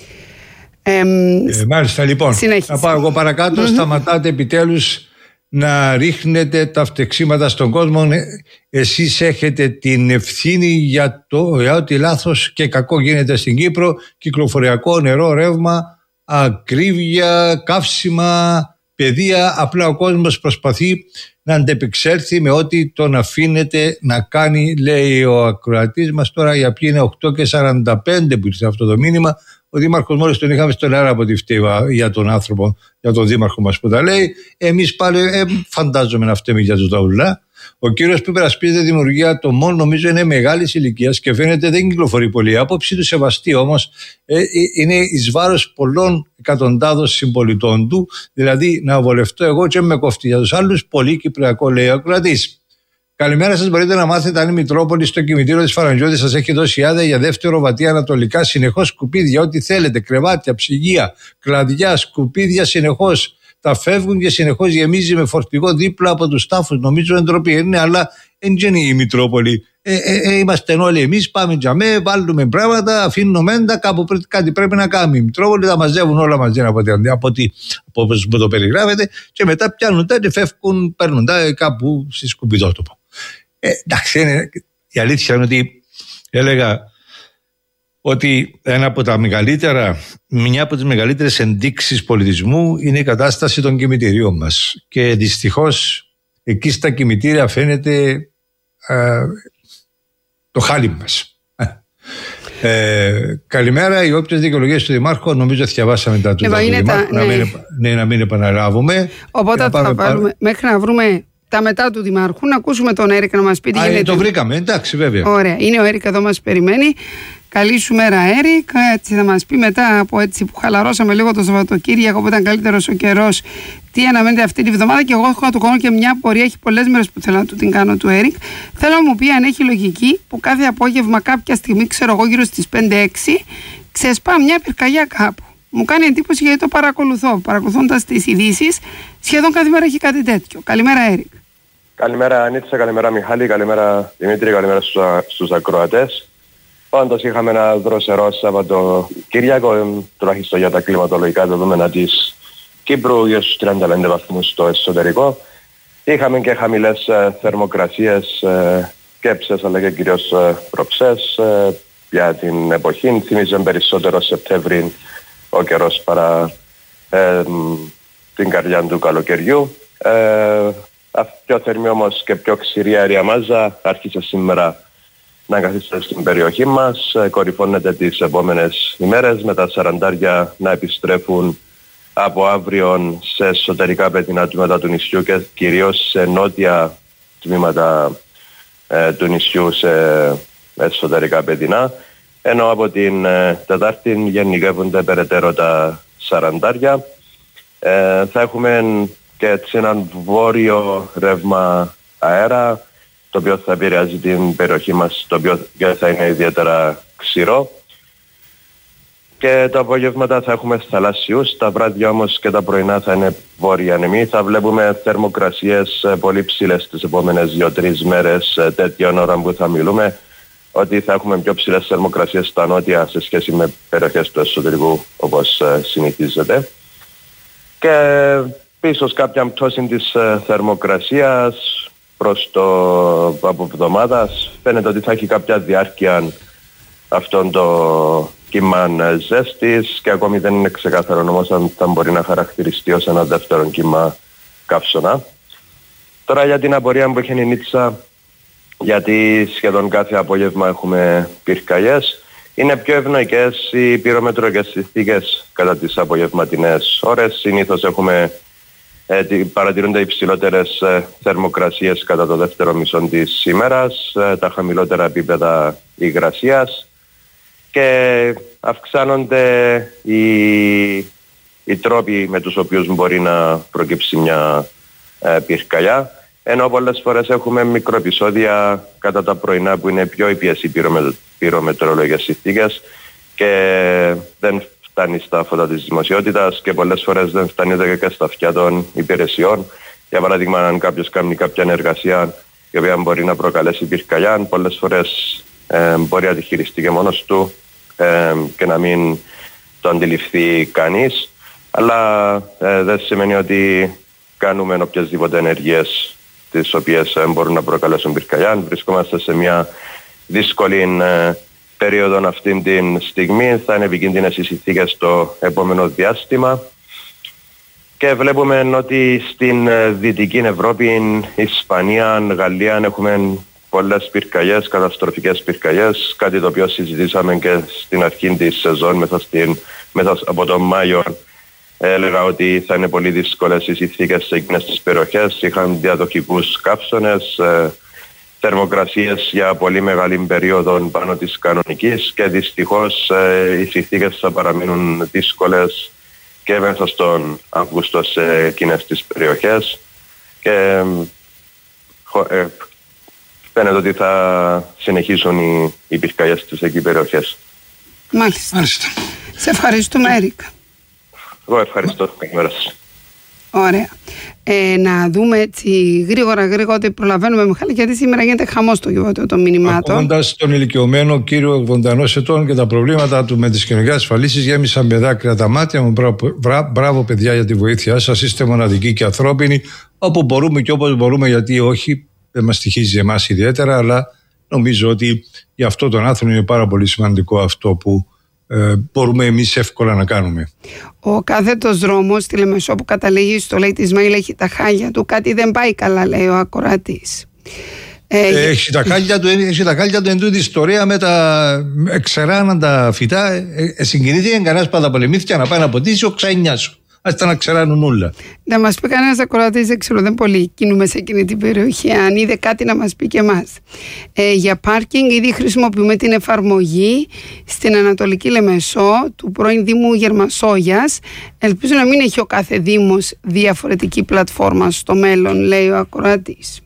Ε, ε, μάλιστα, λοιπόν. Συνέχισε. Θα πάω εγώ παρακάτω. Mm-hmm. Σταματάτε επιτέλους να ρίχνετε τα φτεξίματα στον κόσμο. Εσείς έχετε την ευθύνη για το για ό,τι λάθος και κακό γίνεται στην Κύπρο. Κυκλοφοριακό, νερό, ρεύμα, ακρίβεια, καύσιμα, παιδεία. Απλά ο κόσμος προσπαθεί να αντεπεξέλθει με ό,τι τον αφήνεται να κάνει, λέει ο ακροατής μας. Τώρα για ποιοι είναι οκτώ και σαράντα πέντε που ήρθε αυτό το μήνυμα. Ο Δήμαρχος μόλις τον είχαμε στον αέρα από τη φταίβα για τον άνθρωπο, για τον Δήμαρχο μας που τα λέει. Εμείς πάλι ε, φαντάζομαι να φταίμε για το ταουλά. Ο κύριος που υπερασπίζεται δημιουργία το ΜΟΛ νομίζω είναι μεγάλης ηλικίας και φαίνεται δεν κυκλοφορεί πολύ. Η άποψη του σεβαστή όμως ε, ε, είναι εις βάρος πολλών εκατοντάδων συμπολιτών του. Δηλαδή να βολευτώ εγώ και με κοφτεί για τους άλλους. Πολύ κυπριακό, λέει ο ακροατής. Καλημέρα σας. Μπορείτε να μάθετε αν η Μητρόπολη στο κημητήριο της Φαραντζιώτης σας έχει δώσει άδεια για δεύτερο βατή ανατολικά. Συνεχώς σκουπίδια, ό,τι θέλετε. Κρεβάτια, ψυγεία, κλαδιά, σκουπίδια συνεχώς. Τα φεύγουν και συνεχώς γεμίζει με φορτηγό δίπλα από τους τάφους. Νομίζω εντροπή είναι, αλλά δεν είναι η Μητρόπολη. Ε, ε, ε, είμαστε όλοι εμείς, πάμε τζαμέ, βάλουμε πράγματα, αφήνουμε μέντα, κάπου πρέ, κάτι πρέπει να κάνουμε. Οι Μητρόπολοι τα μαζεύουν όλα μαζί από ό,τι το περιγράφετε και μετά πιάνουν τα και φεύγουν, παίρνουν τα κάπου στη σκουπιδότοπο. Ε, εντάξει, είναι, η αλήθεια είναι ότι έλεγα ότι ένα από τα μεγαλύτερα, μια από τις μεγαλύτερες ενδείξεις πολιτισμού είναι η κατάσταση των κημητηρίων μας. Και δυστυχώς εκεί στα κημητήρια φαίνεται α, το χάλι μας. Ε, καλημέρα. Οι όποιες δικαιολογίες του Δημάρχου νομίζω διαβάσαμε τα του Δημάρχου, τα, να, ναι. μην, ναι, να μην επαναλάβουμε. Οπότε θα πάμε, πάρουμε, μέχρι να βρούμε τα μετά του Δημάρχου, να ακούσουμε τον Έρικ να μας πει τι Α, γίνεται. Το βρήκαμε, εντάξει, βέβαια. Ωραία, είναι ο Έρικ εδώ, μας περιμένει. Καλή σου μέρα, Έρικ. Έτσι θα μας πει μετά από έτσι που χαλαρώσαμε λίγο το Σαββατοκύριακο που ήταν καλύτερος ο καιρός, τι αναμένεται αυτή τη βδομάδα. Και εγώ έχω να του κάνω και μια πορεία. Έχει πολλές μέρες που θέλω να του την κάνω του Έρικ. Θέλω να μου πει αν έχει λογική που κάθε απόγευμα, κάποια στιγμή, ξέρω εγώ, γύρω στις πέντε έξι, ξεσπά μια πυρκαγιά κάπου. Μου κάνει εντύπωση γιατί το παρακολουθώ. Παρακολουθώντας τις ειδήσεις, σχεδόν κάθε μέρα έχει κάτι τέτοιο. Καλημέρα, Έρικ. Καλημέρα, Ανίτσα. Καλημέρα, Μιχάλη. Καλημέρα, Δημήτρη. Καλημέρα στους, στους ακροατές. Όντως είχαμε ένα δροσερό Σαββατοκύριακο, τουλάχιστον για τα κλιματολογικά δεδομένα της Κύπρου, για στους τριάντα πέντε βαθμούς στο εσωτερικό. Είχαμε και χαμηλές ε, θερμοκρασίες, ε, κέψες αλλά και κυρίως ε, προψές ε, για την εποχή. Θυμίζε περισσότερο Σεπτέμβρη ο καιρός παρά ε, την καρδιά του καλοκαιριού. Ε, πιο θερμή όμως και πιο ξηρή αέρια μάζα άρχισε σήμερα να καθίσταται στην περιοχή μας. Κορυφώνεται τις επόμενες ημέρες με τα σαραντάρια να επιστρέφουν από αύριο σε εσωτερικά πετεινά τμήματα του νησιού και κυρίως σε νότια τμήματα ε, του νησιού σε εσωτερικά πετεινά, ενώ από την ε, Τετάρτη γενικεύονται περαιτέρω τα σαραντάρια. Ε, θα έχουμε και έτσι έναν βόρειο ρεύμα αέρα, το οποίο θα επηρεάζει την περιοχή μας, το οποίο θα είναι ιδιαίτερα ξηρό. Και τα απογεύματα θα έχουμε θαλάσσιους, τα βράδια όμως και τα πρωινά θα είναι βόρεια ανεμή. Θα βλέπουμε θερμοκρασίες πολύ ψηλές τις επόμενες δύο τρεις μέρες, τέτοιων ώρα που θα μιλούμε, ότι θα έχουμε πιο ψηλές θερμοκρασίες στα νότια σε σχέση με περιοχές του εσωτερικού όπως συνηθίζεται. Και ίσως κάποια πτώση της θερμοκρασίας προς το από εβδομάδας. Φαίνεται ότι θα έχει κάποια διάρκεια αυτόν το κύμα ζέστης και ακόμη δεν είναι ξεκάθαρο όμως αν θα μπορεί να χαρακτηριστεί ως ένα δεύτερο κύμα καύσωνα. Τώρα για την απορία που έχει η Νίτσα, γιατί σχεδόν κάθε απόγευμα έχουμε πυρκαγιές, είναι πιο ευνοϊκές οι πυρομετρικές συνθήκες κατά τις απογευματινές ώρες. Συνήθως έχουμε Ε, παρατηρούνται υψηλότερες ε, θερμοκρασίες κατά το δεύτερο μισό της ημέρας, ε, τα χαμηλότερα επίπεδα υγρασίας και αυξάνονται οι, οι τρόποι με τους οποίους μπορεί να προκύψει μια ε, πυρκαγιά, ενώ πολλές φορές έχουμε μικροεπεισόδια κατά τα πρωινά που είναι πιο ήπιες οι πυρομετρο, πυρομετρολογικές συνθήκες και δεν φτάνει στα φώτα της δημοσιότητας και πολλές φορές δεν φτάνει και στα αυτιά των υπηρεσιών. Για παράδειγμα, αν κάποιος κάνει κάποια εργασία η οποία μπορεί να προκαλέσει πυρκαγιά, πολλές φορές ε, μπορεί να τη χειριστεί και μόνος του ε, και να μην το αντιληφθεί κανείς. Αλλά ε, δεν σημαίνει ότι κάνουμε οποιασδήποτε ενεργείες τις οποίες ε, μπορούν να προκαλέσουν πυρκαγιά. Βρισκόμαστε σε μια δύσκολη ε, περίοδο αυτήν την στιγμή, θα είναι επικίνδυνες οι συνθήκες στο επόμενο διάστημα και βλέπουμε ότι στην Δυτική Ευρώπη, Ισπανία, Γαλλία έχουμε πολλές πυρκαγιές, καταστροφικές πυρκαγιές, κάτι το οποίο συζητήσαμε και στην αρχή της σεζόν μέσα, στην, μέσα από τον Μάιο. Έλεγα ότι θα είναι πολύ δύσκολες οι συνθήκες σε εκείνες τις περιοχές, είχαν διαδοχικούς καύσωνες, θερμοκρασίες για πολύ μεγάλη περίοδο πάνω της κανονικής και δυστυχώς ε, οι συνθήκες θα παραμείνουν δύσκολες και μέσα στον Αύγουστο σε εκείνες τις περιοχές και ε, φαίνεται ότι θα συνεχίσουν οι, οι πυρκαγιές στις εκεί περιοχές. Μάλιστα. Μάλιστα. Σε ευχαριστούμε, Έρικ. Εγώ ευχαριστώ. Καλημέρα σας. Ωραία. Ε, να δούμε έτσι γρήγορα γρήγορα ότι προλαβαίνουμε, Μιχάλη, γιατί σήμερα γίνεται χαμός στο γεγονό των μηνυμάτων. Ακούγοντας τον ηλικιωμένο κύριο ογδόντα ετών και τα προβλήματα του με τις κοινωνικές ασφαλίσεις, γέμισαν με δάκρυα τα μάτια μου. Μπράβο, μπράβο παιδιά για τη βοήθειά σας. Είστε μοναδικοί και ανθρώπινοι όπου μπορούμε και όπως μπορούμε, γιατί όχι, δεν μας στοιχίζει εμάς ιδιαίτερα, αλλά Νομίζω ότι για αυτό τον άνθρωπο είναι πάρα πολύ σημαντικό αυτό που ε, μπορούμε εμείς εύκολα να κάνουμε. Ο κάθετος δρόμος στη Λεμεσό που καταλήγει στο λέει της Μαΐλα έχει τα χάλια του, κάτι δεν πάει καλά, λέει ο ακροατής. Ε, έχει, τα χάλια του, έχει τα χάλια του εν τούτη ιστορία με τα εξεράναντα φυτά. Ε, ε, συγκινήθηκε κανένας παταπολεμήθηκε να πάει να ποτίσει ο ξένια σου. Ας τα να ξεράνουν όλα. Να μας πει κανένας ακροατής, δεν ξέρω, δεν πολύ κινούμε σε εκείνη την περιοχή. Αν είδε κάτι να μας πει και εμάς. Ε, για πάρκινγκ ήδη χρησιμοποιούμε την εφαρμογή στην Ανατολική Λεμεσό του πρώην Δήμου Γερμασόγιας. Ελπίζω να μην έχει ο κάθε Δήμος διαφορετική πλατφόρμα στο μέλλον, λέει ο ακροατής.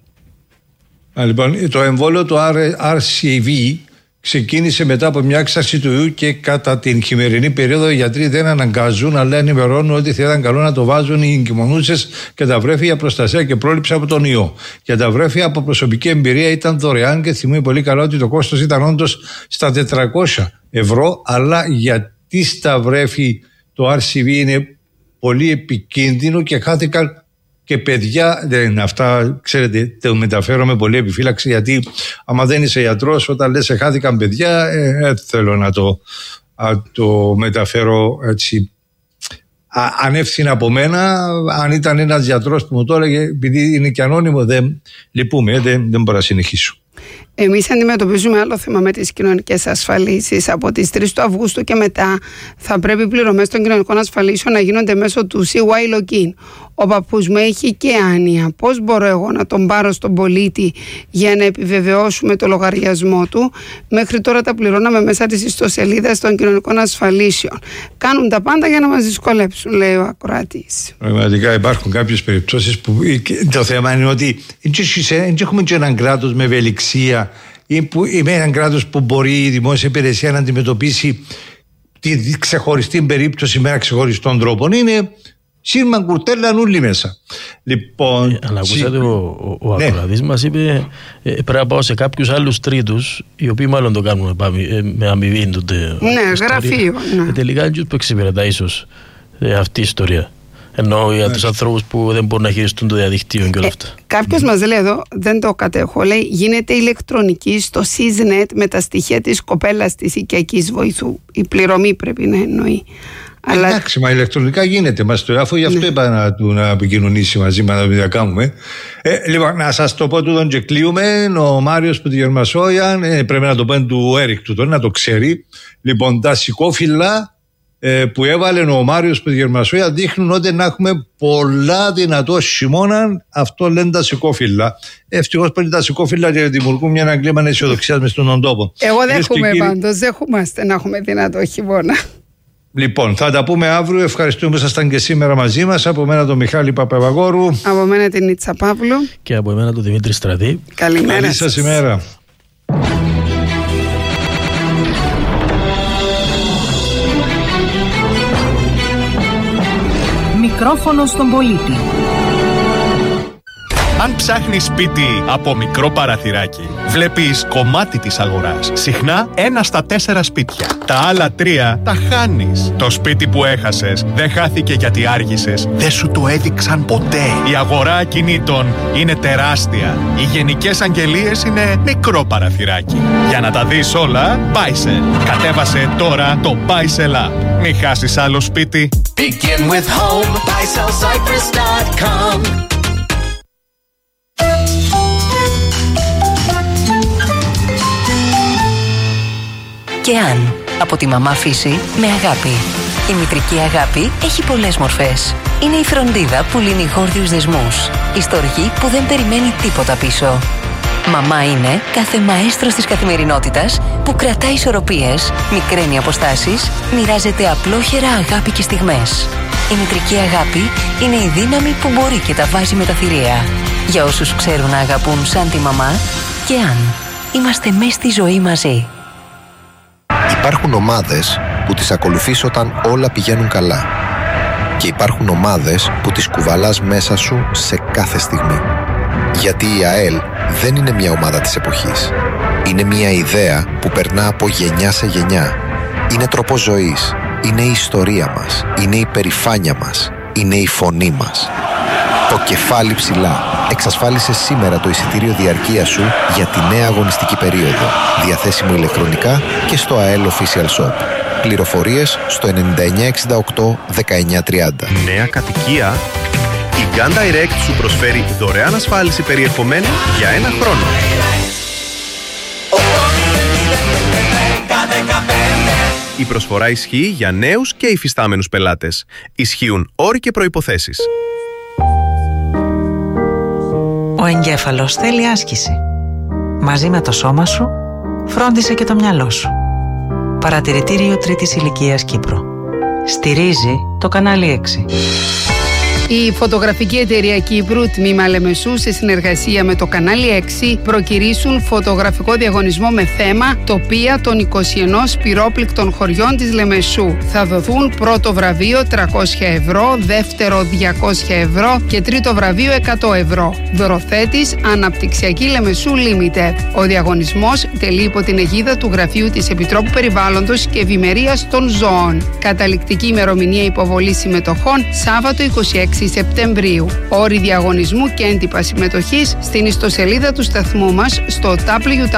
Α, λοιπόν, το εμβόλιο του αρ σι βι ξεκίνησε μετά από μια έξαρση του ιού και κατά την χειμερινή περίοδο οι γιατροί δεν αναγκάζουν, αλλά ενημερώνουν ότι θα ήταν καλό να το βάζουν οι εγκυμονούσες και τα βρέφη για προστασία και πρόληψη από τον ιό. Για τα βρέφη από προσωπική εμπειρία ήταν δωρεάν και θυμίζει πολύ καλά ότι το κόστος ήταν όντως στα τετρακόσια ευρώ, αλλά γιατί στα βρέφη το αρ σι βι είναι πολύ επικίνδυνο και χάθηκαν και παιδιά, δεν, αυτά ξέρετε το μεταφέρω με πολύ επιφύλαξη, γιατί άμα δεν είσαι γιατρός όταν λες χάθηκαν παιδιά, ε, ε, θέλω να το, α, το μεταφέρω έτσι α, ανεύθυνα από μένα. Αν ήταν ένας γιατρός που μου το έλεγε, επειδή είναι και ανώνυμο, δεν λυπούμε, ε, δεν, δεν μπορώ να συνεχίσω. Εμείς αντιμετωπίζουμε άλλο θέμα με τις κοινωνικές ασφαλίσεις. Από τις τρεις του Αυγούστου και μετά θα πρέπει οι πληρωμές των κοινωνικών ασφαλίσεων να γίνονται μέσω του σι γουάι Login. Ο παππούς μου έχει και άνοια. Πώς μπορώ εγώ να τον πάρω στον πολίτη για να επιβεβαιώσουμε το λογαριασμό του? Μέχρι τώρα τα πληρώναμε μέσα της ιστοσελίδας των κοινωνικών ασφαλίσεων. Κάνουν τα πάντα για να μας δυσκολέψουν, λέει ο ακροατής. Πραγματικά υπάρχουν κάποιες περιπτώσεις που το θέμα είναι ότι δεν έχουμε και έναν κράτος με ευελιξία ή, που, ή με έναν κράτος που μπορεί η δημόσια υπηρεσία να αντιμετωπίσει τη ξεχωριστή περίπτωση με έναν ξεχωριστόν τρόπο. Είναι σύρμα κουρτέλα νουλί μέσα. Λοιπόν, ε, αλλά ακούσατε, ο, ο, ο ναι. ακροατής μας είπε ε, πρέπει να πάω σε κάποιους άλλους τρίτους, οι οποίοι μάλλον το κάνουν με, με αμοιβή τότε. Ναι, γραφείο. Ναι. Ε, τελικά είναι που εξυπηρετά ίσως ε, αυτή η ιστορία. Ενώ για τους ανθρώπους που δεν μπορούν να χειριστούν το διαδικτύο και όλα αυτά. Ε, Κάποιος mm. μας λέει εδώ, δεν το κατέχω, λέει γίνεται ηλεκτρονική στο Σι-Νετ με τα στοιχεία της κοπέλας της οικιακής βοηθού. Η πληρωμή πρέπει να εννοεί. Αλλά... Εντάξει, μα ηλεκτρονικά γίνεται. Μας το αφού γι' αυτό ναι. είπα να, του, να επικοινωνήσει μαζί μας, να το διακάνουμε. Ε, λοιπόν, να σας το πω τούτον και κλείουμε. Ο Μάριος που τη Γερμασόγια, ε, πρέπει να το πω του Έρικ του τώρα, να το ξέρει. Λοιπόν, τα σηκώφυλλα που έβαλε ο Μάριος που τη Γερμασόγια δείχνουν ότι να έχουμε πολλά δυνατό χειμώνα. Αυτό λένε τα σηκώφυλλα. Ευτυχώς πάλι τα σηκώφυλλα και δημιουργούν μια ένα κλίμα αισιοδοξίας μες στον τόπο. Εγώ δεν έχουμε πάντως, δεν έχουμε να έχουμε δυνατό χειμώνα. Λοιπόν, θα τα πούμε αύριο. Ευχαριστούμε που ήσασταν και σήμερα μαζί μας. Από μένα τον Μιχάλη Παπαβαγόρου. Από μένα την Νίτσα Παύλου. Και από μένα τον Δημήτρη Στρατή. Καλημέρα. Καλή σας ημέρα. Μικρόφωνο στον πολίτη. Αν ψάχνεις σπίτι από μικρό παραθυράκι, βλέπεις κομμάτι της αγοράς. Συχνά ένα στα τέσσερα σπίτια. Τα άλλα τρία τα χάνεις. Το σπίτι που έχασες δεν χάθηκε γιατί άργησες. Δεν σου το έδειξαν ποτέ. Η αγορά ακινήτων είναι τεράστια. Οι γενικές αγγελίες είναι μικρό παραθυράκι. Για να τα δεις όλα, Buysell. Κατέβασε τώρα το Buysell App. Μην χάσεις άλλο σπίτι. Begin with home, buy sell cypress dot com. Και αν από τη μαμά φύση με αγάπη. Η μητρική αγάπη έχει πολλές μορφές. Είναι η φροντίδα που λύνει γόρδιους δεσμούς. Η στοργή που δεν περιμένει τίποτα πίσω. Μαμά είναι κάθε μαέστρος της καθημερινότητας που κρατάει ισορροπίες, μικραίνει αποστάσεις, μοιράζεται απλόχερα αγάπη και στιγμές. Η μητρική αγάπη είναι η δύναμη που μπορεί και τα βάζει με τα θηρία. Για όσους ξέρουν να αγαπούν σαν τη μαμά, και αν είμαστε μες στη ζωή μαζί. Υπάρχουν ομάδες που τις ακολουθείς όταν όλα πηγαίνουν καλά. Και υπάρχουν ομάδες που τις κουβαλάς μέσα σου σε κάθε στιγμή. Γιατί η ΑΕΛ δεν είναι μια ομάδα της εποχής. Είναι μια ιδέα που περνά από γενιά σε γενιά. Είναι τρόπος ζωής. Είναι η ιστορία μας. Είναι η περηφάνεια μας. Είναι η φωνή μας. Το κεφάλι ψηλά. Εξασφάλισε σήμερα το εισιτήριο διαρκείας σου για τη νέα αγωνιστική περίοδο. Διαθέσιμο ηλεκτρονικά και στο έι ελ Official Shop. Πληροφορίες στο εννιά εννιά έξι οκτώ δεκαεννιά τριάντα. Νέα κατοικία? Η Gun Direct σου προσφέρει δωρεάν ασφάλιση περιεχομένου για ένα χρόνο. Η προσφορά ισχύει για νέους και υφιστάμενους πελάτες. Ισχύουν όροι και προϋποθέσεις. Ο εγκέφαλος θέλει άσκηση. Μαζί με το σώμα σου, φρόντισε και το μυαλό σου. Παρατηρητήριο Τρίτης Ηλικίας Κύπρο. Στηρίζει το κανάλι έξι. Η φωτογραφική εταιρεία Κύπρου, τμήμα Λεμεσού, σε συνεργασία με το κανάλι έξι, προκυρήσουν φωτογραφικό διαγωνισμό με θέμα τοπία των είκοσι ένα πυρόπληκτων χωριών της Λεμεσού. Θα δοθούν πρώτο βραβείο τριακόσια ευρώ, δεύτερο διακόσια ευρώ και τρίτο βραβείο εκατό ευρώ. Δωροθέτης Αναπτυξιακή Λεμεσού Limited. Ο διαγωνισμός τελεί υπό την αιγίδα του Γραφείου της Επιτρόπου Περιβάλλοντος και Ευημερίας των Ζώων. Καταληκτική ημερομηνία υποβολής συμμετοχών Σάββατο είκοσι έξι Σεπτεμβρίου. Όροι διαγωνισμού και έντυπα συμμετοχής στην ιστοσελίδα του σταθμού μας στο double-u double-u double-u τελεία